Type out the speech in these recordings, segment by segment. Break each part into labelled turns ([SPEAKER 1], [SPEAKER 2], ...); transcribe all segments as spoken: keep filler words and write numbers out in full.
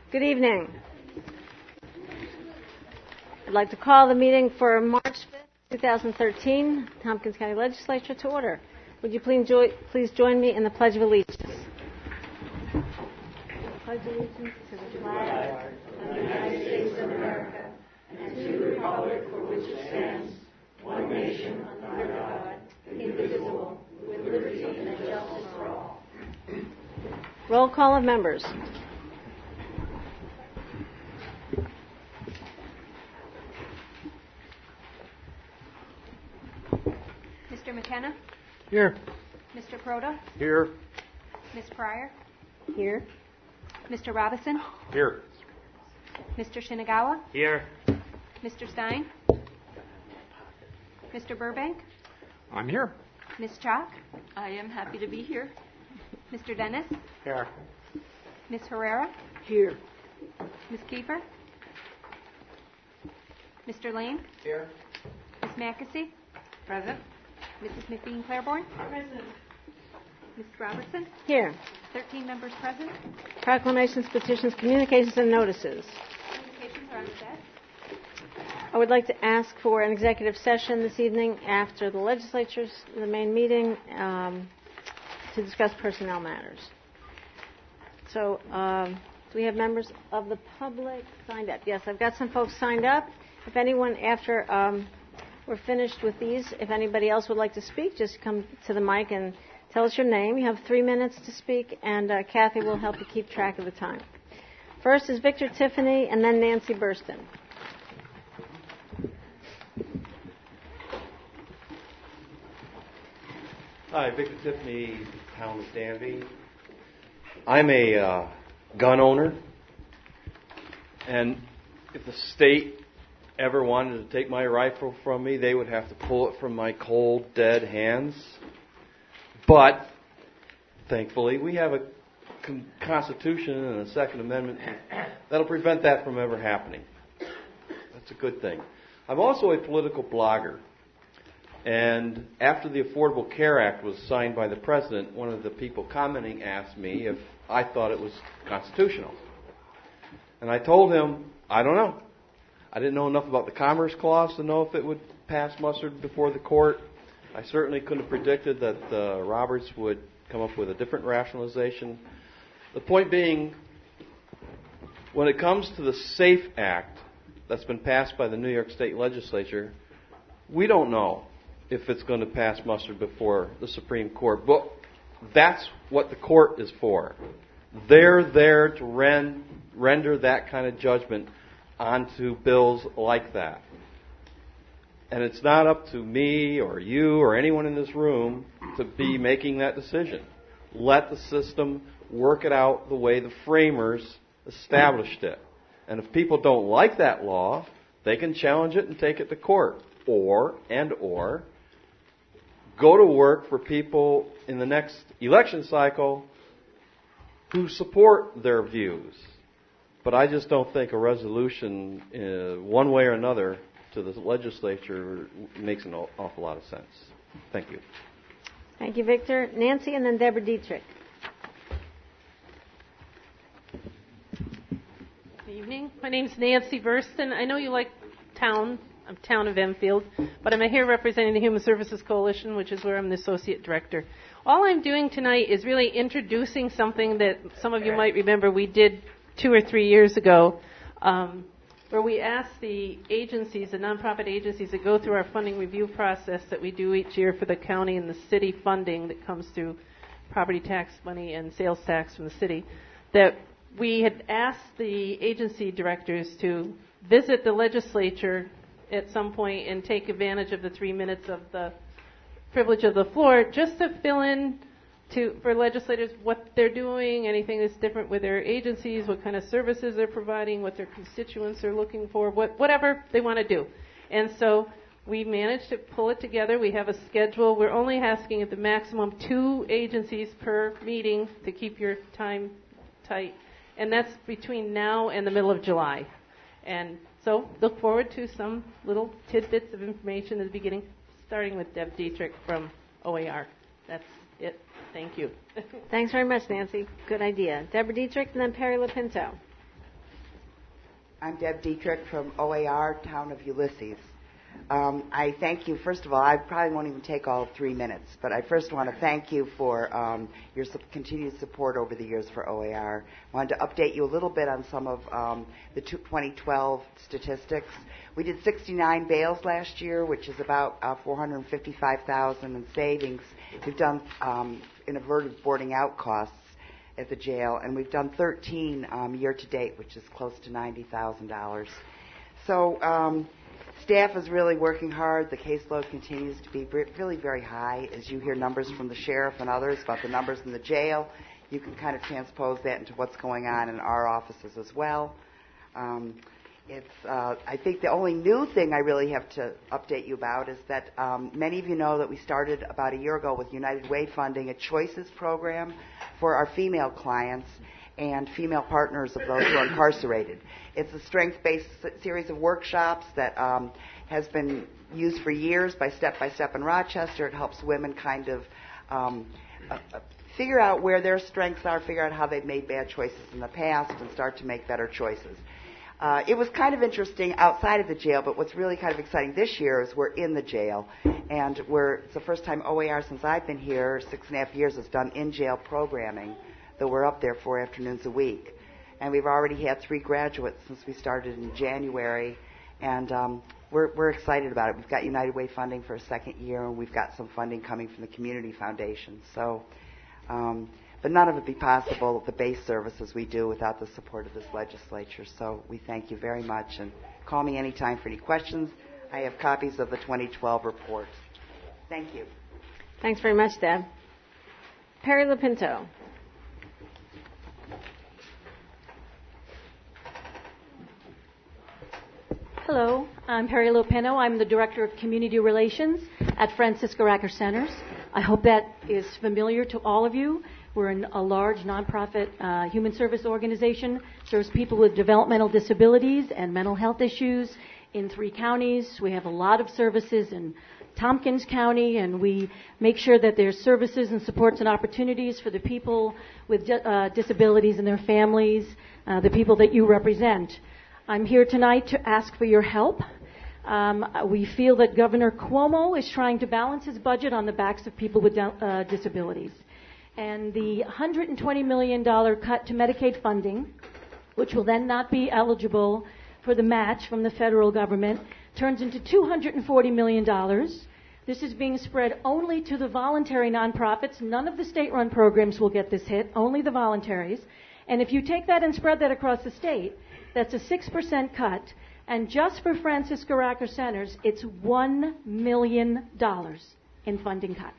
[SPEAKER 1] Good evening. I'd like to call the meeting for March fifth, twenty thirteen, Tompkins County Legislature to order. Would you please, join, please join me in the Pledge of Allegiance? Pledge allegiance to the flag of the United States of America and to the republic for which it stands, one nation under God, indivisible, with liberty and justice for all. Roll call of members.
[SPEAKER 2] Mister McKenna?
[SPEAKER 3] Here.
[SPEAKER 2] Mister Proda?
[SPEAKER 3] Here.
[SPEAKER 2] Miz Pryor?
[SPEAKER 1] Here.
[SPEAKER 2] Mister Robison?
[SPEAKER 3] Here.
[SPEAKER 2] Mister Shinagawa?
[SPEAKER 3] Here.
[SPEAKER 2] Mister Stein? Mister Burbank?
[SPEAKER 3] I'm here.
[SPEAKER 2] Miz Chalk? I am happy to be here. Mister Dennis?
[SPEAKER 3] Here.
[SPEAKER 2] Miz Herrera?
[SPEAKER 1] Here.
[SPEAKER 2] Miz Kiefer? Mister Lane?
[SPEAKER 3] Here.
[SPEAKER 2] Miz Mackesy? Present. Missus McBean Claiborne? Present. Miz Robertson?
[SPEAKER 1] Here.
[SPEAKER 2] Thirteen members present.
[SPEAKER 1] Proclamations, petitions, communications, and notices.
[SPEAKER 2] Communications are on the desk.
[SPEAKER 1] I would like to ask for an executive session this evening after the legislature's the main meeting um, to discuss personnel matters. So, um, do we have members of the public signed up? Yes, I've got some folks signed up. If anyone, after um, we're finished with these, if anybody else would like to speak, just come to the mic and tell us your name. You have three minutes to speak, and uh, Kathy will help you keep track of the time. First is Victor Tiffany, and then Nancy Burston.
[SPEAKER 4] Hi, Victor Tiffany, Town of Danby. I'm a uh, gun owner, and if the state ever wanted to take my rifle from me, they would have to pull it from my cold, dead hands. But, thankfully, we have a con- Constitution and a Second Amendment that'll prevent that from ever happening. That's a good thing. I'm also a political blogger. And after the Affordable Care Act was signed by the President, one of the people commenting asked me if I thought it was constitutional. And I told him, I don't know. I didn't know enough about the Commerce Clause to know if it would pass muster before the court. I certainly couldn't have predicted that uh, Roberts would come up with a different rationalization. The point being, when it comes to the SAFE Act that's been passed by the New York State Legislature, we don't know if it's going to pass muster before the Supreme Court. But that's what the court is for. They're there to ren- render that kind of judgment onto bills like that. And it's not up to me or you or anyone in this room to be making that decision. Let the system work it out the way the framers established it. And if people don't like that law, they can challenge it and take it to court. Or, and or, go to work for people in the next election cycle who support their views. But I just don't think a resolution, uh, one way or another, to the legislature makes an awful lot of sense. Thank you.
[SPEAKER 1] Thank you, Victor. Nancy, and then Deborah Dietrich.
[SPEAKER 5] Good evening. My name's Nancy Burston. I know you like town, I'm town of Enfield, but I'm here representing the Human Services Coalition, which is where I'm the associate director. All I'm doing tonight is really introducing something that some of you might remember we did two or three years ago, um, where we asked the agencies, the nonprofit agencies that go through our funding review process that we do each year for the county and the city funding that comes through property tax money and sales tax from the city, that we had asked the agency directors to visit the legislature at some point and take advantage of the three minutes of the privilege of the floor just to fill in to for legislators what they're doing, anything that's different with their agencies, what kind of services they're providing, what their constituents are looking for, what, whatever they want to do. And so we managed to pull it together. We have a schedule. We're only asking at the maximum two agencies per meeting to keep your time tight. And that's between now and the middle of July. And so look forward to some little tidbits of information at the beginning, starting with Deb Dietrich from O A R. That's it. Thank you.
[SPEAKER 1] Thanks very much, Nancy. Good idea. Deborah Dietrich and then Perry Lapinto.
[SPEAKER 6] I'm Deb Dietrich from O A R, Town of Ulysses. Um, I thank you, first of all, I probably won't even take all three minutes, but I first want to thank you for um, your su- continued support over the years for O A R. I wanted to update you a little bit on some of um, the twenty twelve statistics. We did sixty-nine bails last year, which is about uh, four hundred fifty-five thousand dollars in savings. We've done um, in averted boarding out costs at the jail, and we've done thirteen um, year to date, which is close to ninety thousand dollars. So um, staff is really working hard. The caseload continues to be really very high. As you hear numbers from the sheriff and others about the numbers in the jail, you can kind of transpose that into what's going on in our offices as well. Um, It's, uh, I think the only new thing I really have to update you about is that um, many of you know that we started about a year ago with United Way funding a Choices program for our female clients and female partners of those who are incarcerated. It's a strength-based series of workshops that um, has been used for years by Step by Step in Rochester. It helps women kind of um, uh, figure out where their strengths are, figure out how they've made bad choices in the past, and start to make better choices. Uh, it was kind of interesting outside of the jail, but what's really kind of exciting this year is we're in the jail, and we're, it's the first time O A R since I've been here, six and a half years, has done in-jail programming, though we're up there four afternoons a week. And we've already had three graduates since we started in January, and um, we're, we're excited about it. We've got United Way funding for a second year, and we've got some funding coming from the Community Foundation. So, um, but none of it would be possible, the base services we do, without the support of this legislature. So we thank you very much, and call me anytime for any questions. I have copies of the twenty twelve report. Thank you.
[SPEAKER 1] Thanks very much, Deb. Perry Lupinto.
[SPEAKER 7] Hello, I'm Perry Lupinto. I'm the Director of Community Relations at Francisco Racker Centers. I hope that is familiar to all of you. We're an, a large nonprofit uh, human service organization, serves people with developmental disabilities and mental health issues in three counties. We have a lot of services in Tompkins County, and we make sure that there's services and supports and opportunities for the people with di- uh, disabilities and their families, uh, the people that you represent. I'm here tonight to ask for your help. Um, we feel that Governor Cuomo is trying to balance his budget on the backs of people with uh, disabilities. And the one hundred twenty million dollars cut to Medicaid funding, which will then not be eligible for the match from the federal government, turns into two hundred forty million dollars. This is being spread only to the voluntary nonprofits. None of the state-run programs will get this hit, only the voluntaries. And if you take that and spread that across the state, that's a six percent cut. And just for Francisco Racker Centers, it's one million dollars in funding cut.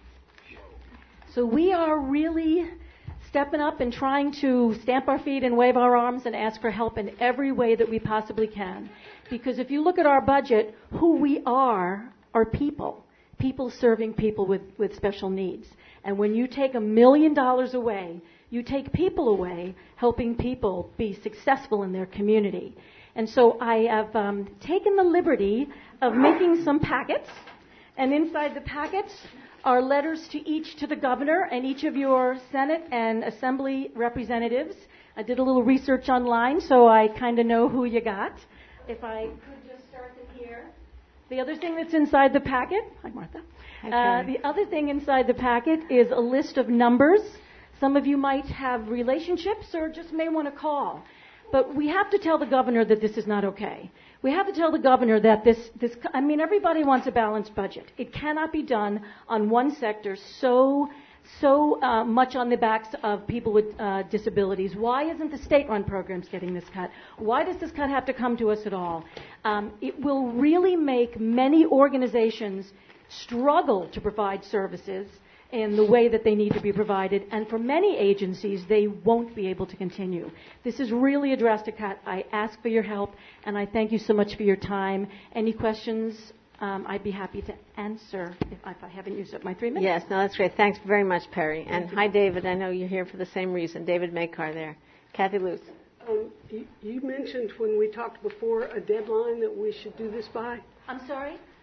[SPEAKER 7] So we are really stepping up and trying to stamp our feet and wave our arms and ask for help in every way that we possibly can. Because if you look at our budget, who we are are people. People serving people with, with special needs. And when you take a million dollars away, you take people away, helping people be successful in their community. And so I have um, taken the liberty of making some packets. And inside the packets are letters to each to the governor and each of your Senate and Assembly representatives. I did a little research online, so I kind of know who you got. If I could just start them here. The other thing that's inside the packet, hi Martha. Uh, the other thing inside the packet is a list of numbers. Some of you might have relationships or just may want to call. But we have to tell the governor that this is not okay. We have to tell the governor that this, this, I mean, everybody wants a balanced budget. It cannot be done on one sector so, so uh, much on the backs of people with uh, disabilities. Why isn't the state-run programs getting this cut? Why does this cut have to come to us at all? Um, it will really make many organizations struggle to provide services in the way that they need to be provided, and for many agencies, they won't be able to continue. This is really a drastic cut. I ask for your help, and I thank you so much for your time. Any questions, um, I'd be happy to answer if, if I haven't used up my three minutes.
[SPEAKER 1] Yes, no, that's great. Thanks very much, Perry. And hi, David. I know you're here for the same reason. David Makar there. Kathy Luce.
[SPEAKER 8] Um, you, you mentioned when we talked before a deadline that we should do this by.
[SPEAKER 7] I'm sorry?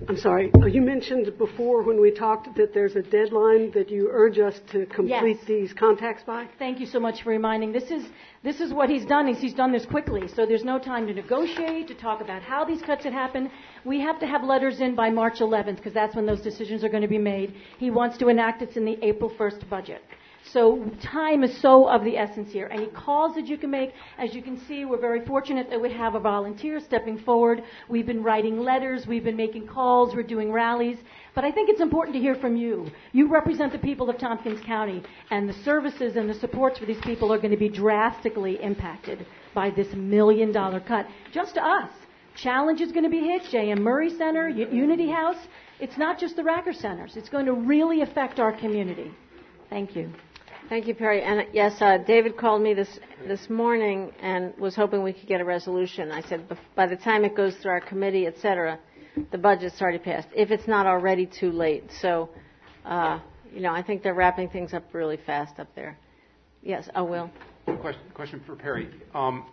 [SPEAKER 8] I'm sorry. Uh, you mentioned before when we talked that there's a deadline that you urge us to complete
[SPEAKER 7] Yes.
[SPEAKER 8] these contacts by?
[SPEAKER 7] Thank you so much for reminding. This is this is what he's done. Is he's done this quickly, so there's no time to negotiate, to talk about how these cuts had happened. We have to have letters in by March eleventh because that's when those decisions are going to be made. He wants to enact it in the April first budget. So time is so of the essence here. Any calls that you can make, as you can see, we're very fortunate that we have a volunteer stepping forward. We've been writing letters, we've been making calls, we're doing rallies. But I think it's important to hear from you. You represent the people of Tompkins County, and the services and the supports for these people are going to be drastically impacted by this million dollar cut. Just to us. Challenge is going to be hit, J M Murray Center, U- Unity House. It's not just the Racker Centers. It's going to really affect our community. Thank you.
[SPEAKER 1] Thank you, Perry. And uh, yes, uh, David called me this this morning and was hoping we could get a resolution. I said bef- by the time it goes through our committee, et cetera, the budget's already passed, if it's not already too late. So, uh, you know, I think they're wrapping things up really fast up there. Yes, I will.
[SPEAKER 3] Question, question for Perry. Um,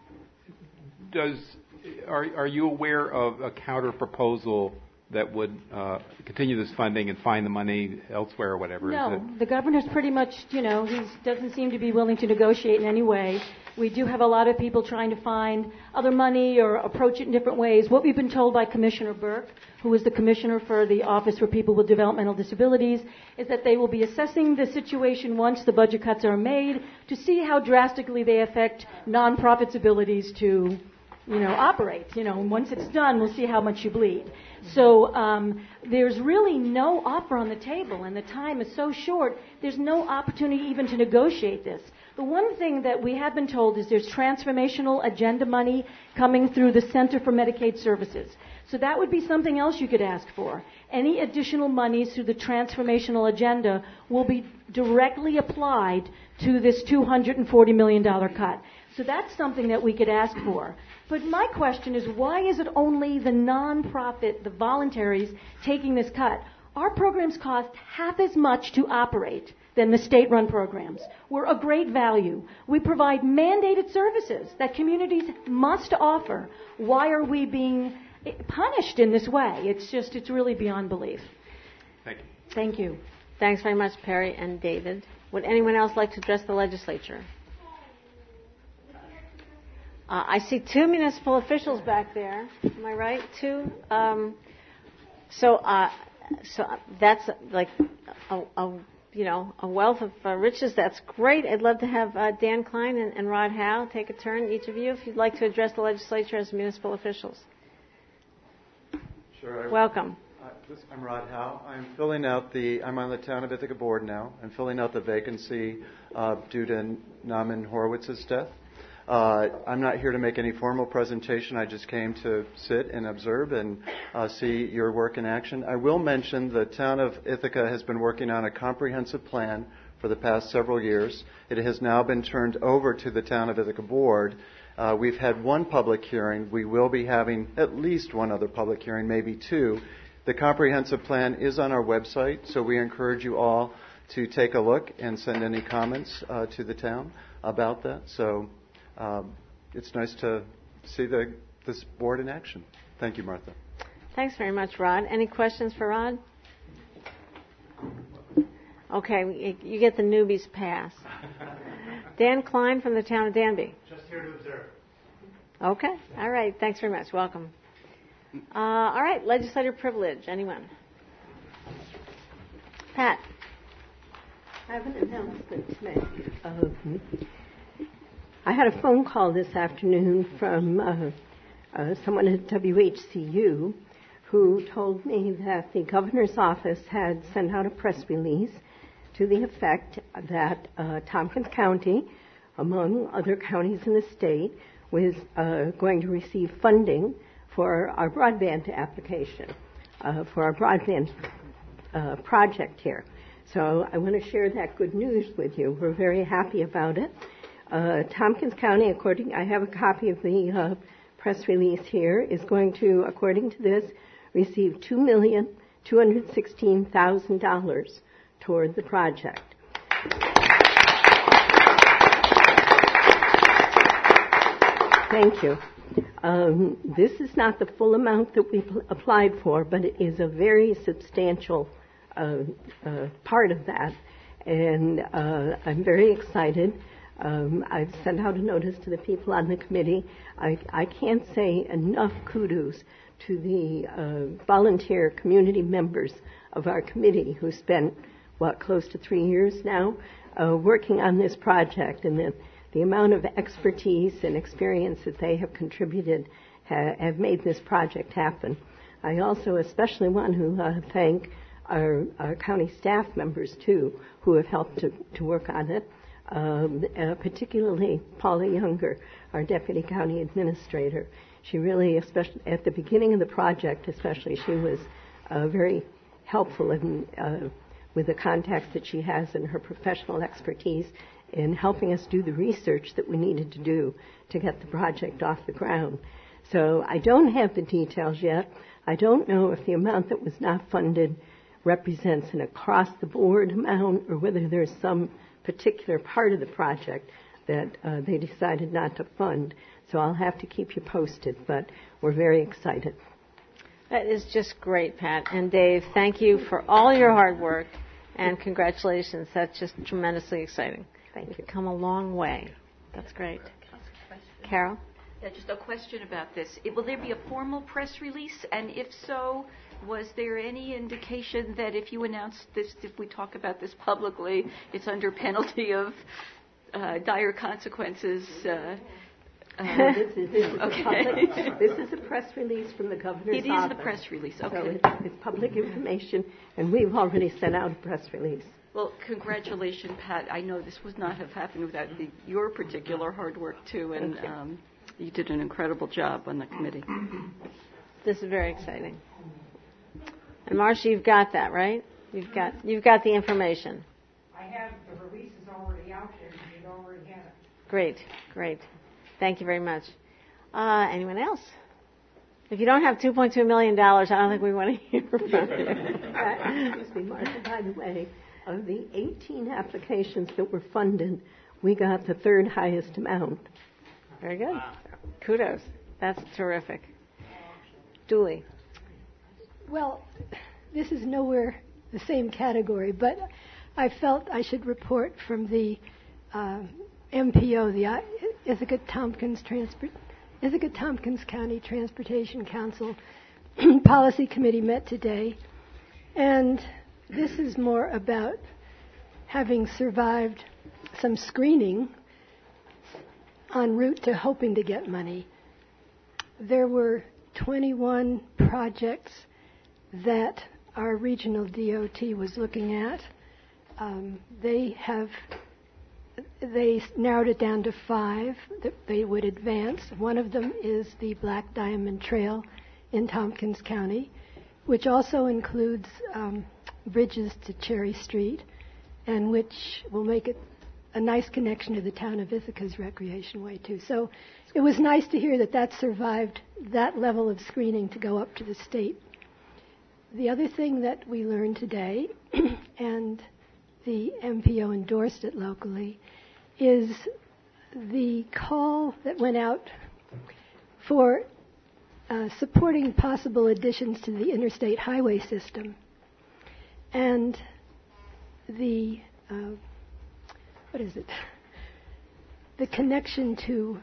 [SPEAKER 3] does are are you aware of a counter proposal that would uh, continue this funding and find the money elsewhere or whatever?
[SPEAKER 7] No,
[SPEAKER 3] Is it?
[SPEAKER 7] the governor's pretty much, you know, he doesn't seem to be willing to negotiate in any way. We do have a lot of people trying to find other money or approach it in different ways. What we've been told by Commissioner Burke, who is the commissioner for the Office for People with Developmental Disabilities, is that they will be assessing the situation once the budget cuts are made to see how drastically they affect nonprofits' abilities to, you know, operate. You know, and once it's done, we'll see how much you bleed. So um, there's really no offer on the table, and the time is so short, there's no opportunity even to negotiate this. The one thing that we have been told is there's transformational agenda money coming through the Center for Medicaid Services. So that would be something else you could ask for. Any additional monies through the transformational agenda will be directly applied to this two hundred forty million dollars cut. So that's something that we could ask for. But my question is, why is it only the nonprofit, the voluntaries, taking this cut? Our programs cost half as much to operate than the state-run programs. We're a great value. We provide mandated services that communities must offer. Why are we being punished in this way? It's just, it's really beyond belief.
[SPEAKER 3] Thank you.
[SPEAKER 7] Thank you.
[SPEAKER 1] Thanks very much, Perry and David. Would anyone else like to address the legislature? Uh, I see two municipal officials back there. Am I right? Two. Um, so, uh, so that's like a, a you know a wealth of uh, riches. That's great. I'd love to have uh, Dan Klein and, and Rod Howe take a turn, each of you, if you'd like to address the legislature as municipal officials.
[SPEAKER 9] Sure. I,
[SPEAKER 1] Welcome.
[SPEAKER 9] Uh, this, I'm Rod Howe. I'm filling out the. I'm on the Town of Ithaca board now. I'm filling out the vacancy uh, due to Naaman Horowitz's death. Uh, I'm not here to make any formal presentation. I just came to sit and observe and uh, see your work in action. I will mention the town of Ithaca has been working on a comprehensive plan for the past several years. It has now been turned over to the town of Ithaca board. Uh, we've had one public hearing. We will be having at least one other public hearing, maybe two. The comprehensive plan is on our website, so we encourage you all to take a look and send any comments uh, to the town about that. So. Um, it's nice to see the, this board in action. Thank you, Martha.
[SPEAKER 1] Thanks very much, Rod. Any questions for Rod? Okay, you get the newbies pass. Dan Klein from the town of Danby.
[SPEAKER 10] Just here to observe.
[SPEAKER 1] Okay, all right. Thanks very much. Welcome. Uh, all right, legislative privilege. Anyone? Pat.
[SPEAKER 11] I have an announcement to make. Um, I had a phone call this afternoon from uh, uh, someone at W H C U who told me that the governor's office had sent out a press release to the effect that uh, Tompkins County, among other counties in the state, was uh, going to receive funding for our broadband application, uh, for our broadband uh, project here. So I want to share that good news with you. We're very happy about it. Uh, Tompkins County, according, I have a copy of the uh, press release here, is going to, according to this, receive two million two hundred sixteen thousand dollars toward the project. Thank you. Um, this is not the full amount that we pl- applied for, but it is a very substantial uh, uh, part of that. And uh, I'm very excited. Um, I've sent out a notice to the people on the committee. I, I can't say enough kudos to the uh, volunteer community members of our committee who spent, what, close to three years now uh, working on this project, and the, the amount of expertise and experience that they have contributed ha- have made this project happen. I also especially want to uh, thank our, our county staff members, too, who have helped to, to work on it. Um, uh, particularly Paula Younger, our deputy county administrator. She really, especially at the beginning of the project, especially, she was uh, very helpful in, uh, with the contacts that she has and her professional expertise in helping us do the research that we needed to do to get the project off the ground. So I don't have the details yet. I don't know if the amount that was not funded represents an across-the-board amount or whether there's some particular part of the project that uh, they decided not to fund. So I'll have to keep you posted, but we're very excited.
[SPEAKER 1] That is just great, Pat. And Dave, thank you for all your hard work, and congratulations. That's just tremendously exciting.
[SPEAKER 11] Thank you.
[SPEAKER 1] You've come a long way. That's great. Carol?
[SPEAKER 2] Yeah, just a question about this. It, will there be a formal press release? And if so, was there any indication that if you announce this, if we talk about this publicly, it's under penalty of uh, dire consequences? Uh,
[SPEAKER 11] uh, this, is, this, is
[SPEAKER 2] okay.
[SPEAKER 11] a public, this is a press release from the governor's
[SPEAKER 2] It is
[SPEAKER 11] office.
[SPEAKER 2] the press release, okay.
[SPEAKER 11] So it's, it's public information, and we've already sent out a press release.
[SPEAKER 2] Well, congratulations, Pat. I know this would not have happened without the, your particular hard work, too, and
[SPEAKER 11] Thank you.
[SPEAKER 2] Um, you did an incredible job on the committee.
[SPEAKER 1] This is very exciting. And Marcia, you've got that, right? You've got you've got the information.
[SPEAKER 10] I have the release is already out there. You already have it.
[SPEAKER 1] Great, great. Thank you very much. Uh, anyone else? If you don't have two point two million dollars, I don't think we want to hear from you.
[SPEAKER 11] uh, excuse me, Marcia. By the way, of the eighteen applications that were funded, we got the third highest amount.
[SPEAKER 1] Very good. Wow. Kudos. That's terrific. Julie.
[SPEAKER 12] Well, this is nowhere the same category, but I felt I should report from the uh, M P O, the Ithaca Tompkins Transport, Ithaca Tompkins County Transportation Council Policy Committee met today, and this is more about having survived some screening en route to hoping to get money. There were twenty-one projects that our regional D O T was looking at. Um, they have they narrowed it down to five that they would advance. One of them is the Black Diamond Trail in Tompkins County, which also includes um, bridges to Cherry Street, and which will make it a nice connection to the town of Ithaca's Recreation Way, too. So it was nice to hear that that survived that level of screening to go up to the state. The other thing that we learned today, and the M P O endorsed it locally, is the call that went out for uh, supporting possible additions to the interstate highway system. And the uh, what is it? The connection to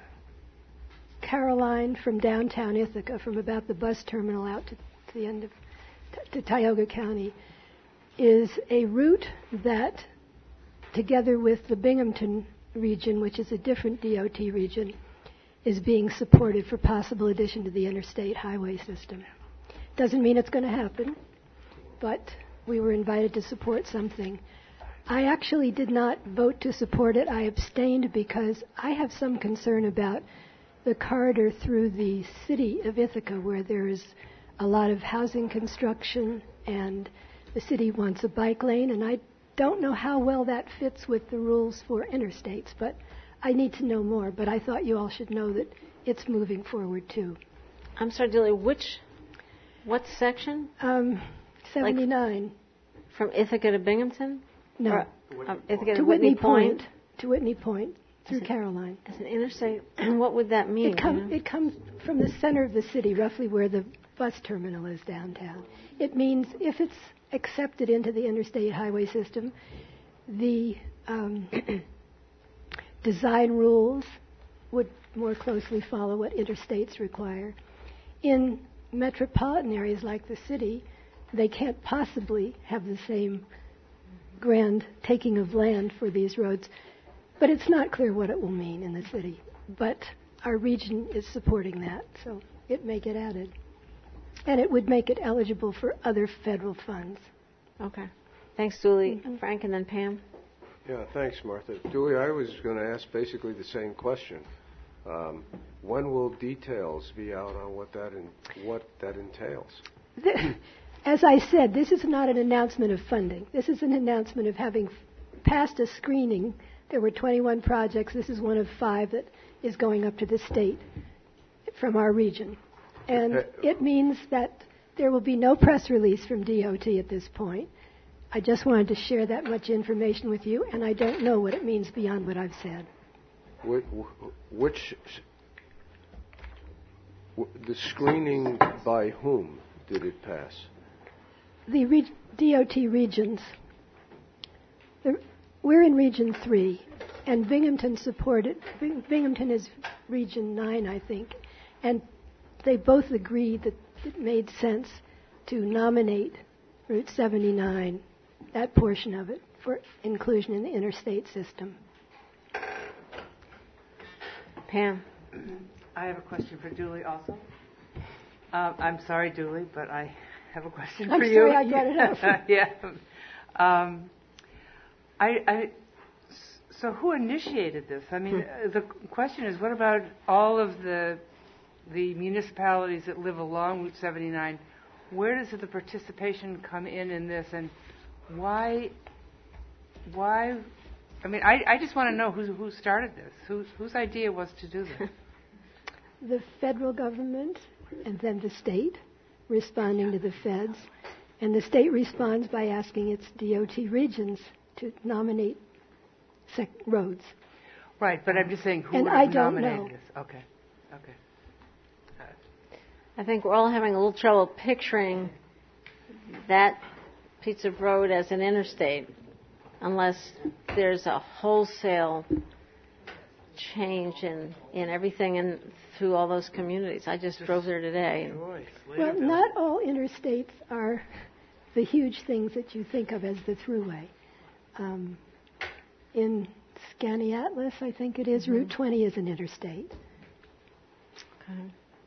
[SPEAKER 12] Caroline from downtown Ithaca, from about the bus terminal out to, to the end of to Tioga County, is a route that, together with the Binghamton region, which is a different D O T region, is being supported for possible addition to the interstate highway system. Doesn't mean it's going to happen, but we were invited to support something. I actually did not vote to support it. I abstained because I have some concern about the corridor through the city of Ithaca, where there is a lot of housing construction, and the city wants a bike lane, and I don't know how well that fits with the rules for interstates, but I need to know more. But I thought you all should know that it's moving forward, too.
[SPEAKER 1] I'm sorry, Julie, which, what section?
[SPEAKER 12] Um, seventy-nine.
[SPEAKER 1] Like from Ithaca to Binghamton?
[SPEAKER 12] No.
[SPEAKER 1] Or, um, Ithaca to,
[SPEAKER 12] to
[SPEAKER 1] Whitney,
[SPEAKER 12] Whitney
[SPEAKER 1] Point?
[SPEAKER 12] Point. To Whitney Point. through Caroline.
[SPEAKER 1] As an interstate, what would that mean?
[SPEAKER 12] It, com-
[SPEAKER 1] you know?
[SPEAKER 12] it comes from the center of the city, roughly where the bus terminal is downtown. It means if it's accepted into the interstate highway system, the um, design rules would more closely follow what interstates require. In metropolitan areas like the city, they can't possibly have the same grand taking of land for these roads. But it's not clear what it will mean in the city. But our region is supporting that, so it may get added. And it would make it eligible for other federal funds.
[SPEAKER 1] Okay. Thanks, Julie.
[SPEAKER 12] Mm-hmm.
[SPEAKER 1] Frank, and then Pam.
[SPEAKER 13] Yeah, thanks, Martha. Julie, I was going to ask basically the same question. Um, when will details be out on what that in, what that entails?
[SPEAKER 12] The, as I said, this is not an announcement of funding. This is an announcement of having passed a screening. There were twenty-one projects. This is one of five that is going up to the state from our region. And it means that there will be no press release from D O T at this point. I just wanted to share that much information with you, and I don't know what it means beyond what I've said.
[SPEAKER 13] Which, which the screening by whom did it pass?
[SPEAKER 12] The re- D O T regions. The, we're in Region three, and Binghamton supported. Bing, Binghamton is Region nine, I think, and they both agreed that it made sense to nominate Route seventy-nine, that portion of it, for inclusion in the interstate system.
[SPEAKER 1] Pam.
[SPEAKER 10] I have a question for Julie also. Uh, I'm sorry, Julie, but I have a question
[SPEAKER 12] I'm
[SPEAKER 10] for
[SPEAKER 12] sorry
[SPEAKER 10] you.
[SPEAKER 12] I brought it up.
[SPEAKER 10] yeah. Um, I, I, so who initiated this? I mean, uh, the question is, what about all of the the municipalities that live along Route seventy-nine? Where does the participation come in in this, and why? Why? I mean, I, I just want to know who who started this. Whose whose idea was to do this?
[SPEAKER 12] The federal government, and then the state, responding to the feds, and the state responds by asking its D O T regions to nominate sec- roads.
[SPEAKER 10] Right, but I'm just saying who
[SPEAKER 12] and
[SPEAKER 10] would
[SPEAKER 12] I
[SPEAKER 10] have
[SPEAKER 12] don't
[SPEAKER 10] nominated
[SPEAKER 12] know.
[SPEAKER 10] this? Okay, okay.
[SPEAKER 1] I think we're all having a little trouble picturing that piece of road as an interstate unless there's a wholesale change in, in everything in, through all those communities. I just drove there today.
[SPEAKER 12] Well, not all interstates are the huge things that you think of as the thruway. Um, in Skaneateles, I think it is, mm-hmm. Route twenty is an interstate.
[SPEAKER 1] Okay.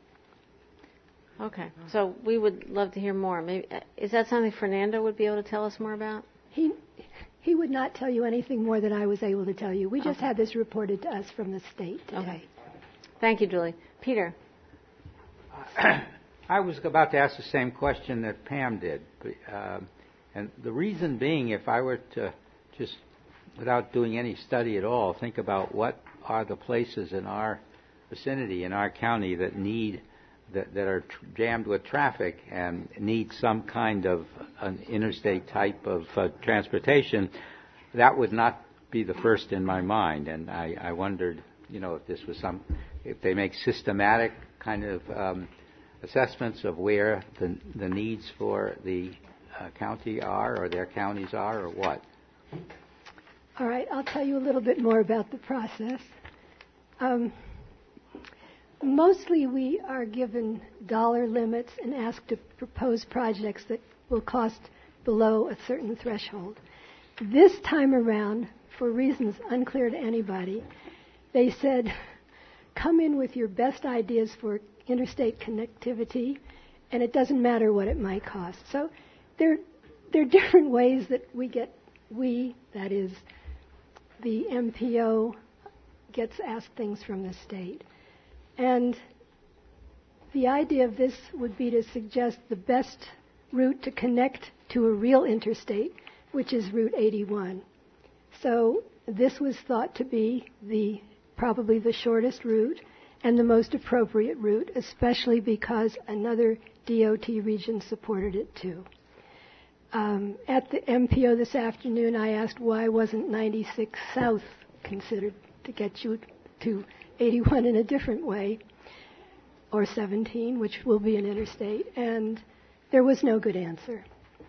[SPEAKER 1] Okay, so we would love to hear more. Maybe uh, is that something Fernando would be able to tell us more about?
[SPEAKER 12] He he would not tell you anything more than I was able to tell you. We just
[SPEAKER 1] okay.
[SPEAKER 12] had this reported to us from the state today.
[SPEAKER 1] Okay. Thank you, Julie. Peter.
[SPEAKER 14] Uh, I was about to ask the same question that Pam did, uh, and the reason being, if I were to just, without doing any study at all, think about what are the places in our vicinity, in our county, that need That, that are tr- jammed with traffic and need some kind of an interstate type of uh, transportation, that would not be the first in my mind. And I, I wondered, you know, if this was some, if they make systematic kind of um, assessments of where the the needs for the uh, county are, or their counties are, or what.
[SPEAKER 12] All right, I'll tell you a little bit more about the process. Um, Mostly we are given dollar limits and asked to propose projects that will cost below a certain threshold. This time around, for reasons unclear to anybody, they said, come in with your best ideas for interstate connectivity, and it doesn't matter what it might cost. So there, there are different ways that we get, we, that is, the M P O, gets asked things from the state. And the idea of this would be to suggest the best route to connect to a real interstate, which is Route eighty-one. So this was thought to be the probably the shortest route and the most appropriate route, especially because another D O T region supported it too. Um, at the M P O this afternoon, I asked why wasn't ninety-six South considered to get you to eighty-one in a different way, or seventeen, which will be an interstate, and there was no good answer.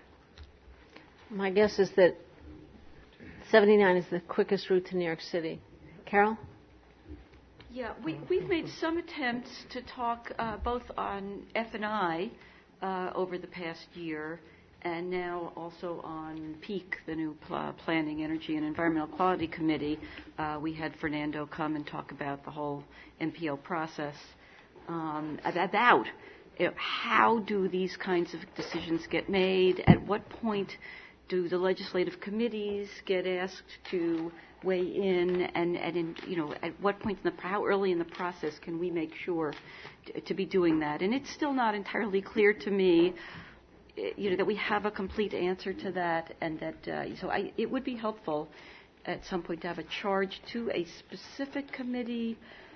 [SPEAKER 1] My guess is that seventy-nine is the quickest route to New York City. Carol?
[SPEAKER 2] Yeah, we, we've made some attempts to talk uh, both on F and I uh, over the past year, and now also on PEAK, the new Pl- Planning, Energy, and Environmental Quality Committee. Uh, we had Fernando come and talk about the whole M P O process, um, about you know, how do these kinds of decisions get made, at what point do the legislative committees get asked to weigh in, and, and in, you know, at what point in the, how early in the process can we make sure to, to be doing that? And it's still not entirely clear to me, you know, that we have a complete answer to that, and that uh, so I, it would be helpful at some point to have a charge to a specific committee.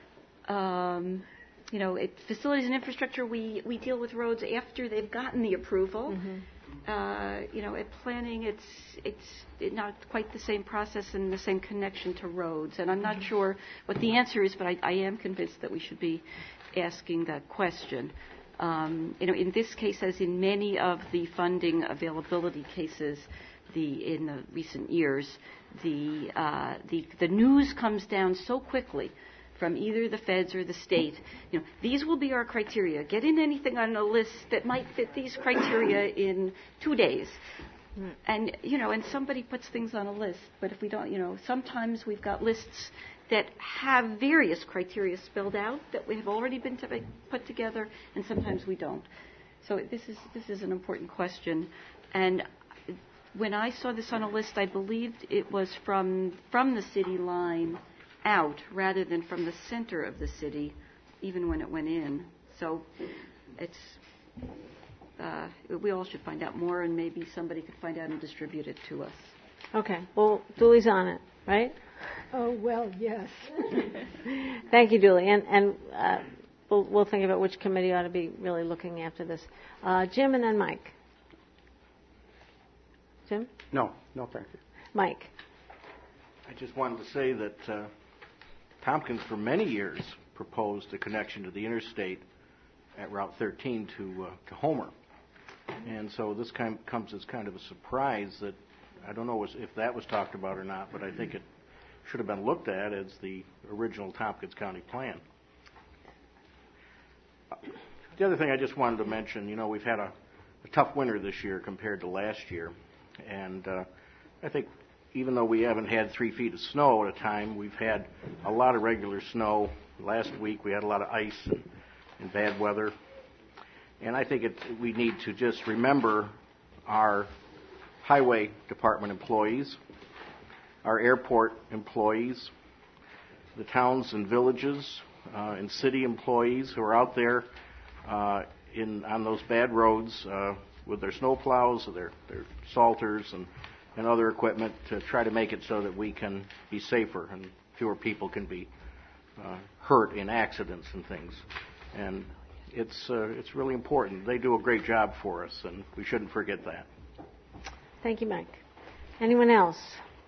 [SPEAKER 2] Um, you know, it, facilities and infrastructure, we, we deal with roads after they've gotten the approval. Mm-hmm. Uh, you know, at planning, it's it's not quite the same process and the same connection to roads. And I'm not sure what the answer is, but I, I am convinced that we should be asking that question. Um, you know, in this case, as in many of the funding availability cases, the in the recent years, the uh, the the news comes down so quickly from either the feds or the state. You know, these will be our criteria. Get in anything on a list that might fit these criteria in two days. Mm. And, you know, and somebody puts things on a list, but if we don't, you know, sometimes we've got lists that have various criteria spelled out that we have already been to put together, and sometimes we don't. So this is this is an important question. And when I saw this on a list, I believed it was from from the city line out rather than from the center of the city, even when it went in. So it's uh, we all should find out more, and maybe somebody could find out and distribute it to us.
[SPEAKER 1] Okay. Well, Dooley's on it, right?
[SPEAKER 12] Oh, well, yes.
[SPEAKER 1] Thank you, Dooley. And, and uh, we'll, we'll think about which committee ought to be really looking after this. Uh, Jim and then Mike. Jim?
[SPEAKER 15] No, no, thank you.
[SPEAKER 1] Mike.
[SPEAKER 15] I just wanted to say that uh, Tompkins for many years proposed a connection to the interstate at Route thirteen to, uh, to Homer. And so this kind of comes as kind of a surprise that I don't know if that was talked about or not, but I think it should have been looked at as the original Tompkins County plan. The other thing I just wanted to mention, you know, we've had a, a tough winter this year compared to last year. And uh, I think even though we haven't had three feet of snow at a time, we've had a lot of regular snow. Last week we had a lot of ice and, and bad weather. And I think it, we need to just remember our highway department employees, our airport employees, the towns and villages uh, and city employees who are out there uh, in on those bad roads uh, with their snow plows, their, their salters, and, and other equipment to try to make it so that we can be safer and fewer people can be uh, hurt in accidents and things. And it's uh, it's really important. They do a great job for us, and we shouldn't forget that.
[SPEAKER 1] Thank you, Mike. Anyone else?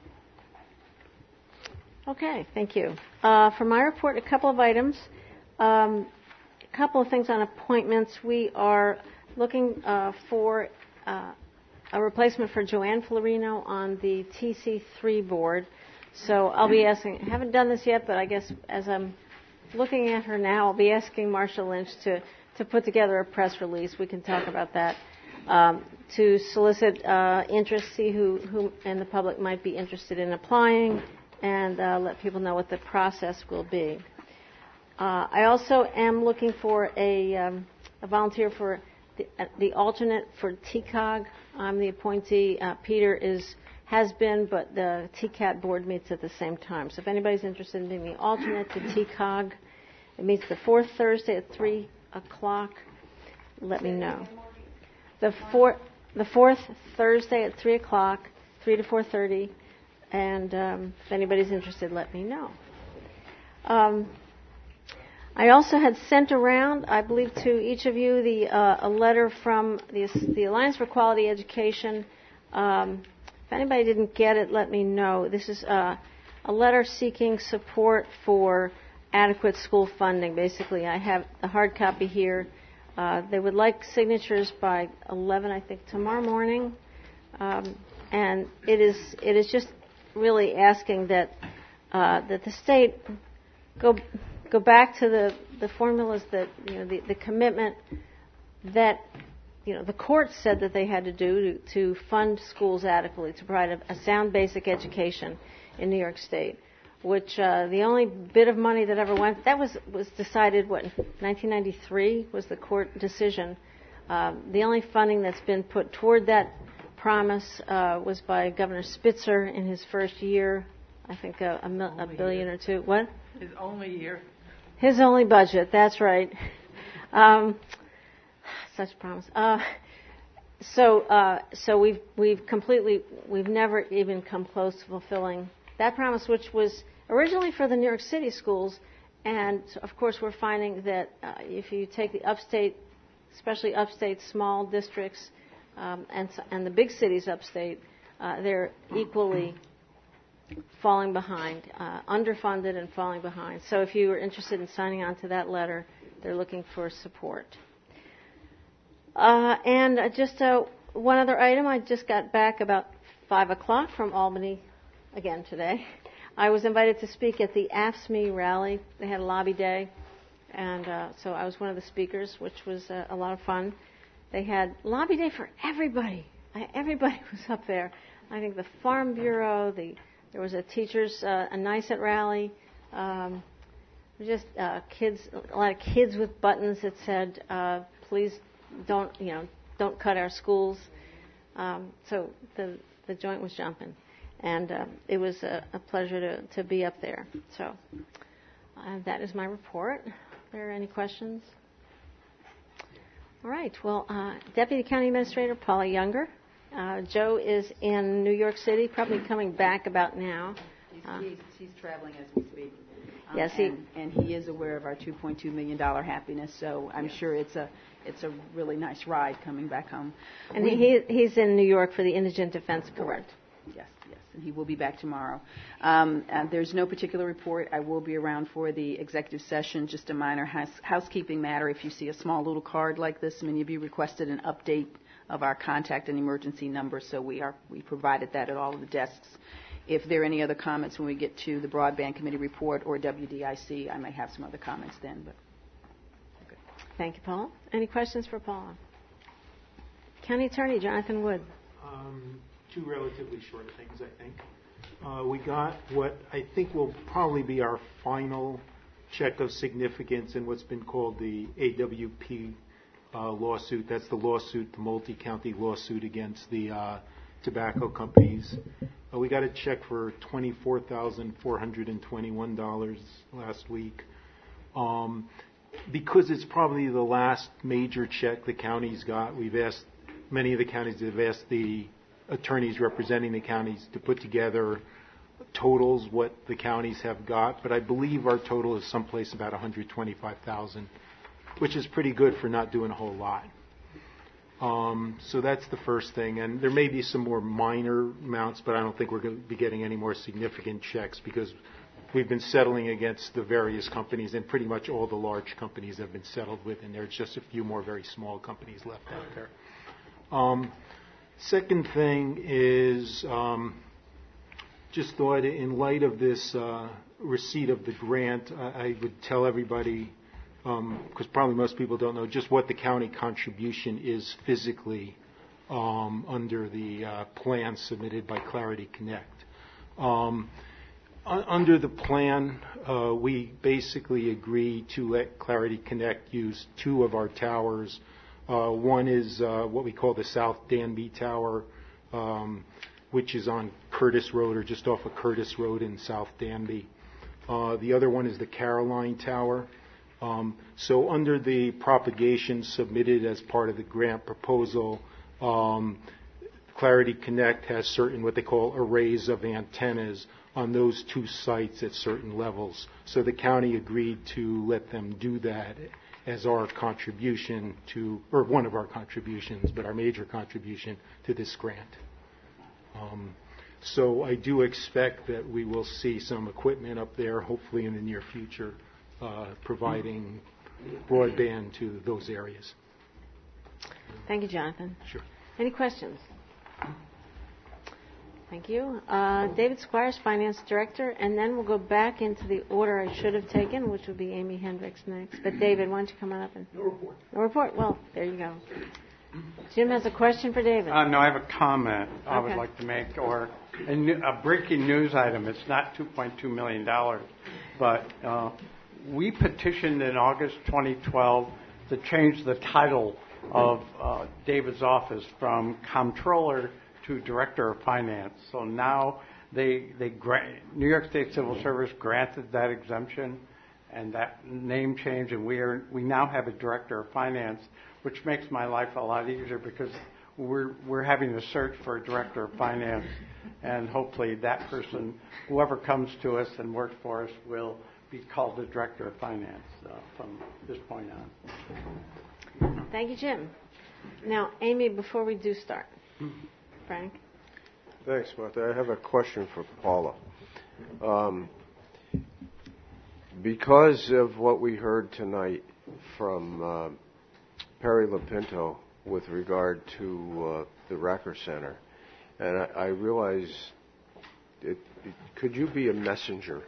[SPEAKER 1] Okay, thank you. Uh, for my report, a couple of items. Um, a couple of things on appointments. We are looking uh, for uh, a replacement for Joanne Florino on the T C three board. So I'll be asking, I haven't done this yet, but I guess as I'm looking at her now, I'll be asking Marsha Lynch to, to put together a press release. We can talk about that. Um, to solicit uh, interest, see who, who in the public might be interested in applying, and uh, let people know what the process will be. Uh, I also am looking for a, um, a volunteer for the, uh, the alternate for T C O G. I'm the appointee. Uh, Peter is has been, but the T C A T board meets at the same time. So if anybody's interested in being the alternate to T C O G, it meets the fourth Thursday at three o'clock. Let me know. The fourth, the fourth Thursday at three o'clock, three to four thirty, and um, if anybody's interested, let me know. Um, I also had sent around, I believe, to each of you the uh, a letter from the, the Alliance for Quality Education. Um, if anybody didn't get it, let me know. This is uh, a letter seeking support for adequate school funding. Basically, I have the hard copy here. Uh, they would like signatures by eleven, I think, tomorrow morning. Um, and it is it is just really asking that uh, that the state go go back to the, the formulas that, you know, the, the commitment that, you know, the court said that they had to do to, to fund schools adequately, to provide a, a sound basic education in New York State, which uh, the only bit of money that ever went, that was, was decided, what, in nineteen ninety-three was the court decision. Um, the only funding that's been put toward that promise uh, was by Governor Spitzer in his first year, I think a, a, mil- a billion
[SPEAKER 10] year.
[SPEAKER 1] or two. What?
[SPEAKER 10] His only year.
[SPEAKER 1] His only budget, that's right. Um, such promise. Uh, so, uh, so we've we've completely we've never even come close to fulfilling that promise, which was originally for the New York City schools, and of course we're finding that uh, if you take the upstate, especially upstate small districts, um, and and the big cities upstate, uh, they're equally falling behind, uh, underfunded and falling behind. So if you are interested in signing on to that letter, they're looking for support. Uh, and uh, just uh, one other item, I just got back about five o'clock from Albany again today. I was invited to speak at the A F S M E rally. They had a lobby day, and uh, so I was one of the speakers, which was uh, a lot of fun. They had lobby day for everybody. I, everybody was up there. I think the Farm Bureau, the there was a teachers, uh, a NYSET rally, um, just uh, kids, a lot of kids with buttons that said, uh, "Please don't, you know, don't cut our schools." Um, so the the joint was jumping, and uh, it was a, a pleasure to, to be up there. So uh, that is my report. Are there any questions? All right. Well, uh, Deputy County Administrator Paula Younger. Uh, Joe is in New York City, probably coming back about now.
[SPEAKER 16] Uh, he's, he's traveling as we speak. Um,
[SPEAKER 1] yes, he,
[SPEAKER 16] and, and he is aware of our two point two million dollars happiness, so I'm yes. sure it's a it's a really nice ride coming back home.
[SPEAKER 1] And we, he he's in New York for the Indigent Defense Board.
[SPEAKER 16] Correct. Yes, yes, and he will be back tomorrow. Um, and there's no particular report. I will be around for the executive session, just a minor house, housekeeping matter. If you see a small little card like this, many of you requested an update of our contact and emergency number, so we are we provided that at all of the desks. If there are any other comments when we get to the Broadband Committee report or W D I C, I may have some other comments then. But
[SPEAKER 1] okay. Thank you, Paul. Any questions for Paula? County Attorney Jonathan Wood.
[SPEAKER 17] Um, two relatively short things, I think. Uh, we got what I think will probably be our final check of significance in what's been called the A W P Uh, lawsuit. That's the lawsuit, the multi-county lawsuit against the uh, tobacco companies. Uh, we got a check for twenty-four thousand four hundred twenty-one dollars last week. Um, because it's probably the last major check the county's got, we've asked, many of the counties have asked the attorneys representing the counties to put together totals, what the counties have got. But I believe our total is someplace about one hundred twenty-five thousand dollars. Which is pretty good for not doing a whole lot. Um, so that's the first thing. And there may be some more minor amounts, but I don't think we're going to be getting any more significant checks because we've been settling against the various companies, and pretty much all the large companies have been settled with, and there's just a few more very small companies left out there. Um, second thing is um, just thought in light of this uh, receipt of the grant, I, I would tell everybody, because um, probably most people don't know just what the county contribution is physically um, under the uh, plan submitted by Clarity Connect. Um, un- under the plan, uh, we basically agree to let Clarity Connect use two of our towers. Uh, one is uh, what we call the South Danby Tower, um, which is on Curtis Road or just off of Curtis Road in South Danby. Uh, the other one is the Caroline Tower. Um, so under the propagation submitted as part of the grant proposal, um, Clarity Connect has certain what they call arrays of antennas on those two sites at certain levels. So the county agreed to let them do that as our contribution to, or one of our contributions, but our major contribution to this grant. Um, So I do expect that we will see some equipment up there, hopefully in the near future, uh, providing broadband to those areas.
[SPEAKER 1] Thank you, Jonathan.
[SPEAKER 17] Sure.
[SPEAKER 1] Any questions? Thank you. Uh, David Squires, Finance Director, and then we'll go back into the order I should have taken, which would be Amy Hendricks next. But David, why don't you come on up and...
[SPEAKER 18] No report.
[SPEAKER 1] No report. Well, there you go. Jim has a question for David.
[SPEAKER 18] Uh, no, I have a comment I
[SPEAKER 1] Okay.
[SPEAKER 18] would like to make, or a, new, a breaking news item. It's not two point two million dollars, but uh, we petitioned in August twenty twelve to change the title of uh, David's office from Comptroller to Director of Finance. So now they, they grant, New York State Civil Service granted that exemption and that name change, and we are we now have a Director of Finance, which makes my life a lot easier because we're we're having to search for a Director of Finance, and hopefully that person, whoever comes to us and works for us, will be called the Director of Finance uh, from this point on.
[SPEAKER 1] Thank you, Jim. Now, Amy, before we do start, Frank?
[SPEAKER 13] Thanks, Martha. I have a question for Paula. Um, because of what we heard tonight from uh, Perry Lopinto with regard to uh, the Racker Center, and I, I realize, it, it, could you be a messenger?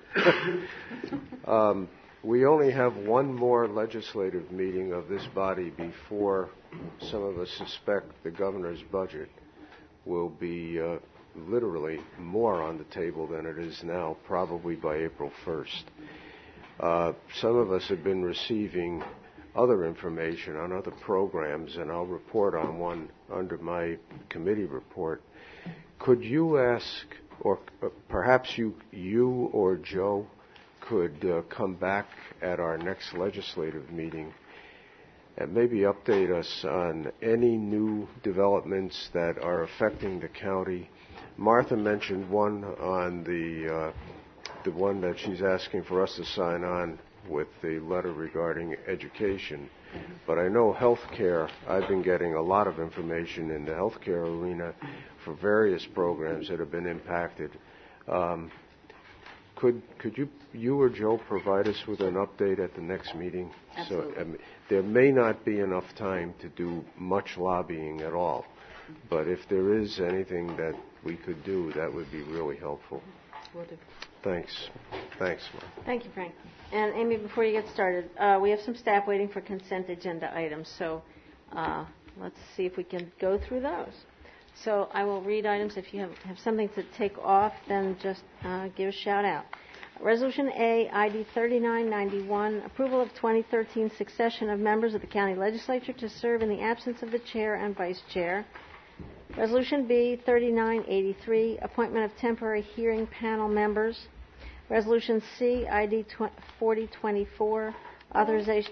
[SPEAKER 13] um, we only have one more legislative meeting of this body before some of us suspect the governor's budget will be uh, literally more on the table than it is now, probably by April first. Uh, some of us have been receiving other information on other programs, and I'll report on one under my committee report. Could you ask, or uh, perhaps you, you or Joe could uh, come back at our next legislative meeting and maybe update us on any new developments that are affecting the county. Martha mentioned one on the uh, the one that she's asking for us to sign on with the letter regarding education. But I know healthcare, I've been getting a lot of information in the healthcare arena for various programs that have been impacted. Um, could could you you or Joe provide us with an update at the next meeting?
[SPEAKER 16] Absolutely.
[SPEAKER 13] So um, there may not be enough time to do much lobbying at all, but if there is anything that we could do, that would be really helpful.
[SPEAKER 16] Will do.
[SPEAKER 13] Thanks. Thanks, Mark.
[SPEAKER 1] Thank you, Frank. And Amy, before you get started, uh, we have some staff waiting for consent agenda items, so uh, let's see if we can go through those. So I will read items. If you have, have something to take off, then just uh, give a shout out. Resolution A, I D thirty-nine ninety-one, approval of twenty thirteen succession of members of the county legislature to serve in the absence of the chair and vice chair. Resolution B, thirty-nine eighty-three, appointment of temporary hearing panel members. Resolution C, I D forty twenty-four, authorization.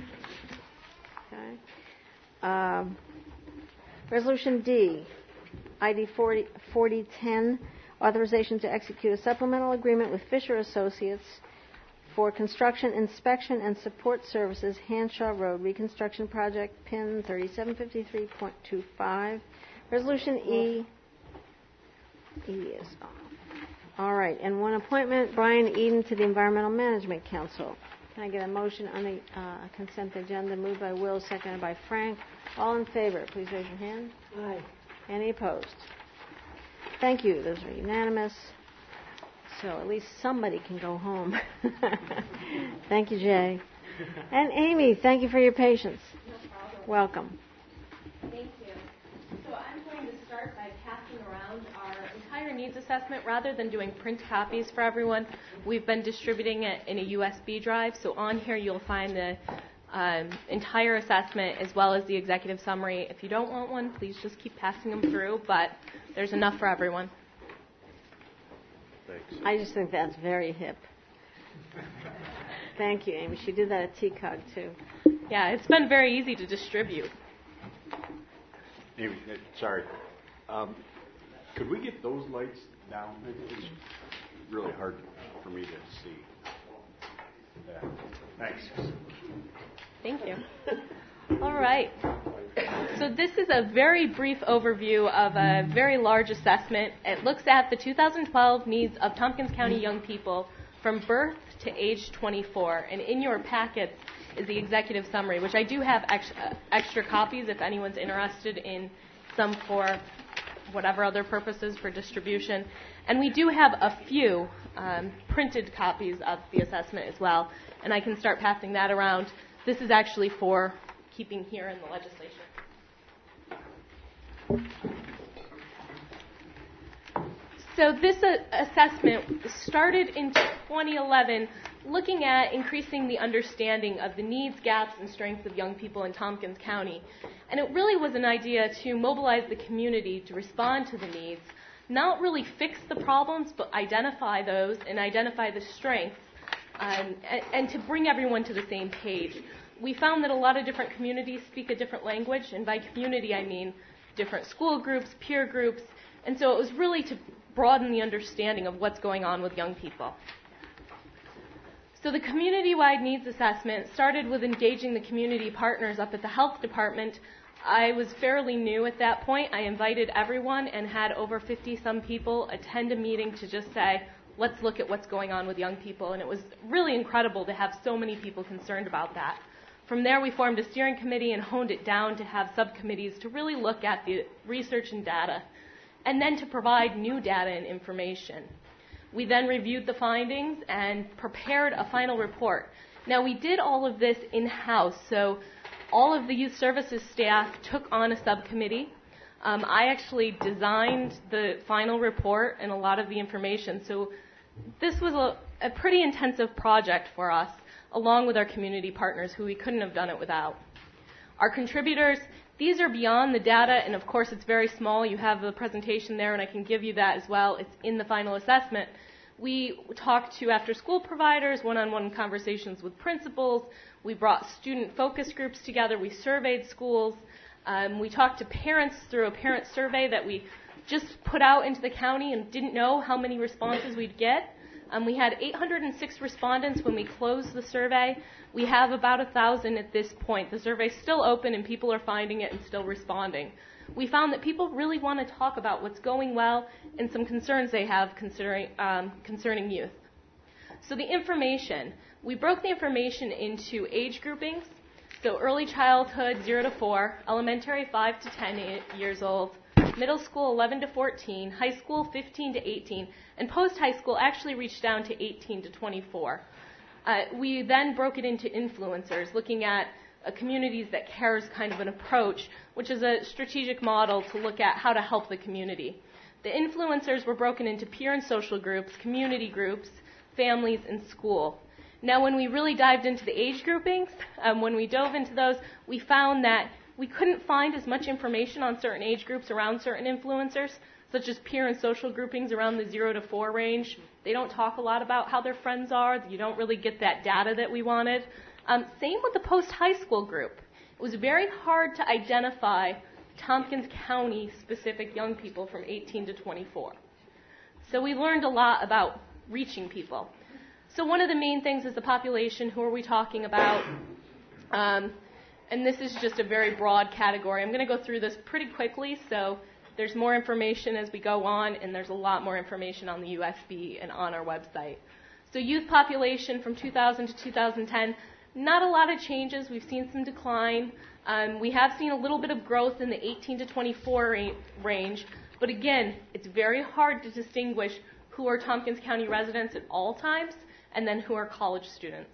[SPEAKER 1] Okay. Um, Resolution D, I D forty ten, authorization to execute a supplemental agreement with Fisher Associates for construction, inspection, and support services, Hanshaw Road Reconstruction Project, P I N thirty-seven fifty-three point two five. Resolution E, E is off. All right, and one appointment, Brian Eden to the Environmental Management Council. Can I get a motion on the uh, consent agenda? Moved by Will, seconded by Frank. All in favor, please raise your hand.
[SPEAKER 8] Aye.
[SPEAKER 1] Any opposed? Thank you. Those are unanimous. So at least somebody can go home. Thank you, Jay. And Amy, thank you for your patience.
[SPEAKER 5] No problem.
[SPEAKER 1] Welcome.
[SPEAKER 5] Thank you. So I'm going to start by passing around our entire needs assessment. Rather than doing print copies for everyone, we've been distributing it in a U S B drive. So on here you'll find the um, entire assessment as well as the executive summary. If you don't want one, please just keep passing them through, but there's enough for everyone.
[SPEAKER 13] Thanks.
[SPEAKER 1] I just think that's very hip. Thank you, Amy. She did that at T C O G, too.
[SPEAKER 5] Yeah, it's been very easy to distribute.
[SPEAKER 19] Amy, sorry. Um, could we get those lights down? It's really hard for me to see. Yeah. Thanks.
[SPEAKER 5] Thank you. All right.
[SPEAKER 20] So this is a very brief overview of a very large assessment. It looks at the two thousand twelve needs of Tompkins County young people from birth to age twenty-four. And in your packets is the executive summary, which I do have extra, extra copies if anyone's interested in some for whatever other purposes for distribution. And we do have a few um, printed copies of the assessment as well, and I can start passing that around. This is actually for keeping here in the legislature. So this uh, assessment started in twenty eleven looking at increasing the understanding of the needs, gaps, and strengths of young people in Tompkins County. And it really was an idea to mobilize the community to respond to the needs, not really fix the problems, but identify those and identify the strengths, um, and, and to bring everyone to the same page. We found that a lot of different communities speak a different language, and by community I mean different school groups, peer groups, and so it was really to broaden the understanding of what's going on with young people. So the community-wide needs assessment started with engaging the community partners up at the health department. I was fairly new at that point. I invited everyone and had over fifty-some people attend a meeting to just say, let's look at what's going on with young people, and it was really incredible to have so many people concerned about that. From there, we formed a steering committee and honed it down to have subcommittees to really look at the research and data, and then to provide new data and information. We then reviewed the findings and prepared a final report. Now, we did all of this in-house, so all of the youth services staff took on a subcommittee. Um, I actually designed the final report and a lot of the information, so this was a, a pretty intensive project for us, along with our community partners, who we couldn't have done it without. Our contributors, these are beyond the data, and of course it's very small. You have the presentation there, and I can give you that as well. It's in the final assessment. We talked to after-school providers, one-on-one conversations with principals. We brought student focus groups together. We surveyed schools. Um, we talked to parents through a parent survey that we just put out into the county and didn't know how many responses we'd get. Um, we had eight hundred six respondents when we closed the survey. We have about one thousand at this point. The survey's still open and people are finding it and still responding. We found that people really want to talk about what's going well and some concerns they have considering, um, concerning youth. So the information, we broke the information into age groupings. So early childhood, zero to four, elementary, five to ten years old, middle school, eleven to fourteen, high school, fifteen to eighteen, and post-high school actually reached down to eighteen to twenty-four. Uh, we then broke it into influencers, looking at a Communities That Cares kind of an approach, which is a strategic model to look at how to help the community. The influencers were broken into peer and social groups, community groups, families, and school. Now, when we really dived into the age groupings, um, when we dove into those, we found that we couldn't find as much information on certain age groups around certain influencers, such as peer and social groupings around the zero to four range. They don't talk a lot about how their friends are. You don't really get that data that we wanted. Um, same with the post-high school group. It was very hard to identify Tompkins County-specific young people from eighteen to twenty-four. So we learned a lot about reaching people. So one of the main things is the population. Who are we talking about? Um, and this is just a very broad category. I'm going to go through this pretty quickly, so there's more information as we go on, and there's a lot more information on the U S B and on our website. So youth population from two thousand to two thousand ten, not a lot of changes. We've seen some decline. Um, we have seen a little bit of growth in the eighteen to twenty-four ra- range, but again, it's very hard to distinguish who are Tompkins County residents at all times and then who are college students.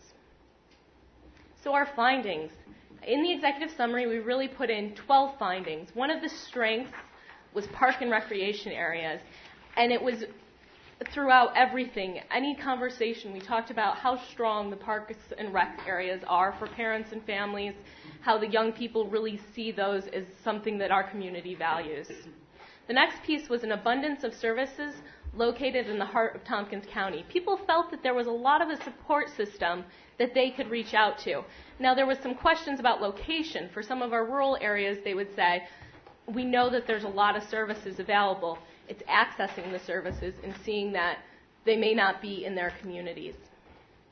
[SPEAKER 20] So our findings. In the executive summary, we really put in twelve findings. One of the strengths was park and recreation areas, and it was throughout everything. Any conversation, we talked about how strong the parks and rec areas are for parents and families, how the young people really see those as something that our community values. The next piece was an abundance of services located in the heart of Tompkins County. People felt that there was a lot of a support system that they could reach out to. Now, there was some questions about location. For some of our rural areas, they would say, we know that there's a lot of services available. It's accessing the services and seeing that they may not be in their communities.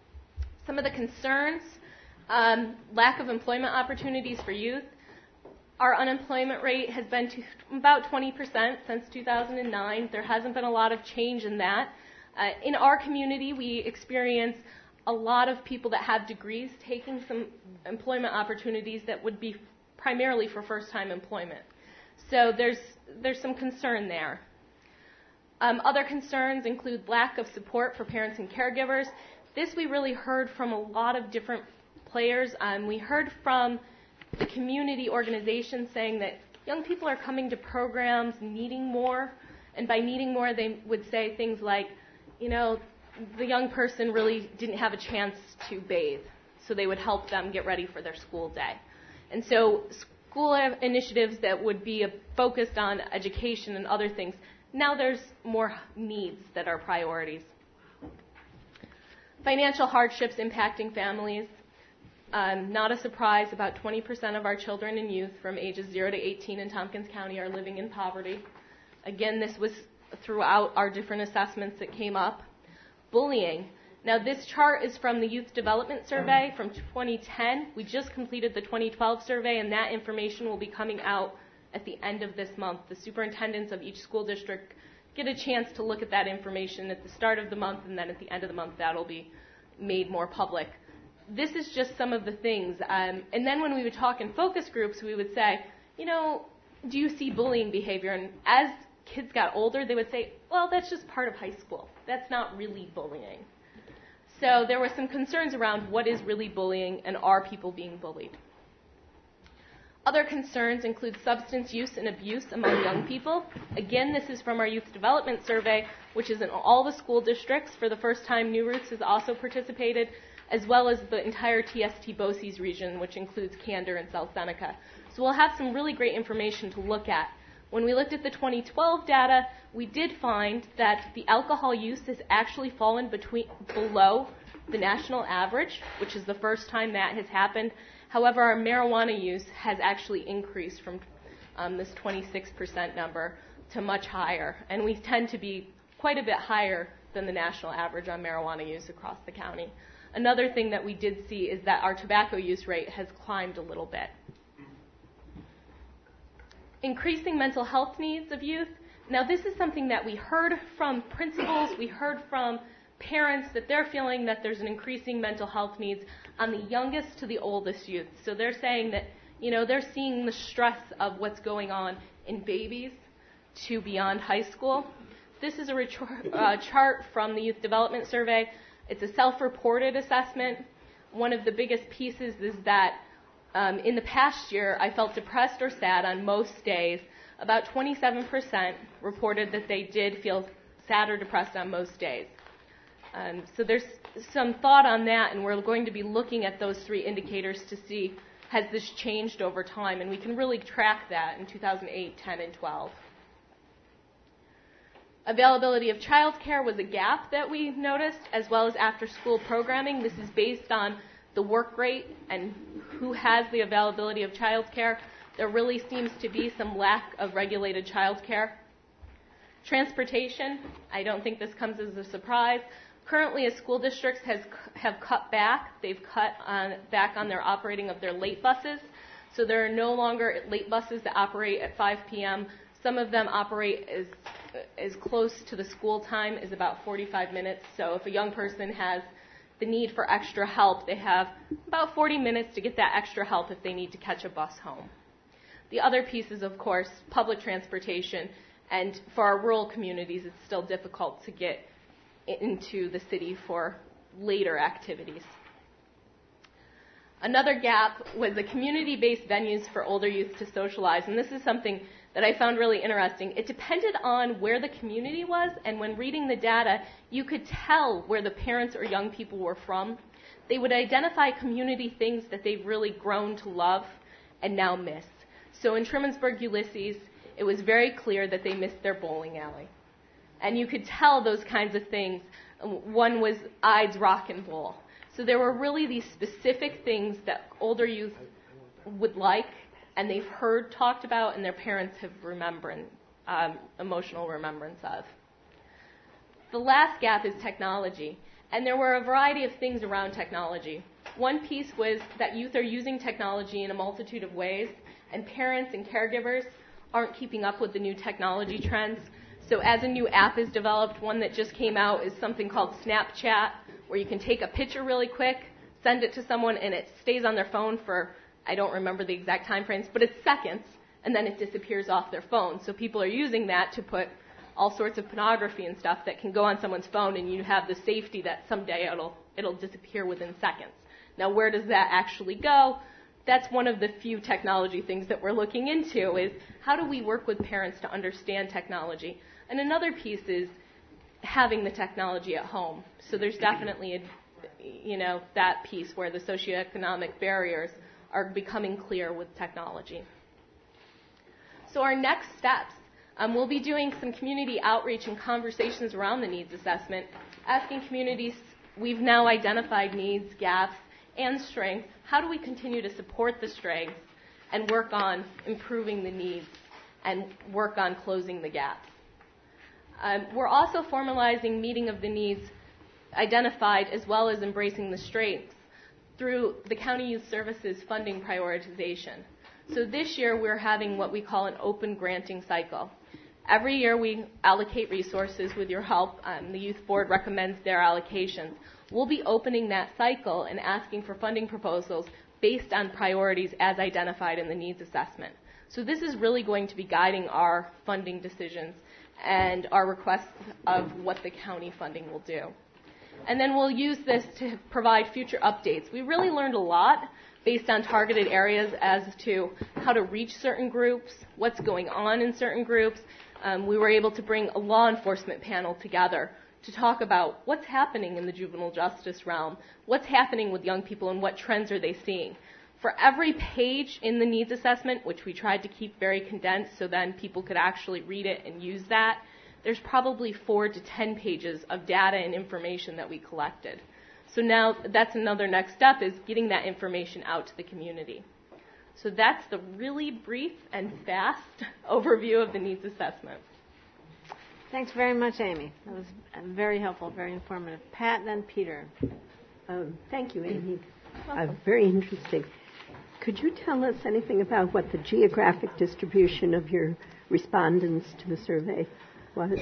[SPEAKER 20] Some of the concerns, um, lack of employment opportunities for youth. Our unemployment rate has been to about twenty percent since two thousand nine. There hasn't been a lot of change in that. Uh, in our community, we experience a lot of people that have degrees taking some employment opportunities that would be primarily for first-time employment. So there's there's some concern there. Um, other concerns include lack of support for parents and caregivers. This we really heard from a lot of different players. Um, we heard from the community organizations saying that young people are coming to programs needing more, and by needing more they would say things like, you know, the young person really didn't have a chance to bathe, so they would help them get ready for their school day. And so school initiatives that would be focused on education and other things, now there's more needs that are priorities. Financial hardships impacting families. Um, not a surprise, about twenty percent of our children and youth from ages zero to eighteen in Tompkins County are living in poverty. Again, this was throughout our different assessments that came up. Bullying. Now, this chart is from the Youth Development Survey from twenty ten. We just completed the twenty twelve survey, and that information will be coming out at the end of this month. The superintendents of each school district get a chance to look at that information at the start of the month, and then at the end of the month, that'll be made more public. This is just some of the things. Um, and then when we would talk in focus groups, we would say, you know, do you see bullying behavior? And as kids got older, they would say, well, that's just part of high school. That's not really bullying. So there were some concerns around what is really bullying and are people being bullied. Other concerns include substance use and abuse among young people. Again, this is from our Youth Development Survey, which is in all the school districts. For the first time, New Roots has also participated, as well as the entire T S T BOCES region, which includes Candor and South Seneca. So we'll have some really great information to look at. When we looked at the twenty twelve data, we did find that the alcohol use has actually fallen between, below the national average, which is the first time that has happened. However, our marijuana use has actually increased from um, this twenty-six percent number to much higher, and we tend to be quite a bit higher than the national average on marijuana use across the county. Another thing that we did see is that our tobacco use rate has climbed a little bit. Increasing mental health needs of youth. Now, this is something that we heard from principals, we heard from parents that they're feeling that there's an increasing mental health needs on the youngest to the oldest youth. So they're saying that, you know, they're seeing the stress of what's going on in babies to beyond high school. This is a retro- uh, chart from the Youth Development Survey. It's a self-reported assessment. One of the biggest pieces is that um, in the past year, I felt depressed or sad on most days. About twenty-seven percent reported that they did feel sad or depressed on most days. Um, so there's some thought on that, and we're going to be looking at those three indicators to see, has this changed over time? And we can really track that in two thousand eight, ten, and twelve. Availability of childcare was a gap that we noticed, as well as after-school programming. This is based on the work rate and who has the availability of childcare. There really seems to be some lack of regulated childcare. Transportation, I don't think this comes as a surprise. Currently, as school districts has, have cut back, they've cut on, back on their operating of their late buses. So there are no longer late buses that operate at five p.m. Some of them operate as, as close to the school time as about forty-five minutes. So if a young person has the need for extra help, they have about forty minutes to get that extra help if they need to catch a bus home. The other piece is, of course, public transportation. And for our rural communities, it's still difficult to get into the city for later activities. Another gap was the community-based venues for older youth to socialize, and this is something that I found really interesting. It depended on where the community was, and when reading the data, you could tell where the parents or young people were from. They would identify community things that they've really grown to love and now miss. So in Trumansburg Ulysses, it was very clear that they missed their bowling alley. And you could tell those kinds of things. One was Ides Rock and Bowl. So there were really these specific things that older youth would like, and they've heard talked about, and their parents have remembered, um, emotional remembrance of. The last gap is technology. And there were a variety of things around technology. One piece was that youth are using technology in a multitude of ways, and parents and caregivers aren't keeping up with the new technology trends. So as a new app is developed, one that just came out is something called Snapchat, where you can take a picture really quick, send it to someone, and it stays on their phone for, I don't remember the exact time frames, but it's seconds, and then it disappears off their phone. So people are using that to put all sorts of pornography and stuff that can go on someone's phone, and you have the safety that someday it'll it'll disappear within seconds. Now, where does that actually go? That's one of the few technology things that we're looking into, is how do we work with parents to understand technology? And another piece is having the technology at home. So there's definitely a, you know, that piece where the socioeconomic barriers are becoming clear with technology. So our next steps, um, we'll be doing some community outreach and conversations around the needs assessment, asking communities, we've now identified needs, gaps, and strengths. How do we continue to support the strengths and work on improving the needs and work on closing the gaps? Um, we're also formalizing meeting of the needs identified as well as embracing the strengths through the County Youth Services funding prioritization. So this year we're having what we call an open granting cycle. Every year we allocate resources with your help. Um, the Youth Board recommends their allocations. We'll be opening that cycle and asking for funding proposals based on priorities as identified in the needs assessment. So this is really going to be guiding our funding decisions and our requests of what the county funding will do. And then we'll use this to provide future updates. We really learned a lot based on targeted areas as to how to reach certain groups, what's going on in certain groups. Um, we were able to bring a law enforcement panel together to talk about what's happening in the juvenile justice realm, what's happening with young people, and what trends are they seeing. For every page in the needs assessment, which we tried to keep very condensed so then people could actually read it and use that, there's probably four to ten pages of data and information that we collected. So now that's another next step, is getting that information out to the community. So that's the really brief and fast overview of the needs assessment.
[SPEAKER 1] Thanks very much, Amy. That was very helpful, very informative. Pat, then Peter.
[SPEAKER 11] Um, thank you, Amy. Uh, very interesting. Could you tell us anything about what the geographic distribution of your respondents to the survey was?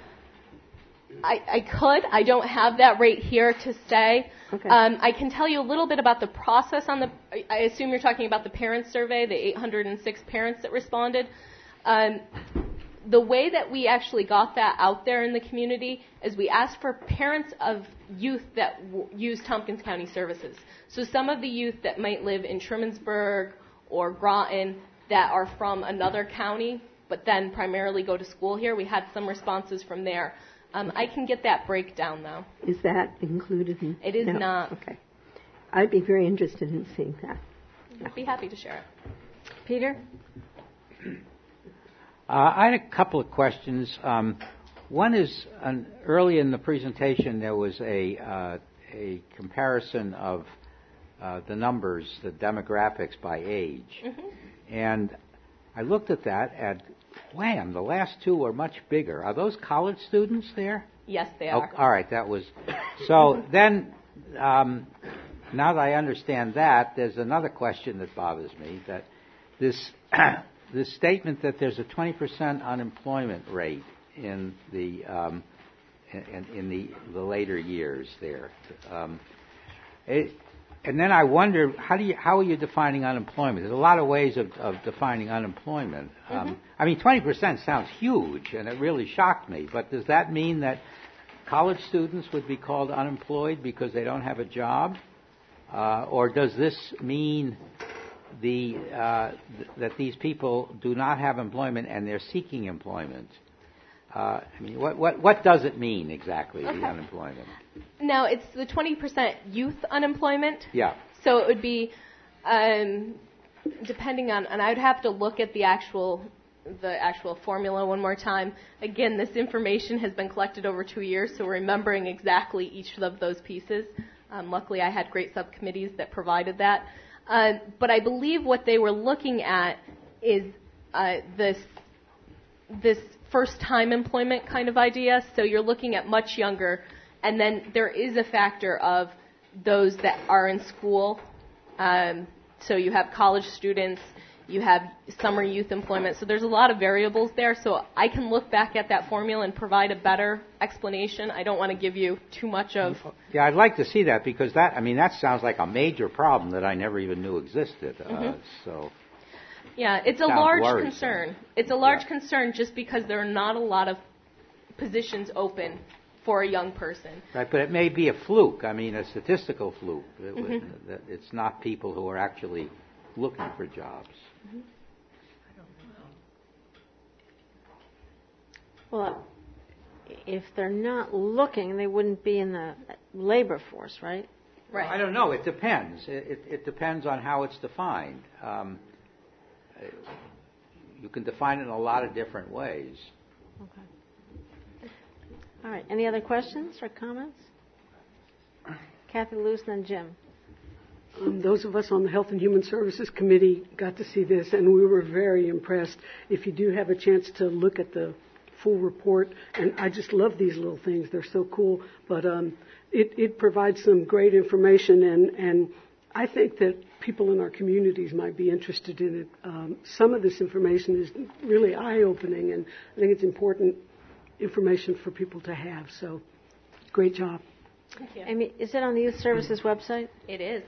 [SPEAKER 20] I, I could. I don't have that right here to say.
[SPEAKER 11] Okay.
[SPEAKER 20] Um, I can tell you a little bit about the process on the, I assume you're talking about the parent survey, the eight hundred six parents that responded. Um, the way that we actually got that out there in the community is we asked for parents of youth that w- use Tompkins County services. So some of the youth that might live in Trumansburg or Groton that are from another county, but then primarily go to school here, we had some responses from there. Um, I can get that breakdown, though.
[SPEAKER 11] Is that included in?
[SPEAKER 20] It is
[SPEAKER 11] no?
[SPEAKER 20] not.
[SPEAKER 11] Okay. I'd be very interested in seeing that.
[SPEAKER 20] I'd be happy to share it.
[SPEAKER 1] Peter?
[SPEAKER 14] Uh, I had a couple of questions. Um, one is, an, early in the presentation, there was a, uh, a comparison of uh, the numbers, the demographics by age.
[SPEAKER 20] Mm-hmm.
[SPEAKER 14] And I looked at that, and wham, the last two are much bigger. Are those college students there?
[SPEAKER 20] Yes, they
[SPEAKER 14] Oh,
[SPEAKER 20] are.
[SPEAKER 14] all right, that was. So then, um, now that I understand that, there's another question that bothers me, that this this statement that there's a twenty percent unemployment rate in the um, in, in the the later years there. Um, it, and then I wonder, how do you how are you defining unemployment? There's a lot of ways of, of defining unemployment.
[SPEAKER 20] Mm-hmm.
[SPEAKER 14] Um, I mean, twenty percent sounds huge, and it really shocked me. But does that mean that college students would be called unemployed because they don't have a job, uh, or does this mean the uh, th- that these people do not have employment and they're seeking employment? Uh, I mean, what, what what does it mean exactly,
[SPEAKER 20] Okay.
[SPEAKER 14] the unemployment?
[SPEAKER 20] Now, it's the twenty percent youth unemployment.
[SPEAKER 14] Yeah.
[SPEAKER 20] So it would be, um, depending on, and I would have to look at the actual the actual formula one more time. Again, this information has been collected over two years, so remembering exactly each of those pieces. Um, luckily, I had great subcommittees that provided that. Uh, but I believe what they were looking at is uh, this this first-time employment kind of idea. So you're looking at much younger, and then there is a factor of those that are in school. Um, so you have college students, you have summer youth employment. So there's a lot of variables there. So I can look back at that formula and provide a better explanation. I don't want to give you too much of.
[SPEAKER 14] Yeah, I'd like to see that because that, I mean, that sounds like a major problem that I never even knew existed. Uh,
[SPEAKER 20] Mhm.
[SPEAKER 14] so.
[SPEAKER 20] Yeah, it's a
[SPEAKER 14] Sounds
[SPEAKER 20] large
[SPEAKER 14] worrisome.
[SPEAKER 20] concern. It's a large concern just because there are not a lot of positions open for a young person.
[SPEAKER 14] Right, but it may be a fluke. I mean, a statistical fluke. It would-
[SPEAKER 20] Mhm.
[SPEAKER 14] that it's not people who are actually looking for jobs.
[SPEAKER 1] Well, if they're not looking, they wouldn't be in the labor force, right?
[SPEAKER 20] Right.
[SPEAKER 14] I don't know. It depends. It, it, it depends on how it's defined. Um, you can define it in a lot of different ways.
[SPEAKER 1] Okay. All right. Any other questions or comments? Kathy Luce and then Jim.
[SPEAKER 8] Um, those of us on the Health and Human Services Committee got to see this, and we were very impressed. If you do have a chance to look at the full report, and I just love these little things. They're so cool. But um, it, it provides some great information, and, and I think that people in our communities might be interested in it. Um, some of this information is really eye-opening, and I think it's important information for people to have. So, great job.
[SPEAKER 1] Thank you. Amy, is it on the Youth Services website?
[SPEAKER 20] It is.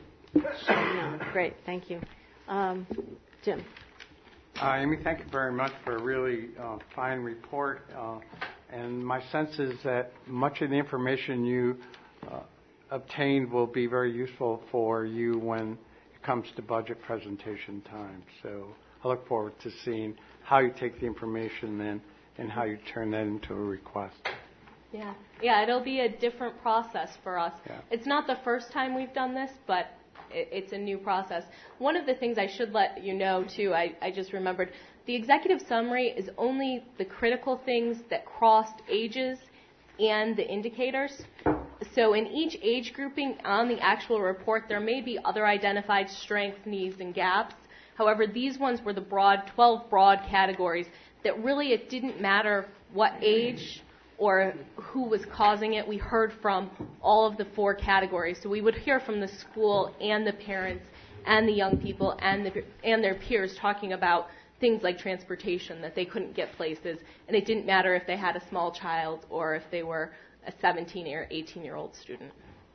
[SPEAKER 1] No, great, thank you. Um, Jim.
[SPEAKER 18] Uh, Amy, thank you very much for a really uh, fine report. Uh, and my sense is that much of the information you uh, obtained will be very useful for you when it comes to budget presentation time. So I look forward to seeing how you take the information then and how you turn that into a request.
[SPEAKER 20] Yeah, yeah, it'll be a different process for us.
[SPEAKER 18] Yeah.
[SPEAKER 20] It's not the first time we've done this, but it, it's a new process. One of the things I should let you know, too, I, I just remembered, the executive summary is only the critical things that crossed ages and the indicators. So in each age grouping on the actual report, there may be other identified strengths, needs, and gaps. However, these ones were the broad, twelve broad categories that really it didn't matter what age or who was causing it. We heard from all of the four categories. So we would hear from the school and the parents and the young people and the, and their peers talking about things like transportation, that they couldn't get places. And it didn't matter if they had a small child or if they were a seventeen or eighteen-year-old student.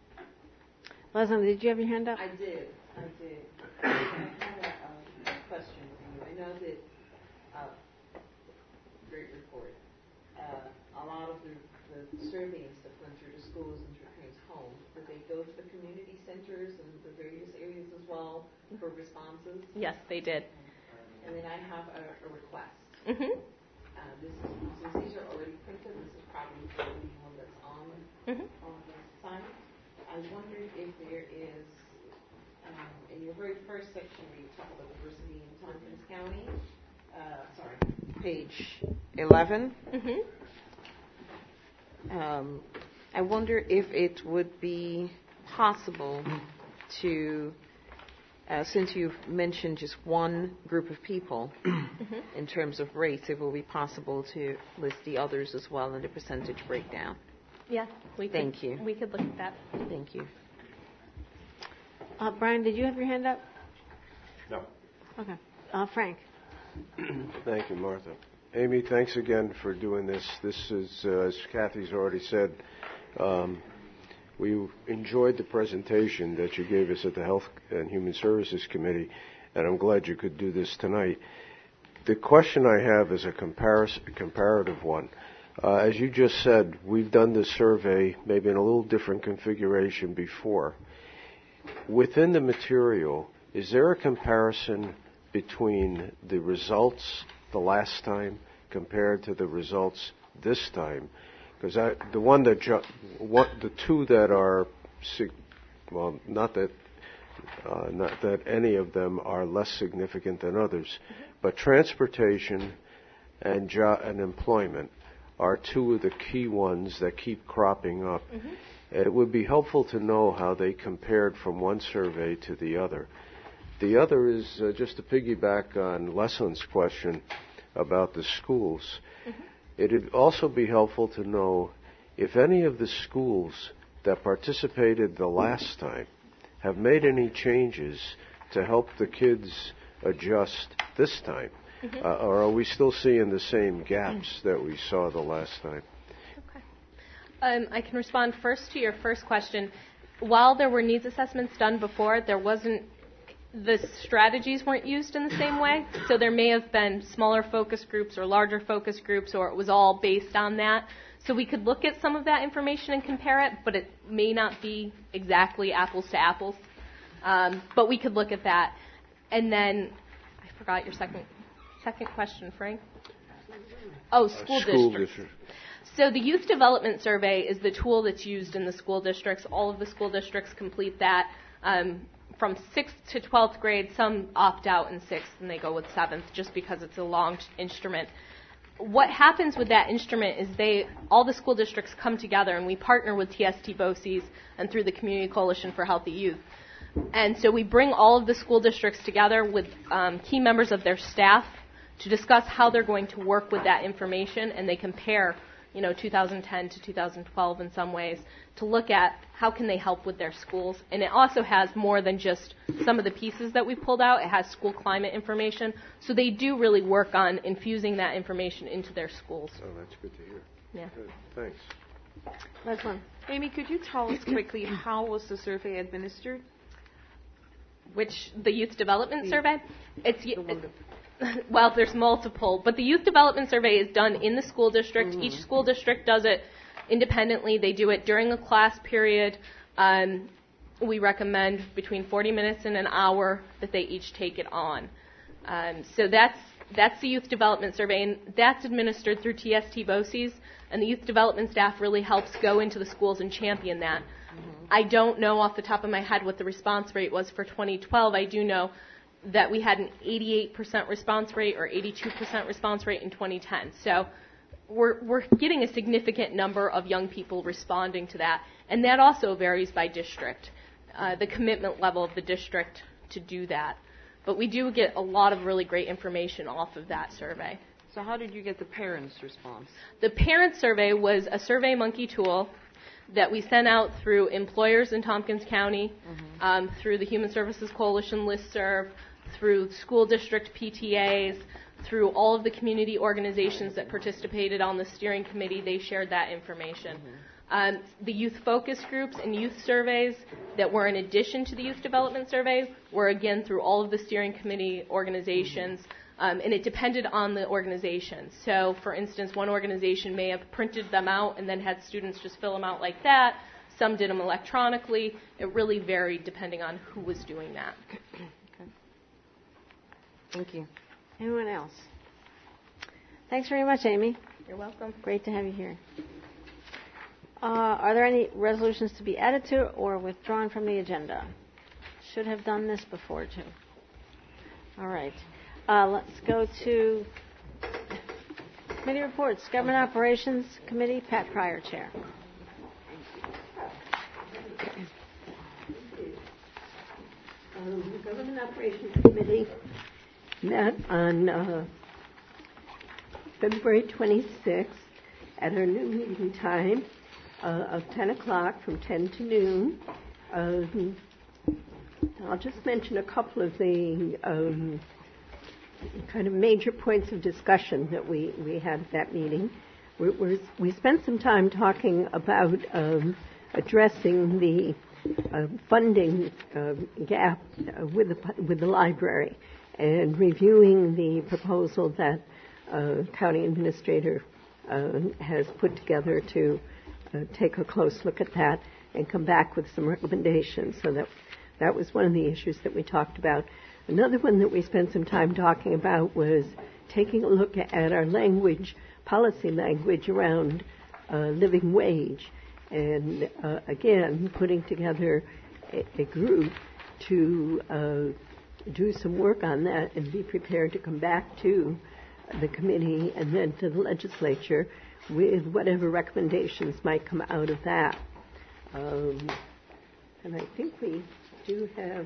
[SPEAKER 1] Leslie, did you have your hand up?
[SPEAKER 21] I did. I did. I had a um, question for you. I know that, uh, great report. Uh, a lot of the, the surveys that went through the schools and through parents' homes, did they go to the community centers and the various areas as well for responses?
[SPEAKER 20] Yes, they did.
[SPEAKER 21] And then I have a, a request.
[SPEAKER 20] Mm-hmm.
[SPEAKER 21] Uh, this is, since these are already printed, this is probably the only one that's on,
[SPEAKER 20] Mm-hmm.
[SPEAKER 21] on the site. I wondered if there is, um, in your very first section where you talk about diversity in Tompkins County, uh, sorry, page eleven.
[SPEAKER 20] Mm-hmm.
[SPEAKER 21] Um, I wonder if it would be possible to, uh, since you've mentioned just one group of people
[SPEAKER 20] Mm-hmm.
[SPEAKER 21] in terms of race, if it will be possible to list the others as well in the percentage breakdown.
[SPEAKER 20] Yeah, we
[SPEAKER 21] Thank
[SPEAKER 20] could,
[SPEAKER 21] you.
[SPEAKER 20] We could look at that.
[SPEAKER 21] Thank you.
[SPEAKER 1] Uh, Brian, did you have your hand up?
[SPEAKER 13] No.
[SPEAKER 1] Okay. Uh, Frank.
[SPEAKER 13] Thank you, Martha. Amy, thanks again for doing this. This is, uh, as Kathy's already said, um, we enjoyed the presentation that you gave us at the Health and Human Services Committee, and I'm glad you could do this tonight. The question I have is a comparis- comparative one. Uh, as you just said, we've done this survey maybe in a little different configuration before. Within the material, is there a comparison between the results the last time compared to the results this time? Because the one that ju- what the two that are, well, not that uh, not that any of them are less significant than others, but transportation and jo- and employment are two of the key ones that keep cropping up.
[SPEAKER 20] Mm-hmm.
[SPEAKER 13] It would be helpful to know how they compared from one survey to the other. The other is uh, just to piggyback on Leslie's question about the schools.
[SPEAKER 20] Mm-hmm.
[SPEAKER 13] It would also be helpful to know if any of the schools that participated the last time have made any changes to help the kids adjust this time?
[SPEAKER 20] Mm-hmm.
[SPEAKER 13] Uh, or are we still seeing the same gaps that we saw the last time?
[SPEAKER 20] Um, I can respond first to your first question. While there were needs assessments done before, there wasn't the strategies weren't used in the same way. So there may have been smaller focus groups or larger focus groups, or it was all based on that. So we could look at some of that information and compare it, but it may not be exactly apples to apples. Um, but we could look at that. And then I forgot your second second question, Frank. Oh, school,
[SPEAKER 13] uh, school
[SPEAKER 20] districts.
[SPEAKER 13] district.
[SPEAKER 20] So the Youth Development Survey is the tool that's used in the school districts. All of the school districts complete that. Um, from sixth to twelfth grade, some opt out in sixth and they go with seventh just because it's a long t- instrument. What happens with that instrument is they, all the school districts come together and we partner with T S T BOCES and through the Community Coalition for Healthy Youth. And so we bring all of the school districts together with um, key members of their staff to discuss how they're going to work with that information, and they compare, you know, two thousand ten to two thousand twelve in some ways to look at how can they help with their schools. And it also has more than just some of the pieces that we pulled out. It has school climate information. So they do really work on infusing that information into their schools.
[SPEAKER 13] Oh, that's good to hear.
[SPEAKER 20] Yeah.
[SPEAKER 13] Good. Thanks.
[SPEAKER 1] Last one.
[SPEAKER 4] Amy, could you tell us quickly how was the survey administered?
[SPEAKER 20] Which, the Youth Development Survey? It's Well, there's multiple, but the Youth Development Survey is done in the school district. Mm-hmm. Each school district does it independently. They do it during a class period. Um, we recommend between forty minutes and an hour that they each take it on. Um, so that's that's the Youth Development Survey, and that's administered through T S T BOCES, and the Youth Development staff really helps go into the schools and champion that. Mm-hmm. I don't know off the top of my head what the response rate was for twenty twelve. I do know that we had an eighty-eight percent response rate or eighty-two percent response rate in twenty ten. So we're, we're getting a significant number of young people responding to that. And that also varies by district, uh, the commitment level of the district to do that. But we do get a lot of really great information off of that survey.
[SPEAKER 4] So how did you get the parents' response?
[SPEAKER 20] The parent survey was a SurveyMonkey tool that we sent out through employers in Tompkins County, mm-hmm. um, through the Human Services Coalition listserv, through school district P T As, through all of the community organizations that participated on the steering committee. They shared that information. Mm-hmm. Um, the youth focus groups and youth surveys that were in addition to the Youth Development Survey were again through all of the steering committee organizations, mm-hmm. um, and it depended on the organization. So, for instance, one organization may have printed them out and then had students just fill them out like that. Some did them electronically. It really varied depending on who was doing that.
[SPEAKER 1] Thank you. Anyone else? Thanks very much, Amy.
[SPEAKER 20] You're welcome.
[SPEAKER 1] Great to have you here. Uh, are there any resolutions to be added to or withdrawn from the agenda? Should have done this before, too. All right. Uh, let's go to committee reports. Government Operations Committee, Pat Pryor, Chair.
[SPEAKER 11] Um, the Government Operations Committee met on uh, February twenty-sixth at our new meeting time uh, of ten o'clock from ten to noon. Um, I'll just mention a couple of the um, kind of major points of discussion that we, we had at that meeting. We, we, we spent some time talking about um, addressing the uh, funding uh, gap uh, with the, with the library, and reviewing the proposal that uh, County Administrator uh, has put together to uh, take a close look at that and come back with some recommendations. So that that was one of the issues that we talked about. Another one that we spent some time talking about was taking a look at our language, policy language around uh, living wage, and uh, again, putting together a, a group to uh, do some work on that and be prepared to come back to the committee and then to the legislature with whatever recommendations might come out of that. Um, and I think we do have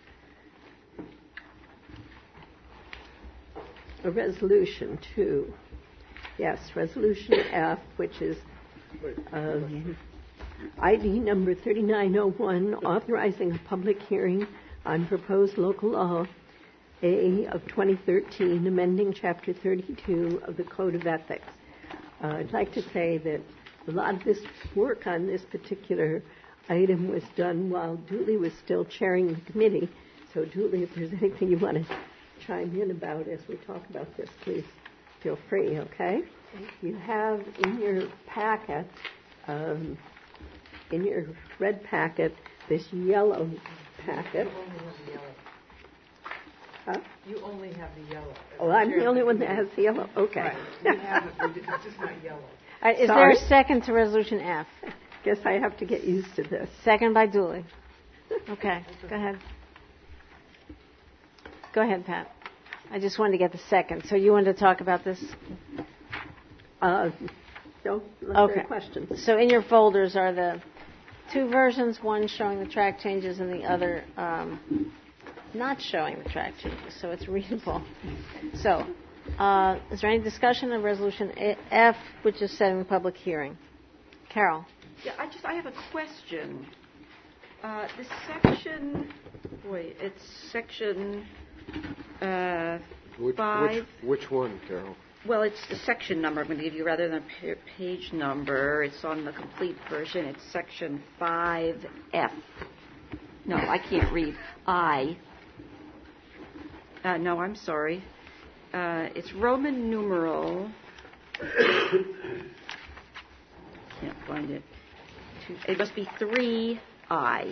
[SPEAKER 11] a resolution too. Yes, Resolution F, which is um, I D number thirty-nine oh one, authorizing a public hearing on proposed local law A of twenty thirteen, amending Chapter thirty-two of the Code of Ethics. Uh, I'd like to say that a lot of this work on this particular item was done while Dooley was still chairing the committee. So, Dooley, if there's anything you want to chime in about as we talk about this, please feel free, okay? You have in your packet, um, in your red packet, this yellow packet. Huh?
[SPEAKER 10] You only have the yellow.
[SPEAKER 11] Oh, I'm the only one that has the yellow? Okay.
[SPEAKER 10] Right. We have it, but it's just not yellow.
[SPEAKER 1] Uh, is
[SPEAKER 11] Sorry.
[SPEAKER 1] there a second to Resolution F?
[SPEAKER 11] Guess I have to get used to this.
[SPEAKER 1] Second by Dooley. Okay, go ahead. Go ahead, Pat. I just wanted to get the second. So you wanted to talk about this?
[SPEAKER 11] Uh, no, unless
[SPEAKER 1] Okay.
[SPEAKER 11] there are questions.
[SPEAKER 1] So in your folders are the two versions, one showing the track changes and the other um, not showing the track changes, so it's readable. So, uh, is there any discussion of Resolution A- F, which is setting the public hearing? Carol?
[SPEAKER 2] Yeah, I just I have a question. Uh, this section, boy, it's section uh,
[SPEAKER 13] Which,
[SPEAKER 2] five.
[SPEAKER 13] which, which one, Carol?
[SPEAKER 2] Well, it's the section number I'm going to give you rather than a pa- page number. It's on the complete version. It's section five F. No, I can't read. I. Uh, no, I'm sorry. Uh, it's Roman numeral. Can't find it. Two, it must be three I.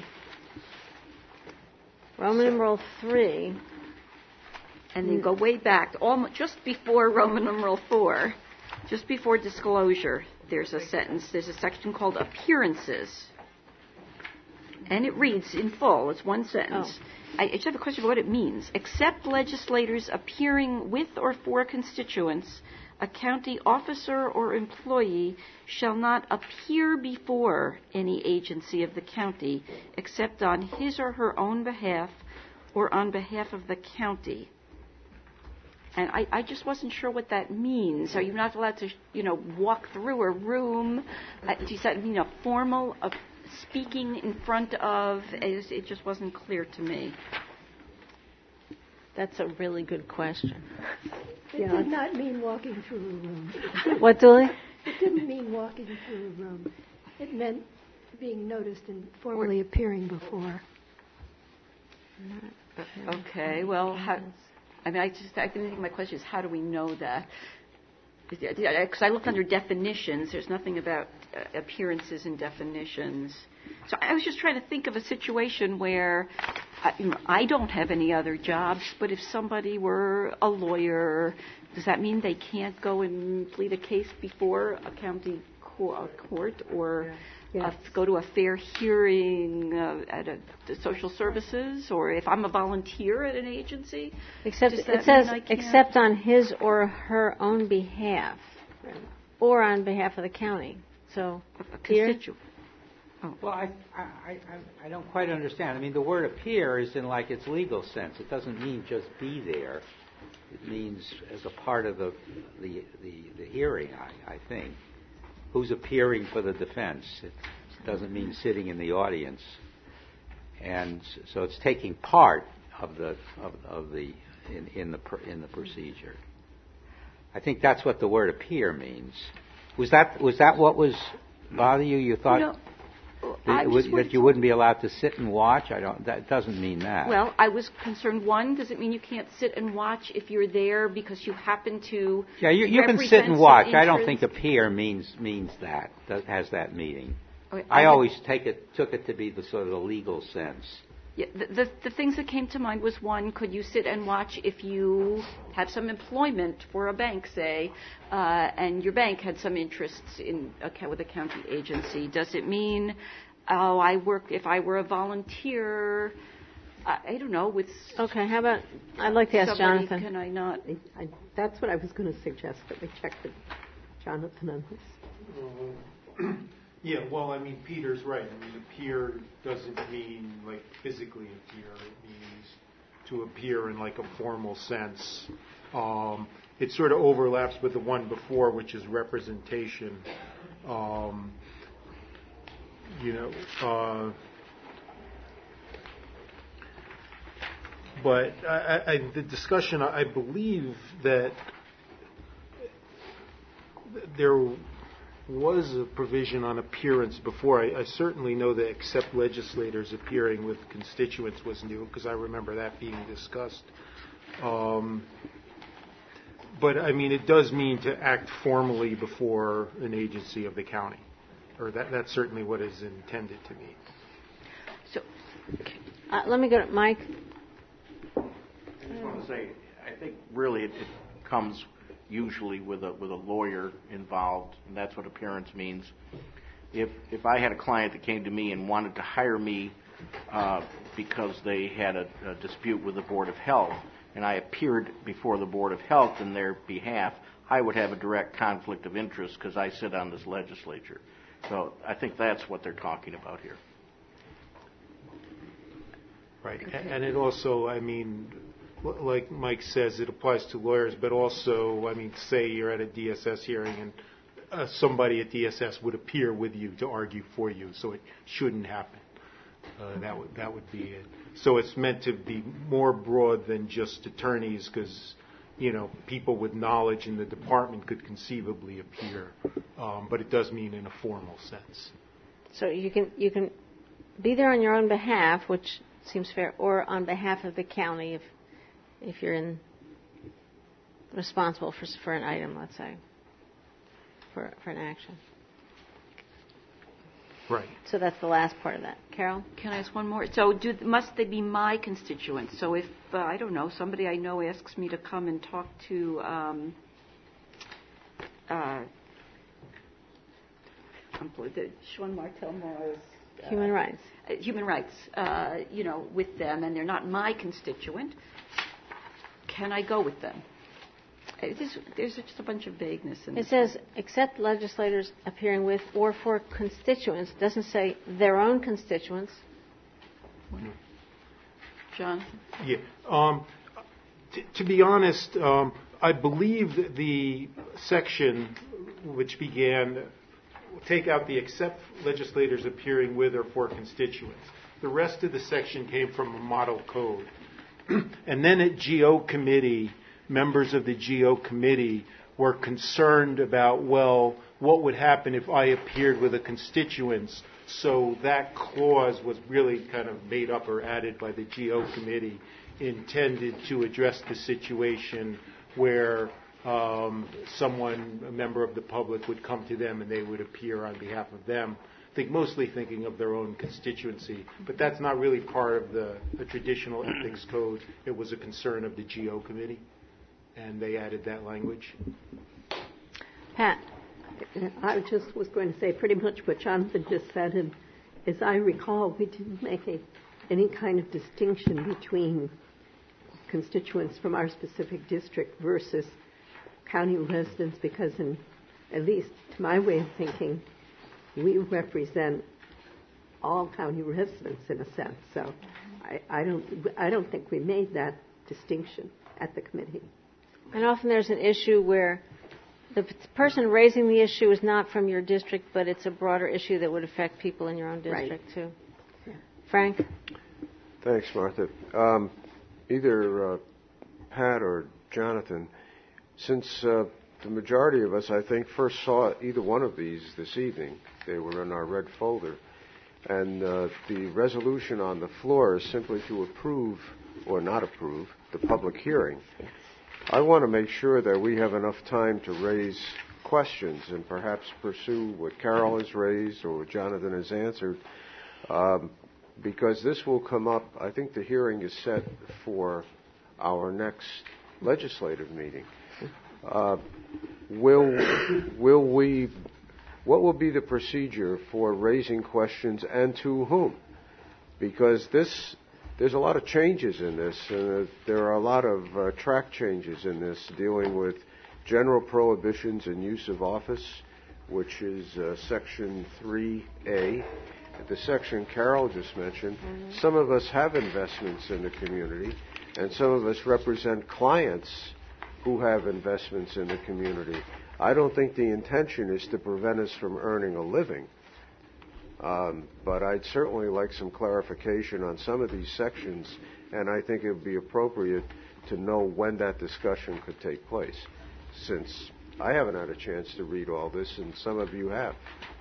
[SPEAKER 1] Roman numeral three.
[SPEAKER 2] And then go way back, almost just before Roman numeral four, just before disclosure, there's a sentence, there's a section called appearances. And it reads in full, it's one sentence.
[SPEAKER 1] Oh.
[SPEAKER 2] I just have a question about what it means. Except legislators appearing with or for constituents, a county officer or employee shall not appear before any agency of the county except on his or her own behalf or on behalf of the county. And I, I just wasn't sure what that means. Are you not allowed to, you know, walk through a room? Uh, does that mean a formal of speaking in front of? It, it just wasn't clear to me.
[SPEAKER 1] That's a really good question.
[SPEAKER 12] It
[SPEAKER 11] Yeah.
[SPEAKER 12] did not mean walking through a room.
[SPEAKER 1] What, Dooley?
[SPEAKER 12] It didn't mean walking through a room. It meant being noticed and formally appearing before.
[SPEAKER 2] Okay, well, how, I mean, I just, I think my question is, how do we know that? Because I looked under definitions. There's nothing about uh, appearances and definitions. So I was just trying to think of a situation where I, you know, I don't have any other jobs, but if somebody were a lawyer, does that mean they can't go and plead a case before a county co- court or
[SPEAKER 11] Yes.
[SPEAKER 2] uh, go to a fair hearing uh, at a, the social services? Or if I'm a volunteer at an agency?
[SPEAKER 1] Except
[SPEAKER 2] does that
[SPEAKER 1] it says
[SPEAKER 2] mean I can't?
[SPEAKER 1] except on his or her own behalf, or on behalf of the county. So,
[SPEAKER 2] A
[SPEAKER 1] Peter?
[SPEAKER 2] constituent.
[SPEAKER 14] Well, I, I, I, I don't quite understand. I mean, the word appear is in like its legal sense. It doesn't mean just be there. It means as a part of the the, the, the hearing, I, I think. Who's appearing for the defense? It doesn't mean sitting in the audience. And so it's taking part of the of, of the in, in the pr- in the procedure. I think that's what the word appear means. Was that was that what was bother you? You thought
[SPEAKER 2] No,
[SPEAKER 14] that,
[SPEAKER 2] I
[SPEAKER 14] it
[SPEAKER 2] just
[SPEAKER 14] would- that you wouldn't be allowed to sit and watch? I don't. That doesn't mean that.
[SPEAKER 2] Well, I was concerned, one, does it mean you can't sit and watch if you're there because you happen to
[SPEAKER 14] yeah, you, you can sit
[SPEAKER 2] represent
[SPEAKER 14] and
[SPEAKER 2] some
[SPEAKER 14] watch. I don't
[SPEAKER 2] interest?
[SPEAKER 14] think appear means means that. That has that meaning.
[SPEAKER 2] Okay,
[SPEAKER 14] I
[SPEAKER 2] I
[SPEAKER 14] always take it took it to be the sort of the legal sense.
[SPEAKER 2] Yeah, the, the, the things that came to mind was, one, could you sit and watch if you have some employment for a bank, say, uh, and your bank had some interests in a, with a county agency? Does it mean, oh, I work, if I were a volunteer, I, I don't know, with...
[SPEAKER 1] Okay, how about, I'd like to ask
[SPEAKER 2] somebody,
[SPEAKER 1] Jonathan.
[SPEAKER 2] Can I not...
[SPEAKER 11] I, I, that's what I was going to suggest, but we checked with Jonathan on this.
[SPEAKER 17] Yeah, well, I mean, Peter's right. I mean, appear doesn't mean like physically appear. It means to appear in like a formal sense. Um, it sort of overlaps with the one before, which is representation. Um, you know, uh, but I, I, the discussion, I believe that there was a provision on appearance before. I, I certainly know that except legislators appearing with constituents was new, because I remember that being discussed. Um, but, I mean, it does mean to act formally before an agency of the county, or that, that's certainly what is intended to mean.
[SPEAKER 1] So, uh, let me go to Mike.
[SPEAKER 15] I just want to say, I think really it, it comes usually with a with a lawyer involved, and that's what appearance means. If if I had a client that came to me and wanted to hire me uh, because they had a, a dispute with the Board of Health, and I appeared before the Board of Health in their behalf, I would have a direct conflict of interest because I sit on this legislature. So I think that's what they're talking about here.
[SPEAKER 17] Right, and it also, I mean, like Mike says, it applies to lawyers, but also, I mean, say you're at a D S S hearing and uh, somebody at D S S would appear with you to argue for you, so it shouldn't happen. Uh, that would that would be it. So it's meant to be more broad than just attorneys, because, you know, people with knowledge in the department could conceivably appear, um, but it does mean in a formal sense.
[SPEAKER 1] So you can you can be there on your own behalf, which seems fair, or on behalf of the county if if you're in responsible for for an item, let's say, for for an action.
[SPEAKER 17] Right.
[SPEAKER 1] So that's the last part of that. Carol?
[SPEAKER 2] Can I ask one more? So do, must they be my constituents? So if, uh, I don't know, somebody I know asks me to come and talk to um, uh, the Sean Martel Morrow's uh,
[SPEAKER 1] Human rights.
[SPEAKER 2] Uh, human rights, uh, you know, with them, and they're not my constituent, can I go with them? It is, there's just a bunch of vagueness in this.
[SPEAKER 1] It says, except legislators appearing with or for constituents. It doesn't say their own constituents.
[SPEAKER 2] John?
[SPEAKER 17] Yeah. Um, t- to be honest, um, I believe that the section which began, take out the except legislators appearing with or for constituents. The rest of the section came from a model code. And then at G O committee, members of the G O committee were concerned about, well, what would happen if I appeared with a constituents? So that clause was really kind of made up or added by the G O committee, intended to address the situation where um, someone, a member of the public, would come to them and they would appear on behalf of them. I think mostly thinking of their own constituency, but that's not really part of the, the traditional ethics code. It was a concern of the G O committee, and they added that language.
[SPEAKER 1] Pat?
[SPEAKER 11] I just was going to say pretty much what Jonathan just said, and as I recall, we didn't make a, any kind of distinction between constituents from our specific district versus county residents, because in, at least to my way of thinking, we represent all county residents in a sense. So I, I don't I don't think we made that distinction at the committee.
[SPEAKER 1] And often there's an issue where the person raising the issue is not from your district, but it's a broader issue that would affect people in your own district, right. too. Yeah. Frank?
[SPEAKER 13] Thanks, Martha. Um, either uh, Pat or Jonathan, since uh, the majority of us, I think, first saw either one of these this evening, they were in our red folder, and uh, the resolution on the floor is simply to approve or not approve the public hearing. I want to make sure that we have enough time to raise questions and perhaps pursue what Carol has raised or what Jonathan has answered, um, because this will come up. I think the hearing is set for our next legislative meeting. Uh, will will we? What will be the procedure for raising questions, and to whom? Because this. There's a lot of changes in this. Uh, there are a lot of uh, track changes in this dealing with general prohibitions in use of office, which is uh, Section three A. The section Carol just mentioned, mm-hmm. Some of us have investments in the community, and some of us represent clients who have investments in the community. I don't think the intention is to prevent us from earning a living. Um, but I'd certainly like some clarification on some of these sections, and I think it would be appropriate to know when that discussion could take place, since I haven't had a chance to read all this, and some of you have.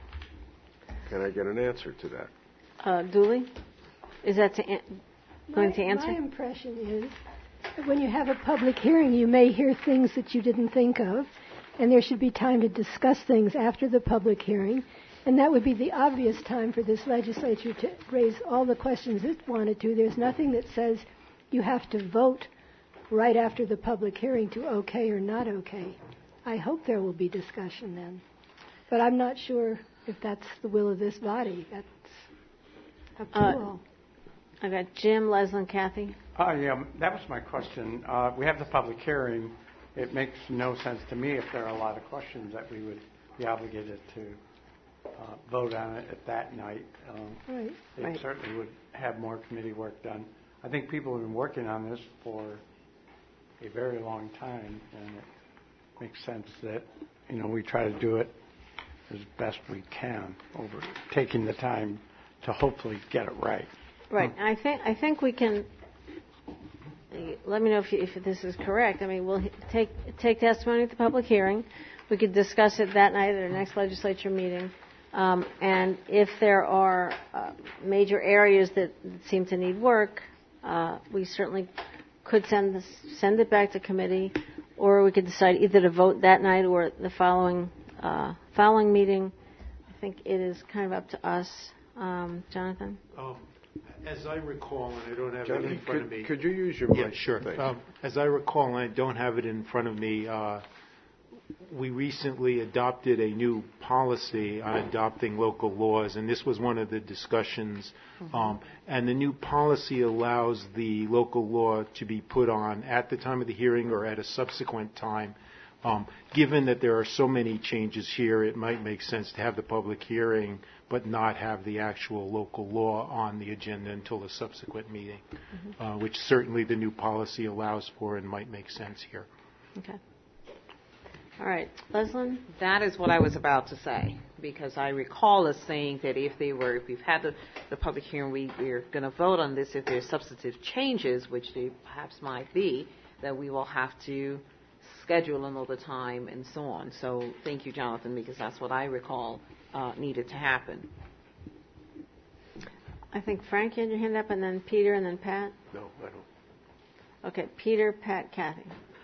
[SPEAKER 13] Can I get an answer to that?
[SPEAKER 1] Uh, Dooley? Is that to an- going
[SPEAKER 12] my,
[SPEAKER 1] to answer?
[SPEAKER 12] My impression is that when you have a public hearing, you may hear things that you didn't think of, and there should be time to discuss things after the public hearing, and that would be the obvious time for this legislature to raise all the questions it wanted to. There's nothing that says you have to vote right after the public hearing to okay or not okay. I hope there will be discussion then, but I'm not sure if that's the will of this body. That's up to
[SPEAKER 1] Uh,
[SPEAKER 12] you all.
[SPEAKER 1] I got Jim, Leslie, and Kathy.
[SPEAKER 18] Uh, yeah, that was my question. Uh, we have the public hearing. It makes no sense to me if there are a lot of questions that we would be obligated to uh, vote on it at that night. Um,
[SPEAKER 12] Right.
[SPEAKER 18] it
[SPEAKER 12] Right.
[SPEAKER 18] certainly would have more committee work done. I think people have been working on this for a very long time, and it makes sense that, you know, we try to do it as best we can over taking the time to hopefully get it right.
[SPEAKER 1] Right. I think I think we can. Let me know if you, if this is correct. I mean, we'll h- take take testimony at the public hearing. We could discuss it that night at our next legislature meeting. Um, and if there are uh, major areas that seem to need work, uh, we certainly could send this, send it back to committee, or we could decide either to vote that night or the following uh, following meeting. I think it is kind of up to us, um, Jonathan.
[SPEAKER 17] Um, as I recall, and I don't have
[SPEAKER 13] Jonathan,
[SPEAKER 17] it in front
[SPEAKER 13] could,
[SPEAKER 17] of me.
[SPEAKER 13] Could you use your
[SPEAKER 17] Yeah,
[SPEAKER 13] mic?
[SPEAKER 17] sure.
[SPEAKER 13] Thanks.
[SPEAKER 17] Um, as I recall, and I don't have it in front of me, uh, we recently adopted a new policy on adopting local laws, and this was one of the discussions. Um, and the new policy allows the local law to be put on at the time of the hearing or at a subsequent time. Um, given that there are so many changes here, it might make sense to have the public hearing but not have the actual local law on the agenda until a subsequent meeting, mm-hmm. uh, which certainly the new policy allows for and might make sense here.
[SPEAKER 1] Okay. All right. Leslie?
[SPEAKER 21] That is what I was about to say, because I recall us saying that if they were, if we've had the, the public hearing, we, we're going to vote on this. If there's substantive changes, which they perhaps might be, that we will have to schedule another time and so on. So thank you, Jonathan, because that's what I recall uh, needed to happen.
[SPEAKER 1] I think Frank, you had your hand up, and then Peter, and then Pat.
[SPEAKER 13] No, I don't.
[SPEAKER 1] Okay, Peter, Pat, Kathy.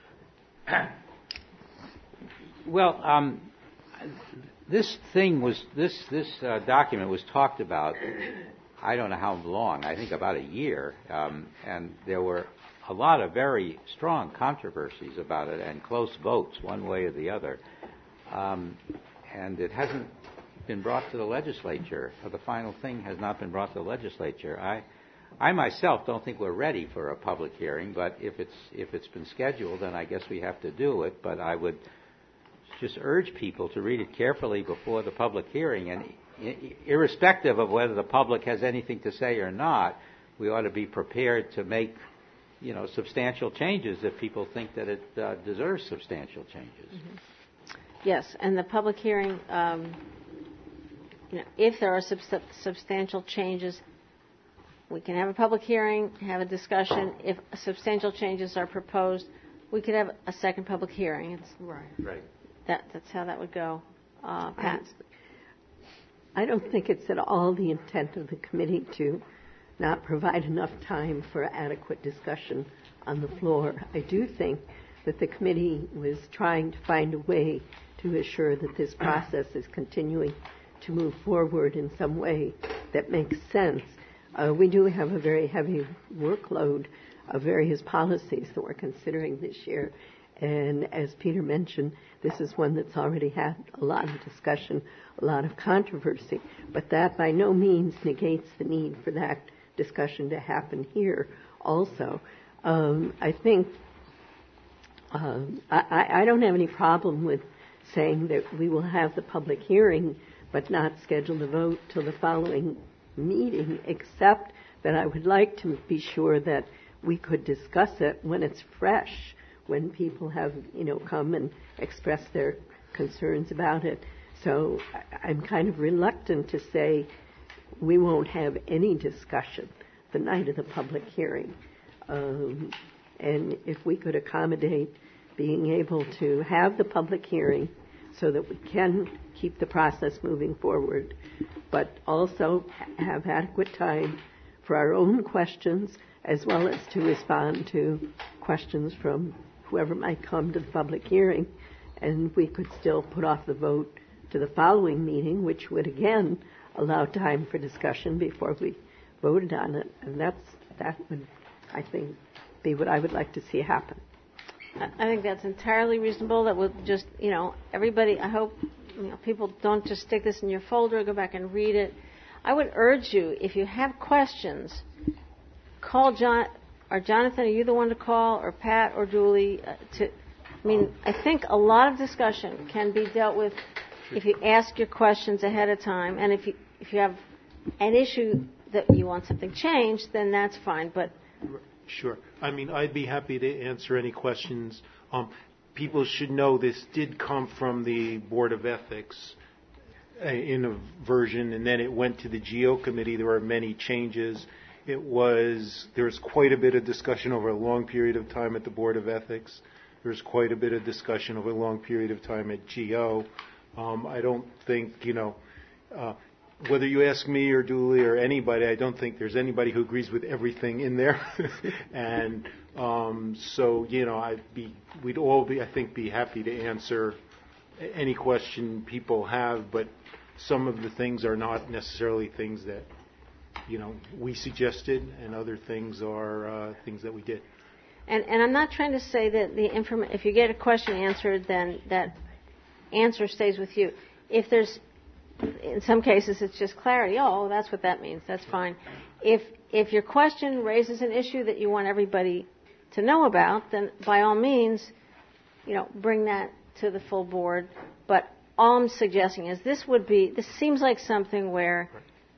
[SPEAKER 14] Well, um, this thing was this this uh, document was talked about. I don't know how long. I think about a year, um, and there were a lot of very strong controversies about it and close votes one way or the other. Um, and it hasn't been brought to the legislature, or the final thing has not been brought to the legislature. I, I myself don't think we're ready for a public hearing, but if it's if it's been scheduled, then I guess we have to do it. But I would just urge people to read it carefully before the public hearing, and irrespective of whether the public has anything to say or not, we ought to be prepared to make, you know, substantial changes if people think that it uh, deserves substantial changes.
[SPEAKER 1] Mm-hmm. Yes, and the public hearing, um, you know, if there are sub- substantial changes, we can have a public hearing, have a discussion. If substantial changes are proposed, we could have a second public hearing. It's
[SPEAKER 21] right.
[SPEAKER 14] Right.
[SPEAKER 1] That, that's how that would go. Uh, Pat?
[SPEAKER 11] I don't think it's at all the intent of the committee to not provide enough time for adequate discussion on the floor. I do think that the committee was trying to find a way to assure that this process is continuing to move forward in some way that makes sense. Uh, we do have a very heavy workload of various policies that we're considering this year. And as Peter mentioned, this is one that's already had a lot of discussion, a lot of controversy. But that by no means negates the need for that discussion to happen here also. Um, I think um, I, I don't have any problem with saying that we will have the public hearing but not schedule the vote till the following meeting, except that I would like to be sure that we could discuss it when it's fresh, when people have, you know, come and express their concerns about it. So I'm kind of reluctant to say, we won't have any discussion the night of the public hearing. Um, and if we could accommodate being able to have the public hearing so that we can keep the process moving forward, but also have adequate time for our own questions as well as to respond to questions from whoever might come to the public hearing, and we could still put off the vote to the following meeting, which would again allow time for discussion before we voted on it, and that's that would, I think, be what I would like to see happen.
[SPEAKER 1] I think that's entirely reasonable. That would just, you know, everybody, I hope, you know, people don't just stick this in your folder, go back and read it. I would urge you, if you have questions, call John, or Jonathan, are you the one to call, or Pat, or Julie? Uh, to, I mean, I think a lot of discussion can be dealt with if you ask your questions ahead of time, and if you if you have an issue that you want something changed, then that's fine. But
[SPEAKER 17] sure, I mean, I'd be happy to answer any questions. Um, people should know this did come from the Board of Ethics uh, in a version, and then it went to the G O committee. There were many changes. It was there was quite a bit of discussion over a long period of time at the Board of Ethics. There was quite a bit of discussion over a long period of time at G O. Um, I don't think, you know, uh, whether you ask me or Julie or anybody, I don't think there's anybody who agrees with everything in there. and um, so, you know, I'd be, we'd all be, I think, be happy to answer any question people have, but some of the things are not necessarily things that, you know, we suggested, and other things are uh, things that we did.
[SPEAKER 1] And, and I'm not trying to say that the inform- if you get a question answered, then that answer stays with you. If there's, in some cases, it's just clarity. Oh, that's what that means. That's fine. If if your question raises an issue that you want everybody to know about, then by all means, you know, bring that to the full board. But all I'm suggesting is this would be, this seems like something where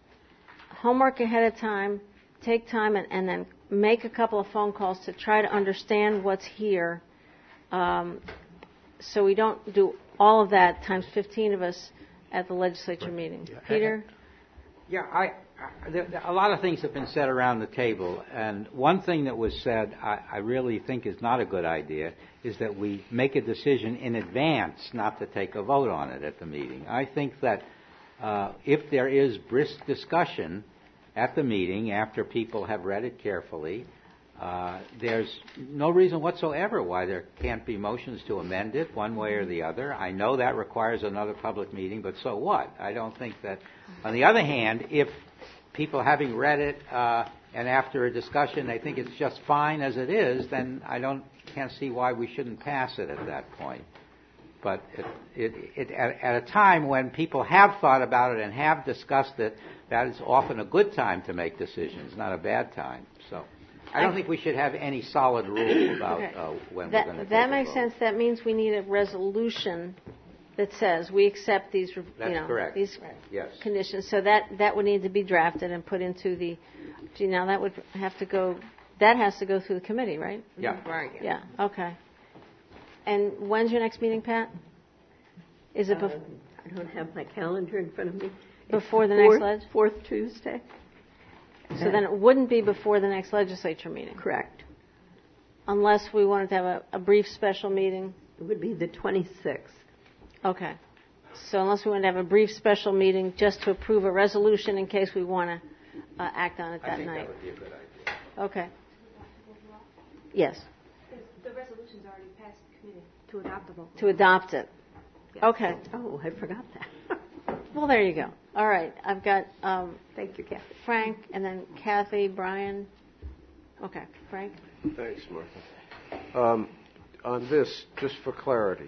[SPEAKER 1] homework ahead of time, take time, and, and then make a couple of phone calls to try to understand what's here, um, so we don't do all of that times fifteen of us at the legislature right. meeting. Yeah. Peter?
[SPEAKER 14] Yeah, I, I there, there, a lot of things have been said around the table, and one thing that was said I, I really think is not a good idea is that we make a decision in advance not to take a vote on it at the meeting. I think that uh, if there is brisk discussion at the meeting after people have read it carefully, Uh, there's no reason whatsoever why there can't be motions to amend it one way or the other. I know that requires another public meeting, but so what? I don't think that. On the other hand, if people having read it uh, and after a discussion they think it's just fine as it is, then I don't can't see why we shouldn't pass it at that point. But it, it, it, at, at a time when people have thought about it and have discussed it, that is often a good time to make decisions, not a bad time. So. I don't think we should have any solid rule about
[SPEAKER 1] okay.
[SPEAKER 14] uh, when
[SPEAKER 1] that,
[SPEAKER 14] we're going to
[SPEAKER 1] That
[SPEAKER 14] take
[SPEAKER 1] makes
[SPEAKER 14] a vote.
[SPEAKER 1] sense. That means we need a resolution that says we accept these,
[SPEAKER 14] That's
[SPEAKER 1] you know,
[SPEAKER 14] correct.
[SPEAKER 1] these
[SPEAKER 14] yes.
[SPEAKER 1] conditions. So that, that would need to be drafted and put into the. Gee, now that would have to go. That has to go through the committee, right?
[SPEAKER 14] Yeah.
[SPEAKER 1] Right. Yeah. Okay. And when's your next meeting, Pat? Is it? Bef-
[SPEAKER 11] uh, I don't have my calendar in front of me.
[SPEAKER 1] Before
[SPEAKER 11] it's
[SPEAKER 1] the
[SPEAKER 11] fourth,
[SPEAKER 1] next leg?
[SPEAKER 11] Fourth Tuesday.
[SPEAKER 1] So then it wouldn't be before the next legislature meeting?
[SPEAKER 11] Correct.
[SPEAKER 1] Unless we wanted to have a, a brief special meeting?
[SPEAKER 11] It would be the twenty-sixth.
[SPEAKER 1] Okay. So unless we want to have a brief special meeting just to approve a resolution in case we want to uh, act on it that
[SPEAKER 14] I think
[SPEAKER 1] night.
[SPEAKER 14] that would be a good idea.
[SPEAKER 1] Okay. Yes.
[SPEAKER 12] The resolution's already passed the committee to adopt the vote.
[SPEAKER 1] To adopt it.
[SPEAKER 12] Yes.
[SPEAKER 1] Okay.
[SPEAKER 11] Oh, I forgot that.
[SPEAKER 1] Well, there you go. All right. I've got um,
[SPEAKER 11] Thank you, Kathy.
[SPEAKER 1] Frank, and then Kathy, Brian. Okay. Frank?
[SPEAKER 13] Thanks, Martha. Um, on this, just for clarity,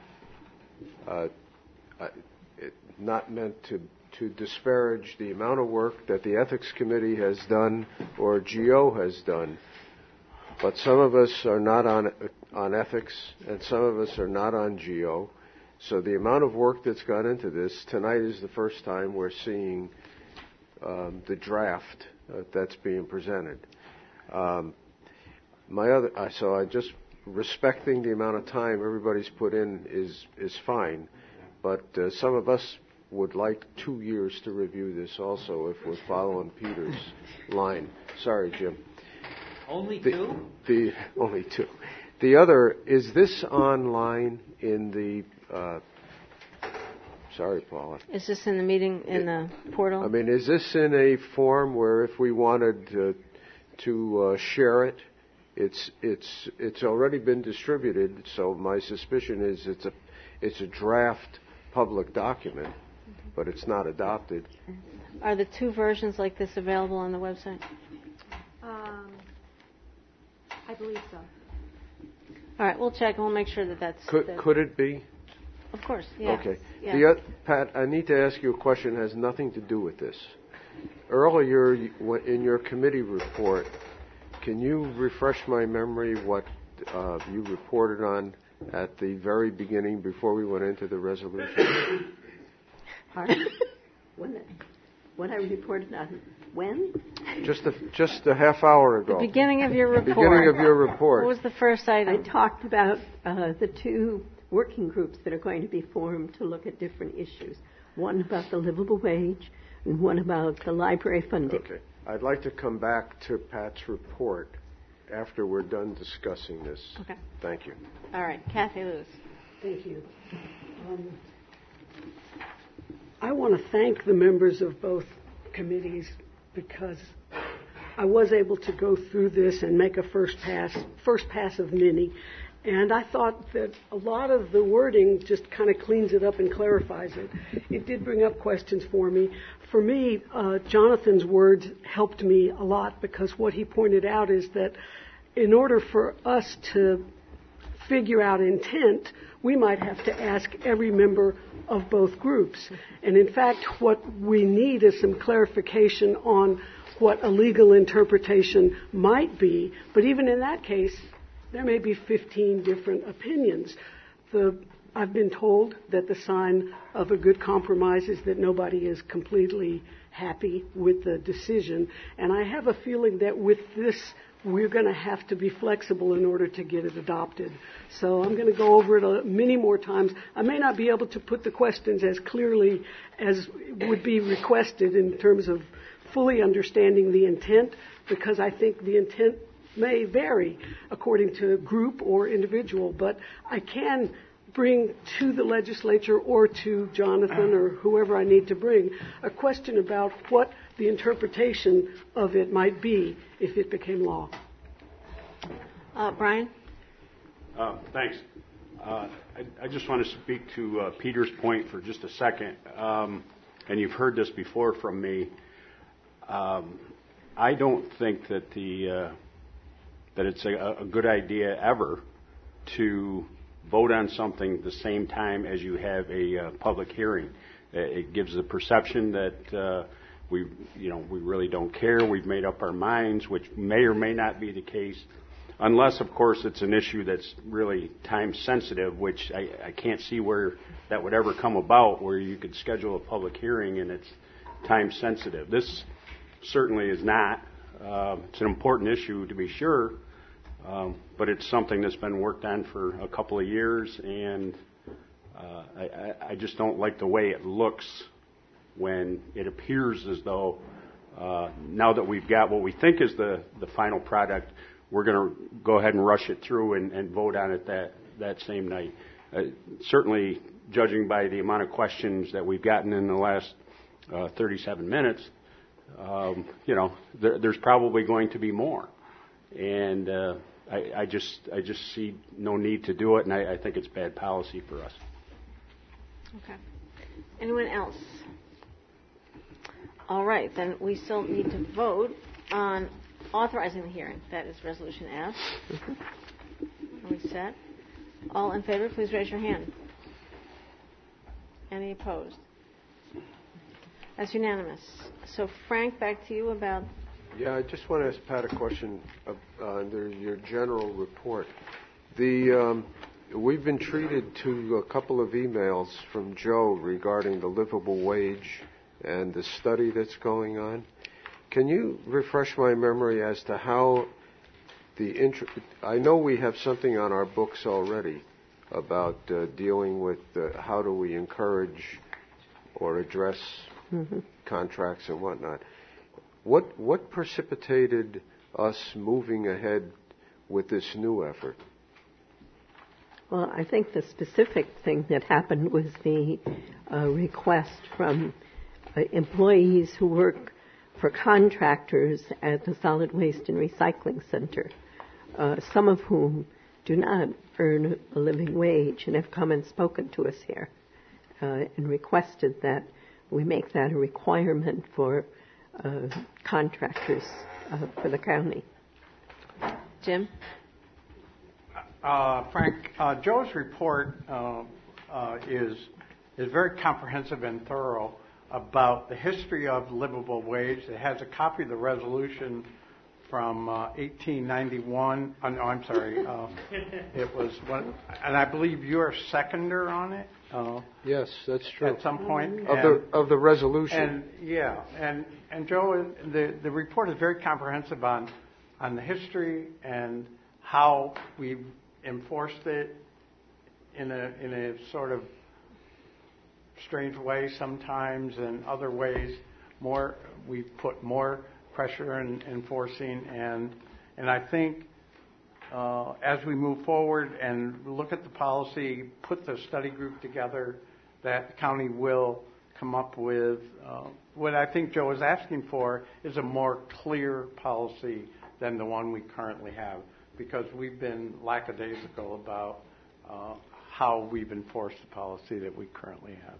[SPEAKER 13] uh, I, it, not meant to, to disparage the amount of work that the Ethics Committee has done or G O has done, but some of us are not on, on ethics and some of us are not on G O. So the amount of work that's gone into this, tonight is the first time we're seeing um, the draft uh, that's being presented. Um, my other, uh, so I just respecting the amount of time everybody's put in is is fine, but uh, some of us would like two years to review this also, if we're following Peter's line. Sorry, Jim.
[SPEAKER 14] Only
[SPEAKER 13] the,
[SPEAKER 14] two?
[SPEAKER 13] The only two. The other, is this online in the? Uh, sorry, Paula.
[SPEAKER 1] Is this in the meeting in the portal?
[SPEAKER 13] I mean, is this in a form where if we wanted to, to uh, share it, it's it's it's already been distributed. So my suspicion is it's a it's a draft public document, but it's not adopted.
[SPEAKER 1] Are the two versions like this available on the website?
[SPEAKER 7] Um, I believe so.
[SPEAKER 1] All right, we'll check and we'll make sure that that's.
[SPEAKER 13] Could
[SPEAKER 1] that
[SPEAKER 13] could it be?
[SPEAKER 1] Of course, yeah.
[SPEAKER 13] Okay.
[SPEAKER 1] Yeah.
[SPEAKER 13] The, uh, Pat, I need to ask you a question that has nothing to do with this. Earlier in your committee report, can you refresh my memory what uh, you reported on at the very beginning before we went into the resolution?
[SPEAKER 11] Pardon? When, when I reported on when?
[SPEAKER 13] Just a, just a half hour ago.
[SPEAKER 1] The beginning of your report.
[SPEAKER 13] The beginning of your report.
[SPEAKER 1] What was the first item?
[SPEAKER 11] I talked about uh, the two working groups that are going to be formed to look at different issues. One about the livable wage and one about the library funding.
[SPEAKER 13] Okay. I'd like to come back to Pat's report after we're done discussing this.
[SPEAKER 1] Okay.
[SPEAKER 13] Thank you.
[SPEAKER 1] All right. Kathy Lewis.
[SPEAKER 8] Thank you. Um, I want to thank the members of both committees because I was able to go through this and make a first pass, first pass of many. And I thought that a lot of the wording just kind of cleans it up and clarifies it. It did bring up questions for me. For me, uh, Jonathan's words helped me a lot because what he pointed out is that in order for us to figure out intent, we might have to ask every member of both groups. And in fact, what we need is some clarification on what a legal interpretation might be. But even in that case, there may be fifteen different opinions. The, I've been told that the sign of a good compromise is that nobody is completely happy with the decision. And I have a feeling that with this, we're going to have to be flexible in order to get it adopted. So I'm going to go over it a, many more times. I may not be able to put the questions as clearly as would be requested in terms of fully understanding the intent, because I think the intent may vary according to group or individual, but I can bring to the legislature or to Jonathan or whoever I need to bring a question about what the interpretation of it might be if it became law.
[SPEAKER 1] Uh, Brian?
[SPEAKER 19] Uh, thanks. Uh, I, I just want to speak to uh, Peter's point for just a second. Um, and you've heard this before from me. Um, I don't think that the uh, that it's a, a good idea ever to vote on something the same time as you have a uh, public hearing. It gives the perception that uh, we, you know, we really don't care. We've made up our minds, which may or may not be the case, unless, of course, it's an issue that's really time sensitive, which I, I can't see where that would ever come about, where you could schedule a public hearing and it's time sensitive. This certainly is not. Uh, it's an important issue, to be sure, um, but it's something that's been worked on for a couple of years, and uh, I, I just don't like the way it looks when it appears as though uh, now that we've got what we think is the, the final product, we're going to go ahead and rush it through and, and vote on it that, that same night. Uh, certainly, judging by the amount of questions that we've gotten in the last uh, thirty-seven minutes, Um, you know, there, there's probably going to be more, and uh, I, I just I just see no need to do it, and I, I think it's bad policy for us.
[SPEAKER 1] Okay. Anyone else? All right, then we still need to vote on authorizing the hearing. That is Resolution F. Are we set? All in favor, please raise your hand. Any opposed? That's unanimous. So, Frank, back to you about...
[SPEAKER 13] Yeah, I just want to ask Pat a question of, uh, under your general report. The um, we've been treated to a couple of emails from Joe regarding the livable wage and the study that's going on. Can you refresh my memory as to how the... Int- I know we have something on our books already about uh, dealing with uh, how do we encourage or address
[SPEAKER 11] Mm-hmm.
[SPEAKER 13] contracts and whatnot. What what precipitated us moving ahead with this new effort?
[SPEAKER 11] Well, I think the specific thing that happened was the uh, request from uh, employees who work for contractors at the Solid Waste and Recycling Center, uh, some of whom do not earn a living wage and have come and spoken to us here uh, and requested that we make that a requirement for uh, contractors uh, for the county.
[SPEAKER 1] Jim?
[SPEAKER 18] Uh, Frank, uh, Joe's report uh, uh, is is very comprehensive and thorough about the history of livable wage. It has a copy of the resolution from uh, eighteen ninety-one. Oh, no, I'm sorry. Uh, it was one, and I believe you're a seconder on it. Uh,
[SPEAKER 13] yes, that's true.
[SPEAKER 18] At some point
[SPEAKER 13] of
[SPEAKER 18] and,
[SPEAKER 13] the of the resolution.
[SPEAKER 18] And yeah, and and Joe, the the report is very comprehensive on on the history and how we've enforced it in a in a sort of strange way sometimes, and other ways more we put more pressure in enforcing, and and I think uh, as we move forward and look at the policy, put the study group together, that the county will come up with uh, what I think Joe is asking for is a more clear policy than the one we currently have, because we've been lackadaisical about uh, how we've enforced the policy that we currently have.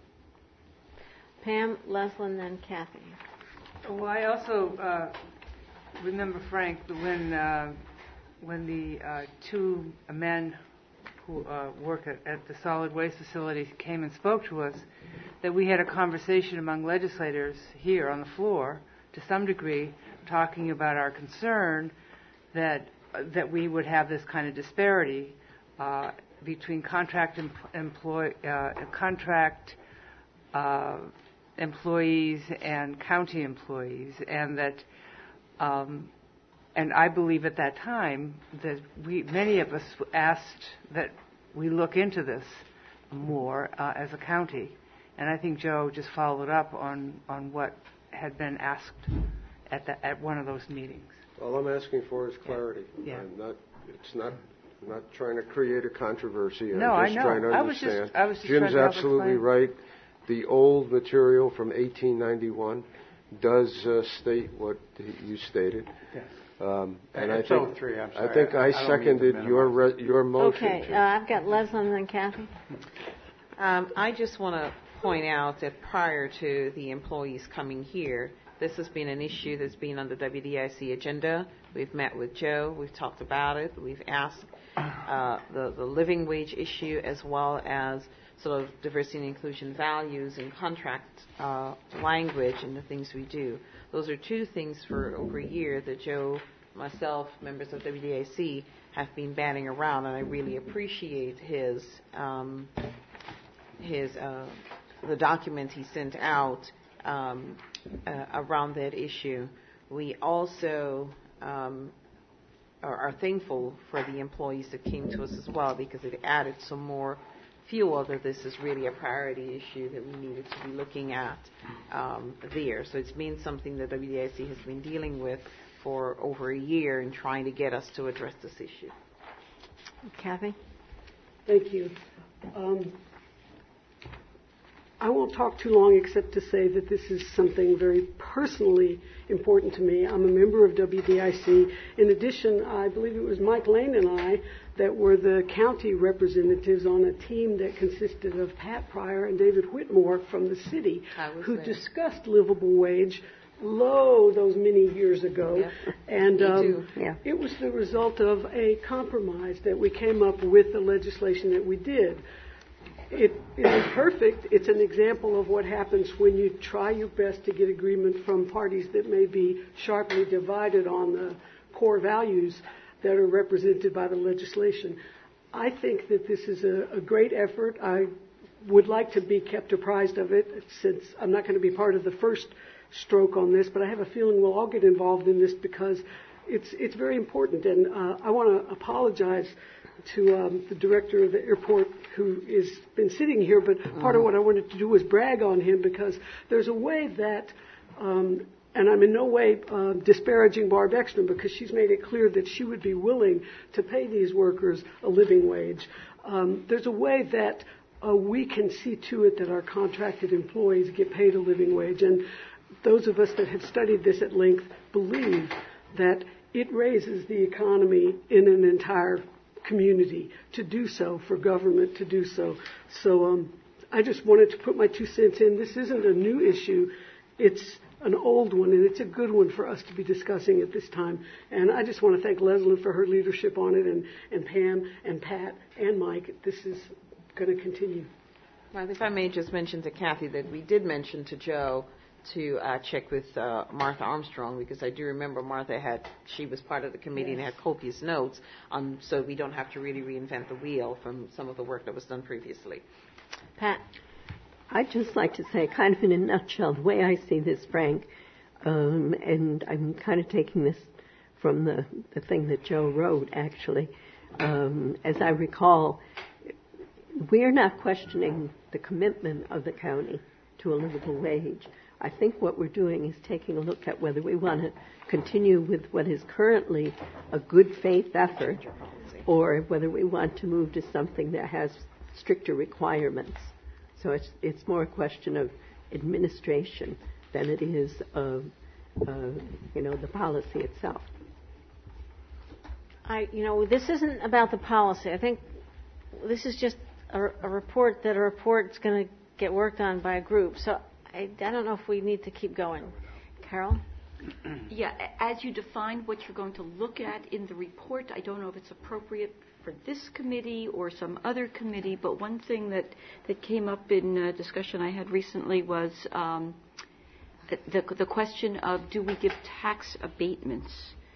[SPEAKER 1] Pam, Leslie, and then Kathy.
[SPEAKER 10] Well, I also uh, remember, Frank, when uh, when the uh, two men who uh, work at, at the solid waste facility came and spoke to us, that we had a conversation among legislators here on the floor, to some degree, talking about our concern that that we would have this kind of disparity uh, between contract em- employ uh, contract uh, employees and county employees, and that um, and I believe at that time that we many of us asked that we look into this more uh, as a county, and I think Joe just followed up on, on what had been asked at the, at one of those meetings.
[SPEAKER 13] All I'm asking for is clarity.
[SPEAKER 10] Yeah.
[SPEAKER 13] I'm not. It's not. I'm not trying to create a controversy. I'm
[SPEAKER 10] No,
[SPEAKER 13] just
[SPEAKER 10] I know.
[SPEAKER 13] trying to
[SPEAKER 10] I was
[SPEAKER 13] understand.
[SPEAKER 10] just- I was just
[SPEAKER 13] Jim's
[SPEAKER 10] trying to help
[SPEAKER 13] absolutely
[SPEAKER 10] explain.
[SPEAKER 13] right. The old material from eighteen ninety-one does uh, state what you stated.
[SPEAKER 18] Yes.
[SPEAKER 13] Um, and I
[SPEAKER 18] It's
[SPEAKER 13] think
[SPEAKER 18] oh three, I'm sorry.
[SPEAKER 13] I think I,
[SPEAKER 18] I- I don't mean to
[SPEAKER 13] seconded your
[SPEAKER 18] minimize.
[SPEAKER 13] re- your motion.
[SPEAKER 1] Okay,
[SPEAKER 13] Jim.
[SPEAKER 1] uh, I've got Leslie and then Kathy.
[SPEAKER 21] Um, I just want to point out that prior to the employees coming here, this has been an issue that's been on the W D I C agenda. We've met with Joe. We've talked about it. We've asked uh, the, the living wage issue, as well as sort of diversity and inclusion values and contract uh, language and the things we do. Those are two things for over a year that Joe, myself, members of W D I C have been batting around, and I really appreciate his um, his uh, the documents he sent out um, uh, around that issue. We also um, are, are thankful for the employees that came to us as well, because it added some more fuel that this is really a priority issue that we needed to be looking at um, there. So it's been something that W D I C has been dealing with for over a year and trying to get us to address this issue.
[SPEAKER 1] Kathy?
[SPEAKER 8] Thank you. Um, I won't talk too long except to say that this is something very personally important to me. I'm a member of W D I C. In addition, I believe it was Mike Lane and I that were the county representatives on a team that consisted of Pat Pryor and David Whitmore from the city, who
[SPEAKER 21] there.
[SPEAKER 8] discussed livable wage low those many years ago.
[SPEAKER 21] Yeah.
[SPEAKER 8] And
[SPEAKER 21] Me
[SPEAKER 8] um,
[SPEAKER 21] too.
[SPEAKER 11] Yeah.
[SPEAKER 8] it was the result of a compromise that we came up with the legislation that we did. It isn't perfect. It's an example of what happens when you try your best to get agreement from parties that may be sharply divided on the core values that are represented by the legislation. I think that this is a, a great effort. I would like to be kept apprised of it, since I'm not going to be part of the first stroke on this, but I have a feeling we'll all get involved in this, because it's it's very important. And uh, I want to apologize to um, the director of the airport who has been sitting here, but part of what I wanted to do was brag on him, because there's a way that, um, and I'm in no way uh, disparaging Barb Ekstrom, because she's made it clear that she would be willing to pay these workers a living wage. Um, there's a way that uh, we can see to it that our contracted employees get paid a living wage. And those of us that have studied this at length believe that it raises the economy in an entire community to do so, for government to do so. So um, I just wanted to put my two cents in. This isn't a new issue. It's an old one, and it's a good one for us to be discussing at this time. And I just want to thank Leslie for her leadership on it, and, and Pam and Pat and Mike. This is going to continue.
[SPEAKER 21] Well, if I may just mention to Kathy that we did mention to Joe to uh, check with uh, Martha Armstrong, because I do remember Martha had, she was part of the committee yes. and had copious notes, on, so we don't have to really reinvent the wheel from some of the work that was done previously.
[SPEAKER 1] Pat?
[SPEAKER 11] I'd just like to say, kind of in a nutshell, the way I see this, Frank, um, and I'm kind of taking this from the, the thing that Joe wrote, actually. Um, as I recall, we're not questioning the commitment of the county to a livable wage. I think what we're doing is taking a look at whether we want to continue with what is currently a good faith effort, or whether we want to move to something that has stricter requirements. So it's it's more a question of administration than it is of uh, you know the policy itself.
[SPEAKER 1] I you know this isn't about the policy. I think this is just a, a report that a report's going to get worked on by a group. So I, I don't know if we need to keep going. Carol?
[SPEAKER 2] Yeah, as you defined what you're going to look at in the report, I don't know if it's appropriate for this committee or some other committee, but one thing that, that came up in a discussion I had recently was um, the, the question of, do we give tax abatements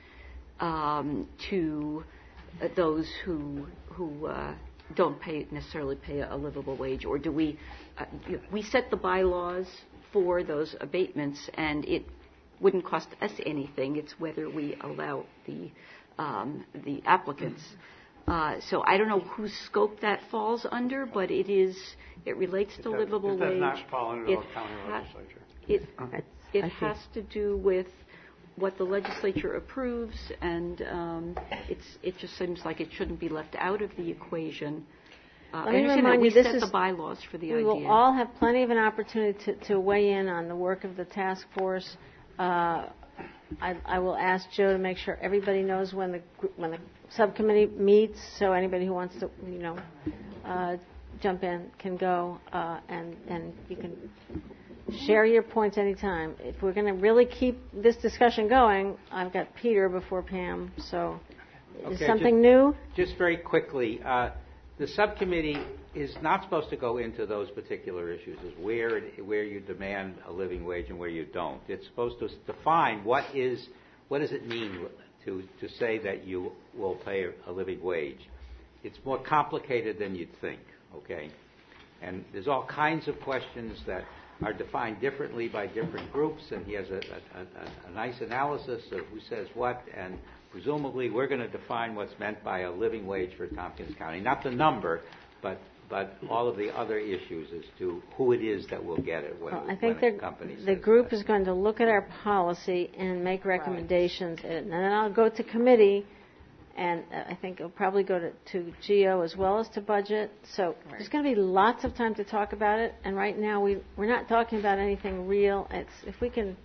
[SPEAKER 2] um, to uh, those who who uh, don't pay necessarily pay a livable wage, or do we uh, we set the bylaws for those abatements, and it wouldn't cost us anything. It's whether we allow the um, the applicants. Uh, so I don't know whose scope that falls under, but it is it relates
[SPEAKER 18] It
[SPEAKER 2] to
[SPEAKER 18] does,
[SPEAKER 2] livable
[SPEAKER 18] it does
[SPEAKER 2] wage.
[SPEAKER 18] not fall under
[SPEAKER 2] it
[SPEAKER 18] the county
[SPEAKER 2] ha-
[SPEAKER 18] legislature.
[SPEAKER 2] It
[SPEAKER 11] That's,
[SPEAKER 2] it has to do with what the legislature approves, and um, it's it just seems like it shouldn't be left out of the equation. Uh,
[SPEAKER 1] Let
[SPEAKER 2] I
[SPEAKER 1] me
[SPEAKER 2] understand
[SPEAKER 1] remind
[SPEAKER 2] that we
[SPEAKER 1] you, this
[SPEAKER 2] set
[SPEAKER 1] is,
[SPEAKER 2] the bylaws for the
[SPEAKER 1] we
[SPEAKER 2] idea.
[SPEAKER 1] will all have plenty of an opportunity to, to weigh in on the work of the task force. Uh, I, I will ask Joe to make sure everybody knows when the when the subcommittee meets, so anybody who wants to, you know, uh, jump in can go, uh, and and you can share your points anytime. If we're going to really keep this discussion going, I've got Peter before Pam. So, is
[SPEAKER 14] Okay,
[SPEAKER 1] something
[SPEAKER 14] just,
[SPEAKER 1] new?
[SPEAKER 14] Just very quickly, uh, the subcommittee is not supposed to go into those particular issues, is where it, where you demand a living wage and where you don't. It's supposed to define what is what does it mean to to say that you will pay a living wage. It's more complicated than you'd think. Okay, and there's all kinds of questions that are defined differently by different groups, and he has a, a, a, a nice analysis of who says what, and presumably we're going to define what's meant by a living wage for Tompkins County. Not the number, but but all of the other issues as to who it is that will get it when,
[SPEAKER 1] Well, I think
[SPEAKER 14] when a company
[SPEAKER 1] the
[SPEAKER 14] says
[SPEAKER 1] group
[SPEAKER 14] that.
[SPEAKER 1] is going to look at our policy and make recommendations, right. and then I'll go to committee, and I think it'll probably go to, to G O as well as to budget. So right. there's going to be lots of time to talk about it, and right now we, we're not talking about anything real. It's if we can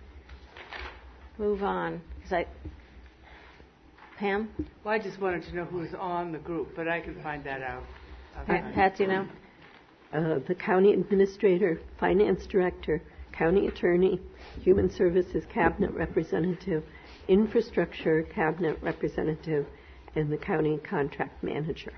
[SPEAKER 1] move on, because I... Pam?
[SPEAKER 10] Well, I just wanted to know who was on the group, but I can find that out.
[SPEAKER 1] Pat, Pat, do you know?
[SPEAKER 11] Uh, the county administrator, finance director, county attorney, human services cabinet representative, infrastructure cabinet representative, and the county contract manager.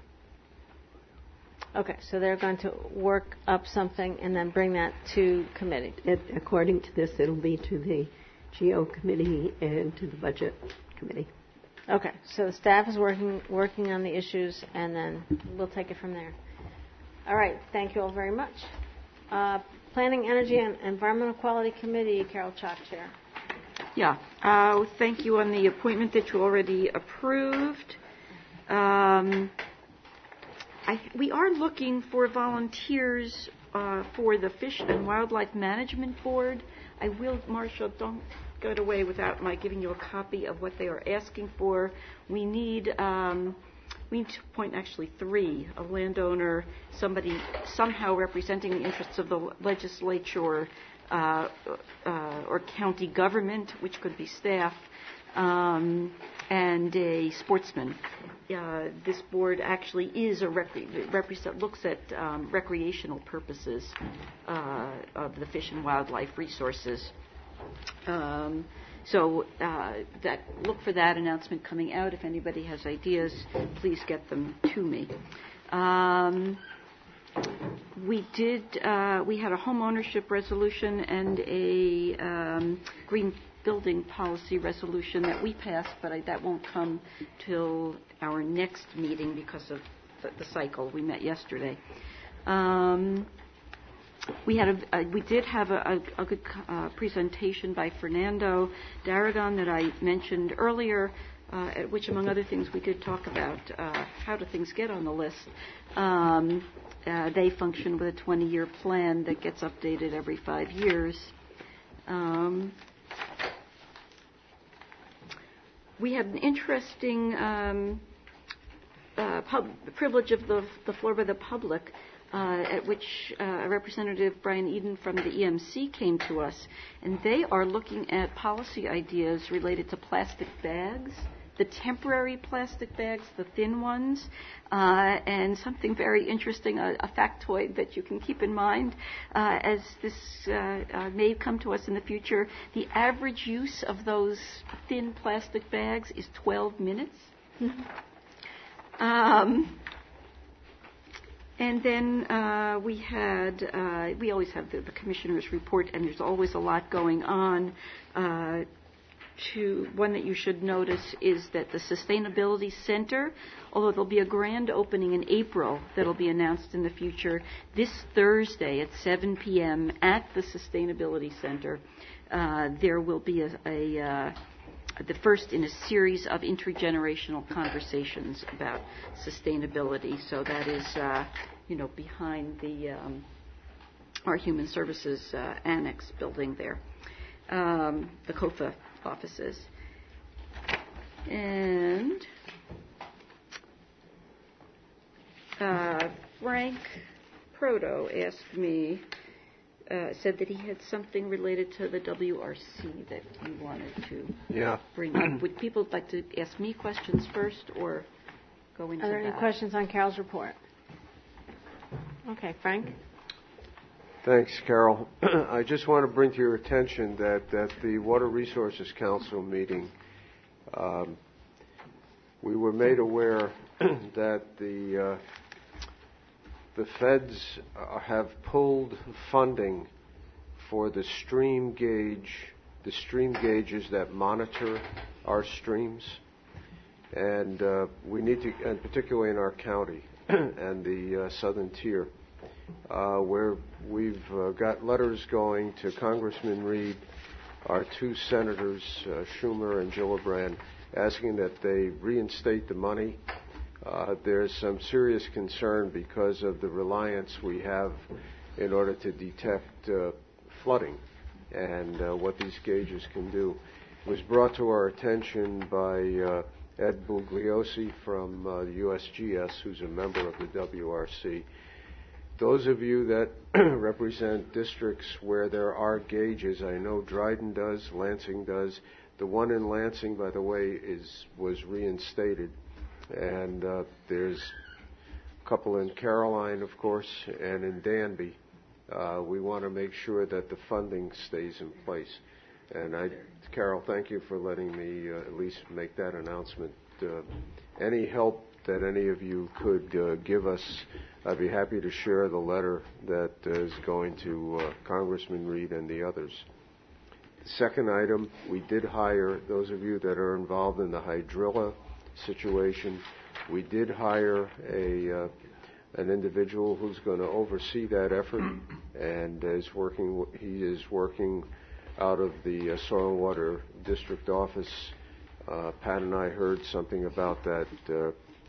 [SPEAKER 1] Okay, so they're going to work up something and then bring that to committee.
[SPEAKER 11] It, according to this, it'll be to the G O committee and to the budget committee.
[SPEAKER 1] Okay, so the staff is working working on the issues, and then we'll take it from there. All right, thank you all very much. Uh, Planning, Energy, and Environmental Quality Committee, Carol Chalk, Chair.
[SPEAKER 2] Yeah. Uh, thank you on the appointment that you already approved. Um, I, we are looking for volunteers uh, for the Fish and Wildlife Management Board. I will, Marcia, don't get away without my giving you a copy of what they are asking for. We need um, we need to appoint actually three: a landowner, somebody somehow representing the interests of the legislature uh, uh, or county government, which could be staff, um, and a sportsman. Uh, this board actually is a rec- represent looks at um, recreational purposes uh, of the fish and wildlife resources. Um, so uh, that look for that announcement coming out. If anybody has ideas, please get them to me. Um, we did. Uh, we had a home ownership resolution and a um, green building policy resolution that we passed, but I, that won't come till our next meeting because of the, the cycle. We met yesterday. Um, we had a, a, we did have a, a, a good uh, presentation by Fernando Daragon that I mentioned earlier, uh, at which, among other things, we did talk about uh, how do things get on the list. Um, uh, they function with a twenty-year plan that gets updated every five years. Um, We had an interesting um, uh, pub, privilege of the, the floor by the public, uh, at which uh, Representative Brian Eden from the E M C came to us, and they are looking at policy ideas related to plastic bags, the temporary plastic bags, the thin ones, uh, and something very interesting, a, a factoid that you can keep in mind uh, as this uh, uh, may come to us in the future. The average use of those thin plastic bags is twelve minutes. um, and then uh, we had, uh, we always have the, the commissioner's report, and there's always a lot going on. Uh, To one that you should notice is that the Sustainability Center, although there'll be a grand opening in April that'll be announced in the future, this Thursday at seven p.m. at the Sustainability Center, uh, there will be a, a uh, the first in a series of intergenerational conversations about sustainability. So that is, uh, you know, behind the um, our Human Services uh, Annex building there, um, the COFA offices. And uh, Frank Proto asked me, uh, said that he had something related to the W R C that he wanted to
[SPEAKER 13] yeah.
[SPEAKER 2] bring up. Would people like to ask me questions first or go into that?
[SPEAKER 1] Are there any questions on Carol's report? Okay, Frank?
[SPEAKER 13] Thanks, Carol. I just want to bring to your attention that at the Water Resources Council meeting, um, we were made aware that the uh, the feds uh, have pulled funding for the stream gauge, the stream gauges that monitor our streams, and uh, we need to, and particularly in our county and the uh, southern tier. Uh, where we've uh, got letters going to Congressman Reed, our two senators, uh, Schumer and Gillibrand, asking that they reinstate the money. Uh, there's some serious concern because of the reliance we have in order to detect uh, flooding and uh, what these gauges can do. It was brought to our attention by uh, Ed Bugliosi from uh, the U S G S, who's a member of the W R C. Those of you that represent districts where there are gauges, I know Dryden does, Lansing does. The one in Lansing, by the way, is was reinstated. And uh, there's a couple in Caroline, of course, and in Danby. Uh, we want to make sure that the funding stays in place. And I, Carol, thank you for letting me uh, at least make that announcement. Uh, any help that any of you could uh, give us, I'd be happy to share the letter that uh, is going to uh, Congressman Reed and the others. The second item, we did hire, those of you that are involved in the hydrilla situation, we did hire a uh, an individual who's going to oversee that effort, and is working. He is working out of the uh, Soil and Water District Office. Uh, Pat and I heard something about that uh,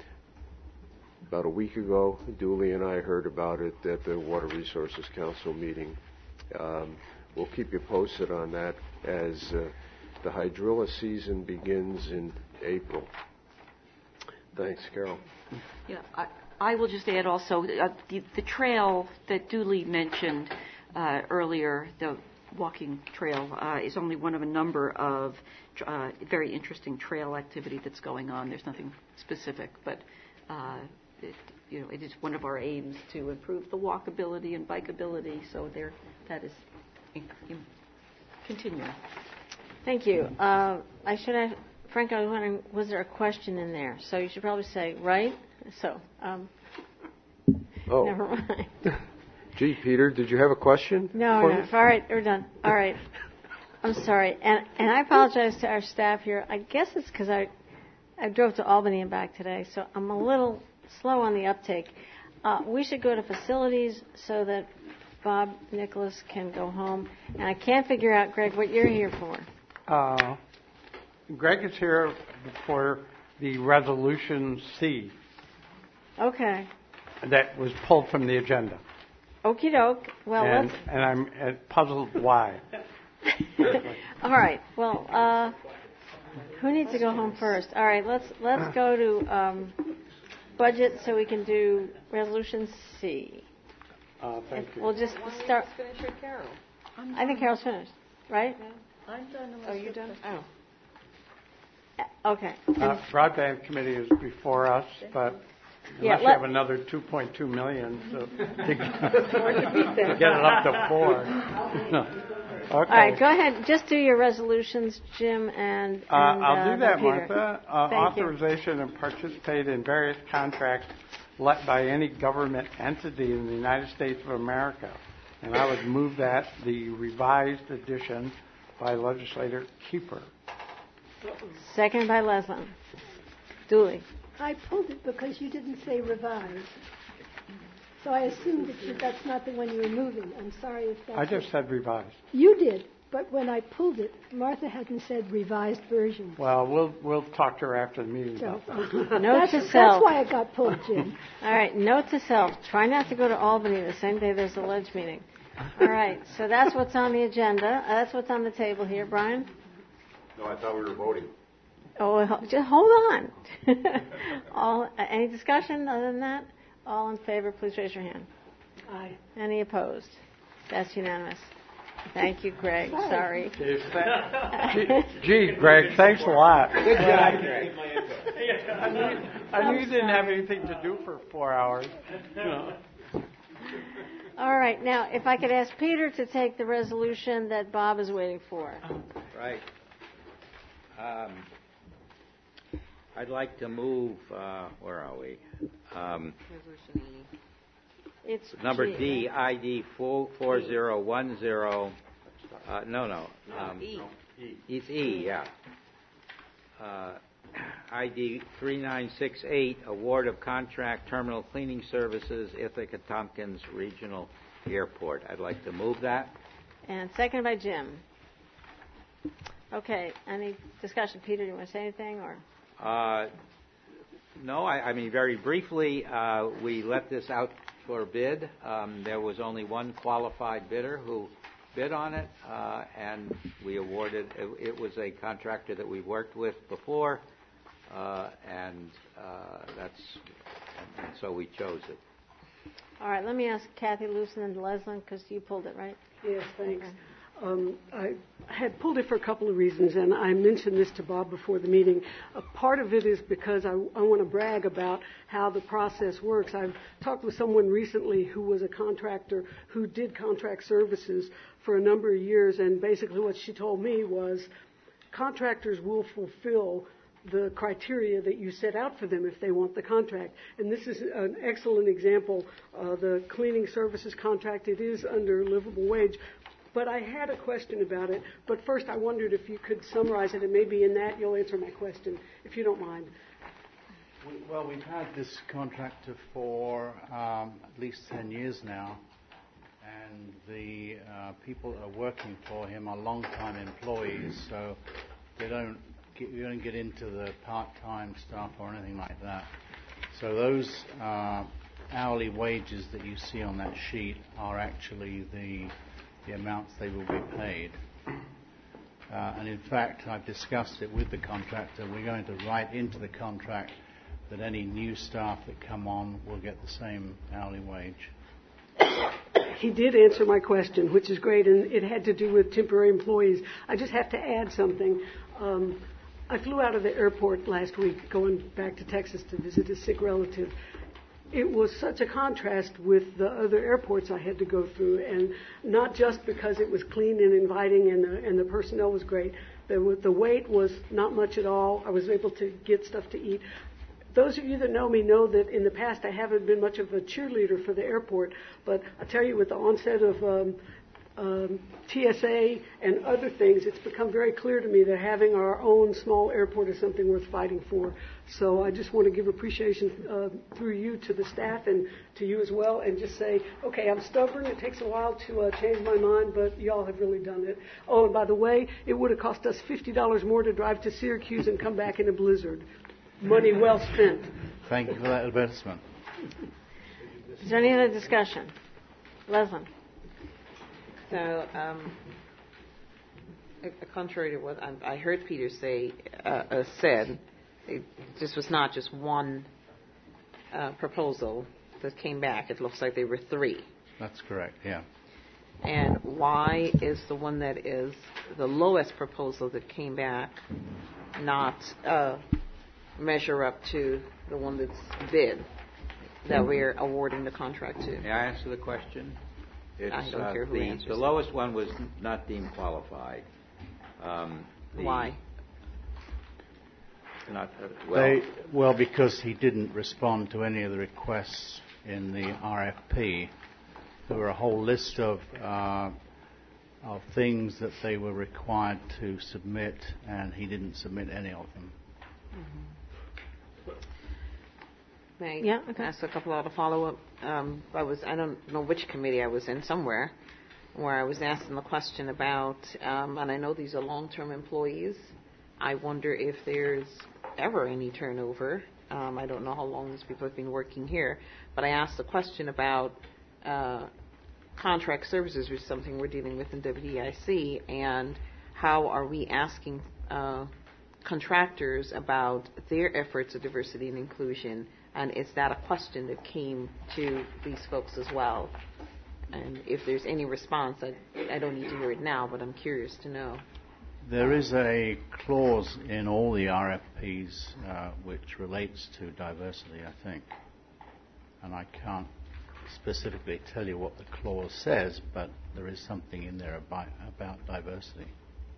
[SPEAKER 13] about a week ago. Dooley and I heard about it at the Water Resources Council meeting. Um, we'll keep you posted on that as uh, the hydrilla season begins in April. Thanks, Carol.
[SPEAKER 2] Yeah, I, I will just add also uh, the, the trail that Dooley mentioned uh, earlier, the walking trail, uh, is only one of a number of uh, very interesting trail activity that's going on. There's nothing specific, but uh, it, you know, it is one of our aims to improve the walkability and bikeability. So there, that is in, in continuing.
[SPEAKER 1] Thank you. Uh, I should have, Frank, I was wondering, was there a question in there? So you should probably say, right? So, um,
[SPEAKER 13] oh.
[SPEAKER 1] never mind.
[SPEAKER 13] Gee, Peter, did you have a question?
[SPEAKER 1] No,
[SPEAKER 13] for
[SPEAKER 1] no.
[SPEAKER 13] me?
[SPEAKER 1] All right, we're done. All right. I'm sorry. And and I apologize to our staff here. I guess it's because I, I drove to Albany and back today, so I'm a little slow on the uptake. Uh, we should go to facilities so that Bob Nicholas can go home. And I can't figure out, Greg, what you're here for.
[SPEAKER 18] Uh, Greg is here for the resolution C
[SPEAKER 1] Okay.
[SPEAKER 18] that was pulled from the agenda.
[SPEAKER 1] Okie doke. Well,
[SPEAKER 18] and,
[SPEAKER 1] let's.
[SPEAKER 18] and I'm uh, puzzled why.
[SPEAKER 1] All right. Well, uh, who needs to go home first? All right. Let's let's go to um, budget so we can do resolution C.
[SPEAKER 18] Uh, thank you.
[SPEAKER 1] We'll just start.
[SPEAKER 21] Finish with Carol.
[SPEAKER 1] I think Carol's finished, right?
[SPEAKER 21] I'm done.
[SPEAKER 1] Oh, you're done. Oh. Okay.
[SPEAKER 18] Uh, broadband committee is before us, but unless
[SPEAKER 1] Yeah,
[SPEAKER 18] you
[SPEAKER 1] let-
[SPEAKER 18] have another two point two million so to, to get it up to four. No. Okay.
[SPEAKER 1] All right. Go ahead. Just do your resolutions, Jim, and.
[SPEAKER 18] Uh,
[SPEAKER 1] and
[SPEAKER 18] I'll
[SPEAKER 1] uh,
[SPEAKER 18] do that,
[SPEAKER 1] Peter.
[SPEAKER 18] Martha. Uh,
[SPEAKER 1] Thank you.
[SPEAKER 18] authorization and participate in various contracts let by any government entity in the United States of America. And I would move that the revised edition by legislator Keeper.
[SPEAKER 1] Second by Leslie. Dooley.
[SPEAKER 12] I pulled it because you didn't say revised. So I assumed that you, that's not the one you were moving. I'm sorry if that's
[SPEAKER 18] I just
[SPEAKER 12] it.
[SPEAKER 18] said revised.
[SPEAKER 12] You did, but when I pulled it, Martha hadn't said revised version.
[SPEAKER 18] Well, we'll we'll talk to her after the meeting
[SPEAKER 12] So,
[SPEAKER 18] about that.
[SPEAKER 1] Note
[SPEAKER 12] that's,
[SPEAKER 1] to
[SPEAKER 12] that's
[SPEAKER 1] self.
[SPEAKER 12] why it got pulled, Jim.
[SPEAKER 1] All right. Note to self. Try not to go to Albany the same day there's a ledge meeting. All right. So that's what's on the agenda. Uh, that's what's on the table here, Brian.
[SPEAKER 19] No, I thought we were voting.
[SPEAKER 1] Oh, well, just hold on. All uh, any discussion other than that? All in favor, please raise your hand.
[SPEAKER 12] Aye.
[SPEAKER 1] Any opposed? That's unanimous. Thank you, Greg. Sorry.
[SPEAKER 18] Gee, th- gee, Greg, thanks a lot.
[SPEAKER 1] Good job, Greg.
[SPEAKER 18] I knew, I knew you didn't have anything to do for four hours. You know.
[SPEAKER 1] All right. Now, if I could ask Peter to take the resolution that Bob is waiting for.
[SPEAKER 14] Right. Um, I'd like to move, uh, where are we? Um,
[SPEAKER 1] It's
[SPEAKER 14] number
[SPEAKER 1] G,
[SPEAKER 14] D,
[SPEAKER 1] right?
[SPEAKER 14] I D four zero one zero. Uh, no, no. Um,
[SPEAKER 21] E.
[SPEAKER 14] It's E, yeah. Uh, I D three nine six eight, award of contract terminal cleaning services, Ithaca Tompkins Regional Airport. I'd like to move that.
[SPEAKER 1] And seconded by Jim. Okay. Any discussion? Peter, do you want to say anything? Or
[SPEAKER 14] Uh, no, I, I mean, very briefly, uh, we let this out for bid. Um, there was only one qualified bidder who bid on it, uh, and we awarded, it, it was a contractor that we worked with before, uh, and uh, that's, and, and so we chose it.
[SPEAKER 1] all right. Let me ask Kathy Lewson and Leslin because you pulled it, right?
[SPEAKER 8] Yes, thanks.
[SPEAKER 1] Okay.
[SPEAKER 8] Um, I had pulled it for a couple of reasons, and I mentioned this to Bob before the meeting. A part of it is because I, I want to brag about how the process works. I've talked with someone recently who was a contractor who did contract services for a number of years, and basically what she told me was contractors will fulfill the criteria that you set out for them if they want the contract. And this is an excellent example. Uh, the cleaning services contract, it is under livable wage. But I had a question about it. But first, I wondered if you could summarize it, and maybe in that you'll answer my question, if you don't mind.
[SPEAKER 6] We, well, we've had this contractor for um, at least ten years now,
[SPEAKER 14] and the uh, people that are working for him are long-time employees, so they don't get, you don't get into the part-time staff or anything like that. So those uh, hourly wages that you see on that sheet are actually the the amounts they will be paid. Uh, and in fact, I've discussed it with the contractor. We're going to write into the contract that any new staff that come on will get the same hourly wage.
[SPEAKER 8] He did answer my question, which is great, and it had to do with temporary employees. I just have to add something. Um, I flew out of the airport last week going back to Texas to visit a sick relative. It was such a contrast with the other airports I had to go through, and not just because it was clean and inviting and the, and the personnel was great. The, the wait was not much at all. I was able to get stuff to eat. Those of you that know me know that in the past I haven't been much of a cheerleader for the airport, but I tell you, with the onset of um, um, T S A and other things, it's become very clear to me that having our own small airport is something worth fighting for. So I just want to give appreciation uh, through you to the staff and to you as well, and just say, okay, I'm stubborn. It takes a while to uh, change my mind, but y'all have really done it. Oh, and by the way, it would have cost us fifty dollars more to drive to Syracuse and come back in a blizzard. Money well spent.
[SPEAKER 14] Thank you for that advertisement.
[SPEAKER 1] Is there any other discussion? Leslie.
[SPEAKER 21] So, um, contrary to what I heard Peter say, uh, uh, said, it, this was not just one uh, proposal that came back. It looks like there were three.
[SPEAKER 14] That's correct, yeah.
[SPEAKER 21] And why is the one that is the lowest proposal that came back not uh, measure up to the one that's bid that we're awarding the contract to?
[SPEAKER 14] May I answer the question? It's,
[SPEAKER 21] I don't
[SPEAKER 14] uh,
[SPEAKER 21] care who
[SPEAKER 14] the,
[SPEAKER 21] answers
[SPEAKER 14] the
[SPEAKER 21] it.
[SPEAKER 14] lowest one was not deemed qualified. Um, the,
[SPEAKER 21] Why?
[SPEAKER 14] Not, uh, well,
[SPEAKER 3] They,
[SPEAKER 14] well, because he didn't respond to any of the requests in the R F P. There were a whole list of uh, of things that they were required to submit, and he didn't submit any of them.
[SPEAKER 21] Mm-hmm. May I
[SPEAKER 1] yeah, okay.
[SPEAKER 21] ask a couple of follow-up? Um, I was I don't know which committee I was in, somewhere, where I was asking the question about, um, and I know these are long-term employees. I wonder if there's ever any turnover. Um, I don't know how long these people have been working here, but I asked the question about uh, contract services, which is something we're dealing with in W D I C, and how are we asking uh, contractors about their efforts of diversity and inclusion, and is that a question that came to these folks as well? And if there's any response, I, I don't need to hear it now, but I'm curious to know.
[SPEAKER 14] There is a clause in all the R F Ps uh, which relates to diversity, I think. And I can't specifically tell you what the clause says, but there is something in there about, about diversity.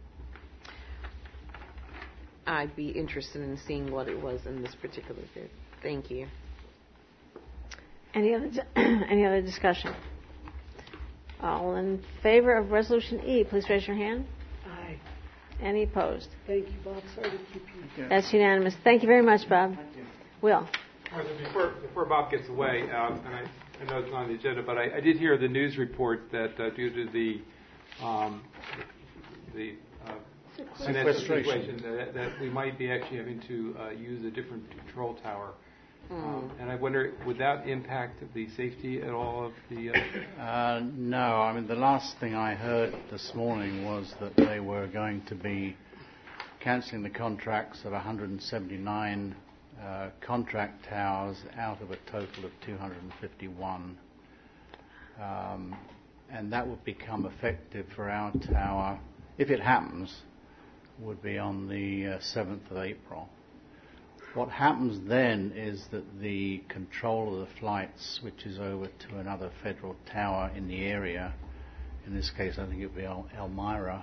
[SPEAKER 21] I'd be interested in seeing what it was in this particular bid. Thank you.
[SPEAKER 1] Any other any other discussion? All in favor of Resolution E, please raise your hand.
[SPEAKER 8] Aye.
[SPEAKER 1] Any opposed?
[SPEAKER 8] Thank you, Bob. Sorry to keep you.
[SPEAKER 1] That's unanimous. Thank you very much, Bob. Will.
[SPEAKER 22] All right, before, before Bob gets away, uh, and I, I know it's not on the agenda, but I, I did hear the news report that uh, due to the um, the uh, financial situation, that, that we might be actually having to uh, use a different control tower. Um, and I wonder, would that impact the safety at all of the... Uh,
[SPEAKER 14] uh, no, I mean, the last thing I heard this morning was that they were going to be cancelling the contracts of one hundred seventy-nine uh, contract towers out of a total of two hundred fifty-one. Um, and that would become effective for our tower, if it happens, would be on the uh, seventh of April. What happens then is that the control of the flights switches over to another federal tower in the area. In this case, I think it would be El- Elmira.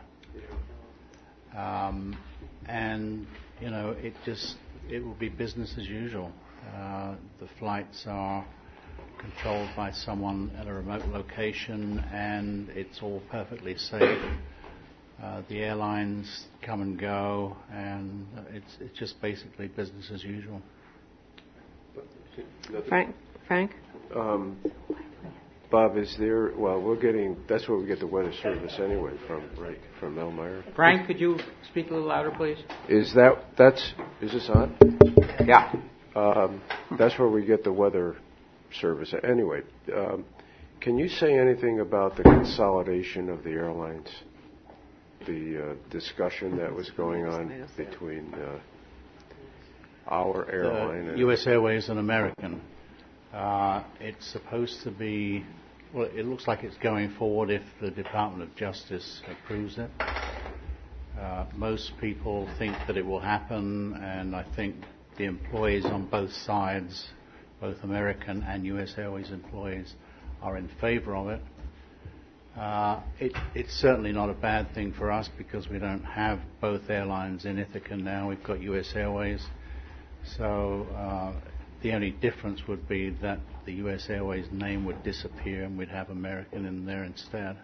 [SPEAKER 14] Um, and, you know, it just, it will be business as usual. Uh, the flights are controlled by someone at a remote location, and it's all perfectly safe. Uh, the airlines come and go, and it's it's just basically business as usual.
[SPEAKER 1] Frank, Frank.
[SPEAKER 13] Um, Bob, is there, well, we're getting, that's where we get the weather service anyway from, right, from Elmira.
[SPEAKER 14] Frank, could you speak a little louder, please?
[SPEAKER 13] Is that, that's, is this on?
[SPEAKER 14] Yeah.
[SPEAKER 13] Um, that's where we get the weather service. Anyway, um, can you say anything about the consolidation of the airlines? The uh, discussion that was going on between uh, our airline and
[SPEAKER 3] U S Airways and American. Uh, it's supposed to be, well, it looks like it's going forward if the Department of Justice approves it. Uh, most people think that it will happen, and I think the employees on both sides, both American and U S Airways employees, are in favor of it. Uh, it. It's certainly not a bad thing for us because we don't have both airlines in Ithaca now. We've got U S Airways. So uh, the only difference would be that the U S Airways name would disappear and we'd have American in there instead.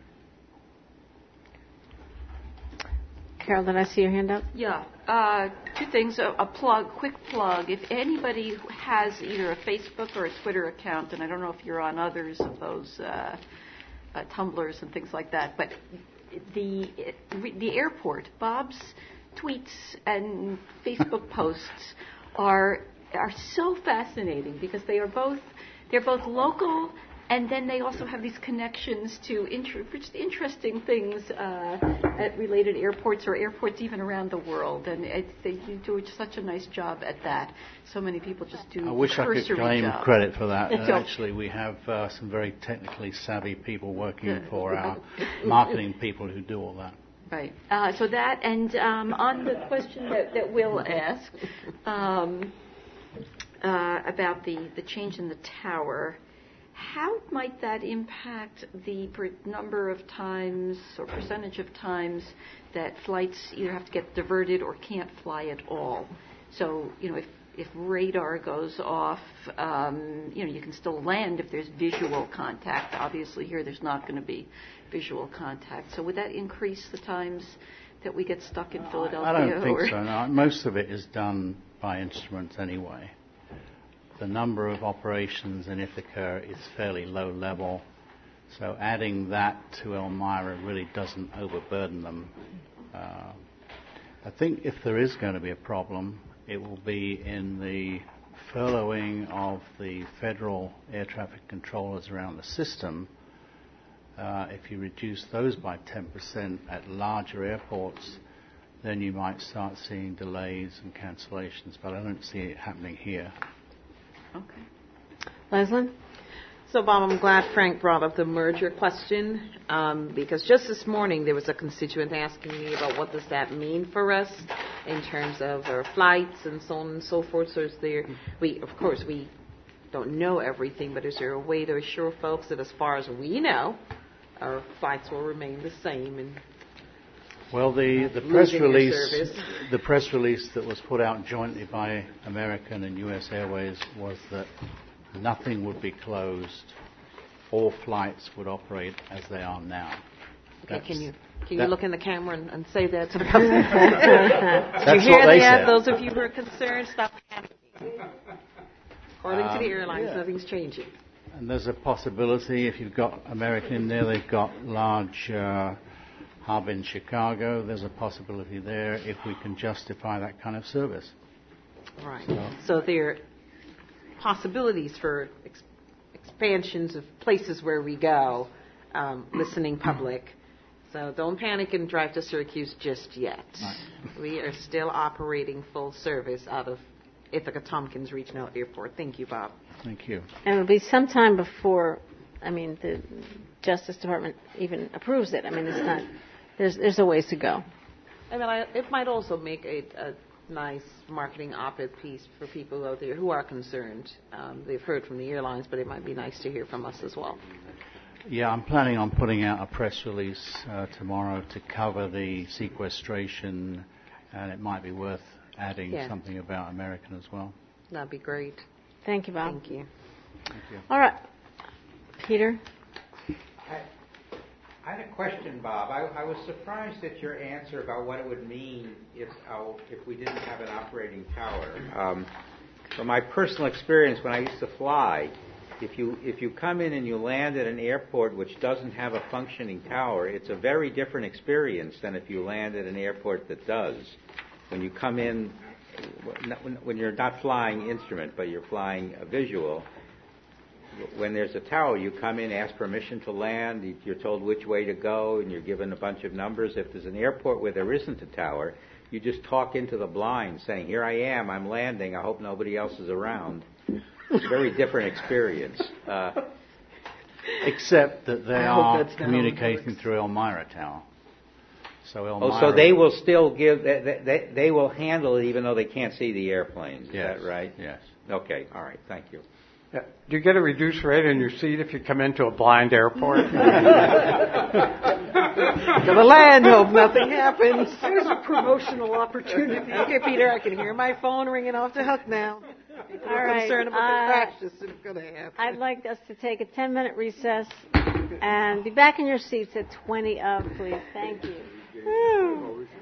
[SPEAKER 1] Carol, did I see your hand up?
[SPEAKER 2] Yeah. Uh, two things. A, a plug, quick plug. If anybody has either a Facebook or a Twitter account, and I don't know if you're on others of those uh, uh, Tumblrs and things like that, but the the airport, Bob's tweets and Facebook posts are are so fascinating because they are both they're both local, and then they also have these connections to inter- interesting things uh, at related airports or airports even around the world. And it, they you do such a nice job at that. So many people just do
[SPEAKER 3] I wish I could claim
[SPEAKER 2] job.
[SPEAKER 3] credit for that. Uh,
[SPEAKER 2] So-
[SPEAKER 3] actually, we have uh, some very technically savvy people working for our marketing people who do all that.
[SPEAKER 2] Right. Uh, so that, and um, on the question that, that Will asked um, uh, about the, the change in the tower, how might that impact the per number of times or percentage of times that flights either have to get diverted or can't fly at all? So, you know, if, if radar goes off, um, you know, you can still land if there's visual contact. Obviously here there's not going to be visual contact. So would that increase the times that we get stuck in Philadelphia?
[SPEAKER 3] I don't think
[SPEAKER 2] or?
[SPEAKER 3] so. No. Most of it is done by instruments anyway. The number of operations in Ithaca is fairly low level, so adding that to Elmira really doesn't overburden them. Uh, I think if there is going to be a problem, it will be in the furloughing of the federal air traffic controllers around the system. Uh, if you reduce those by ten percent at larger airports, then you might start seeing delays and cancellations, but I don't see it happening here.
[SPEAKER 2] Okay.
[SPEAKER 1] Leslie?
[SPEAKER 9] So, Bob, I'm glad Frank brought up the merger question um, because just this morning there was a constituent asking me about what does that mean for us in terms of our flights and so on and so forth. So is there, we, of course, we don't know everything, but is there a way to assure folks that as far as we know, our flights will remain the same? And
[SPEAKER 3] Well, the, the press
[SPEAKER 9] losing their
[SPEAKER 3] release,
[SPEAKER 9] service?
[SPEAKER 3] the press release that was put out jointly by American and U S Airways was that nothing would be closed. All flights would operate as they are now.
[SPEAKER 9] Okay,
[SPEAKER 3] That's-
[SPEAKER 9] can you can
[SPEAKER 3] that-
[SPEAKER 9] you look in the camera and, and say that to the public? Did
[SPEAKER 3] That's
[SPEAKER 9] you hear
[SPEAKER 3] what they
[SPEAKER 9] that?
[SPEAKER 3] said.
[SPEAKER 9] Those of you who are concerned, stop panicking. According to the
[SPEAKER 3] Um,
[SPEAKER 9] airlines,
[SPEAKER 3] yeah.
[SPEAKER 9] nothing's changing.
[SPEAKER 3] And there's a possibility, if you've got American in there, they've got large uh, hub in Chicago. There's a possibility there if we can justify that kind of service.
[SPEAKER 9] Right.
[SPEAKER 3] So,
[SPEAKER 9] So there are possibilities for ex- expansions of places where we go, um, listening public. So don't panic and drive to Syracuse just yet.
[SPEAKER 3] Right.
[SPEAKER 9] We are still operating full service out of Ithaca Tompkins Regional Airport. Thank you, Bob.
[SPEAKER 3] Thank you.
[SPEAKER 1] And it'll be sometime before, I mean, the Justice Department even approves it. I mean, it's not, there's there's a ways to go.
[SPEAKER 9] I mean, I, it might also make a, a nice marketing op-ed piece for people out there who are concerned. Um, they've heard from the airlines, but it might be nice to hear from us as well.
[SPEAKER 3] Yeah, I'm planning on putting out a press release uh, tomorrow to cover the sequestration, and it might be worth adding
[SPEAKER 9] Yeah.
[SPEAKER 3] something about American as well.
[SPEAKER 9] That'd be great.
[SPEAKER 1] Thank you, Bob.
[SPEAKER 9] Thank you.
[SPEAKER 3] Thank you.
[SPEAKER 1] All right. Peter?
[SPEAKER 14] I had a question, Bob. I, I was surprised at your answer about what it would mean if our, if we didn't have an operating tower. Um, from my personal experience, when I used to fly, if you if you come in and you land at an airport which doesn't have a functioning tower, it's a very different experience than if you land at an airport that does. When you come in, when you're not flying instrument, but you're flying a visual, when there's a tower, you come in, ask permission to land, you're told which way to go, and you're given a bunch of numbers. If there's an airport where there isn't a tower, you just talk into the blind saying, here I am, I'm landing, I hope nobody else is around. It's a very different experience. Uh,
[SPEAKER 3] Except that they are communicating through Elmira Tower. So Elmira,
[SPEAKER 14] oh, so they will still give, they, they, they will handle it even though they can't see the airplanes, is
[SPEAKER 3] yes,
[SPEAKER 14] that right?
[SPEAKER 3] Yes.
[SPEAKER 14] Okay, all right, thank you.
[SPEAKER 18] Yeah. Do you get a reduced rate on your seat if you come into a blind airport?
[SPEAKER 9] Gonna land, hope nothing happens.
[SPEAKER 8] There's a promotional opportunity.
[SPEAKER 9] Okay, Peter, I can hear my phone ringing off the hook now. People
[SPEAKER 1] All
[SPEAKER 9] are
[SPEAKER 1] right.
[SPEAKER 9] concerned about
[SPEAKER 1] uh,
[SPEAKER 9] the crash that's going to happen.
[SPEAKER 1] I'd like us to take a ten-minute recess and be back in your seats at twenty of, please. Thank you.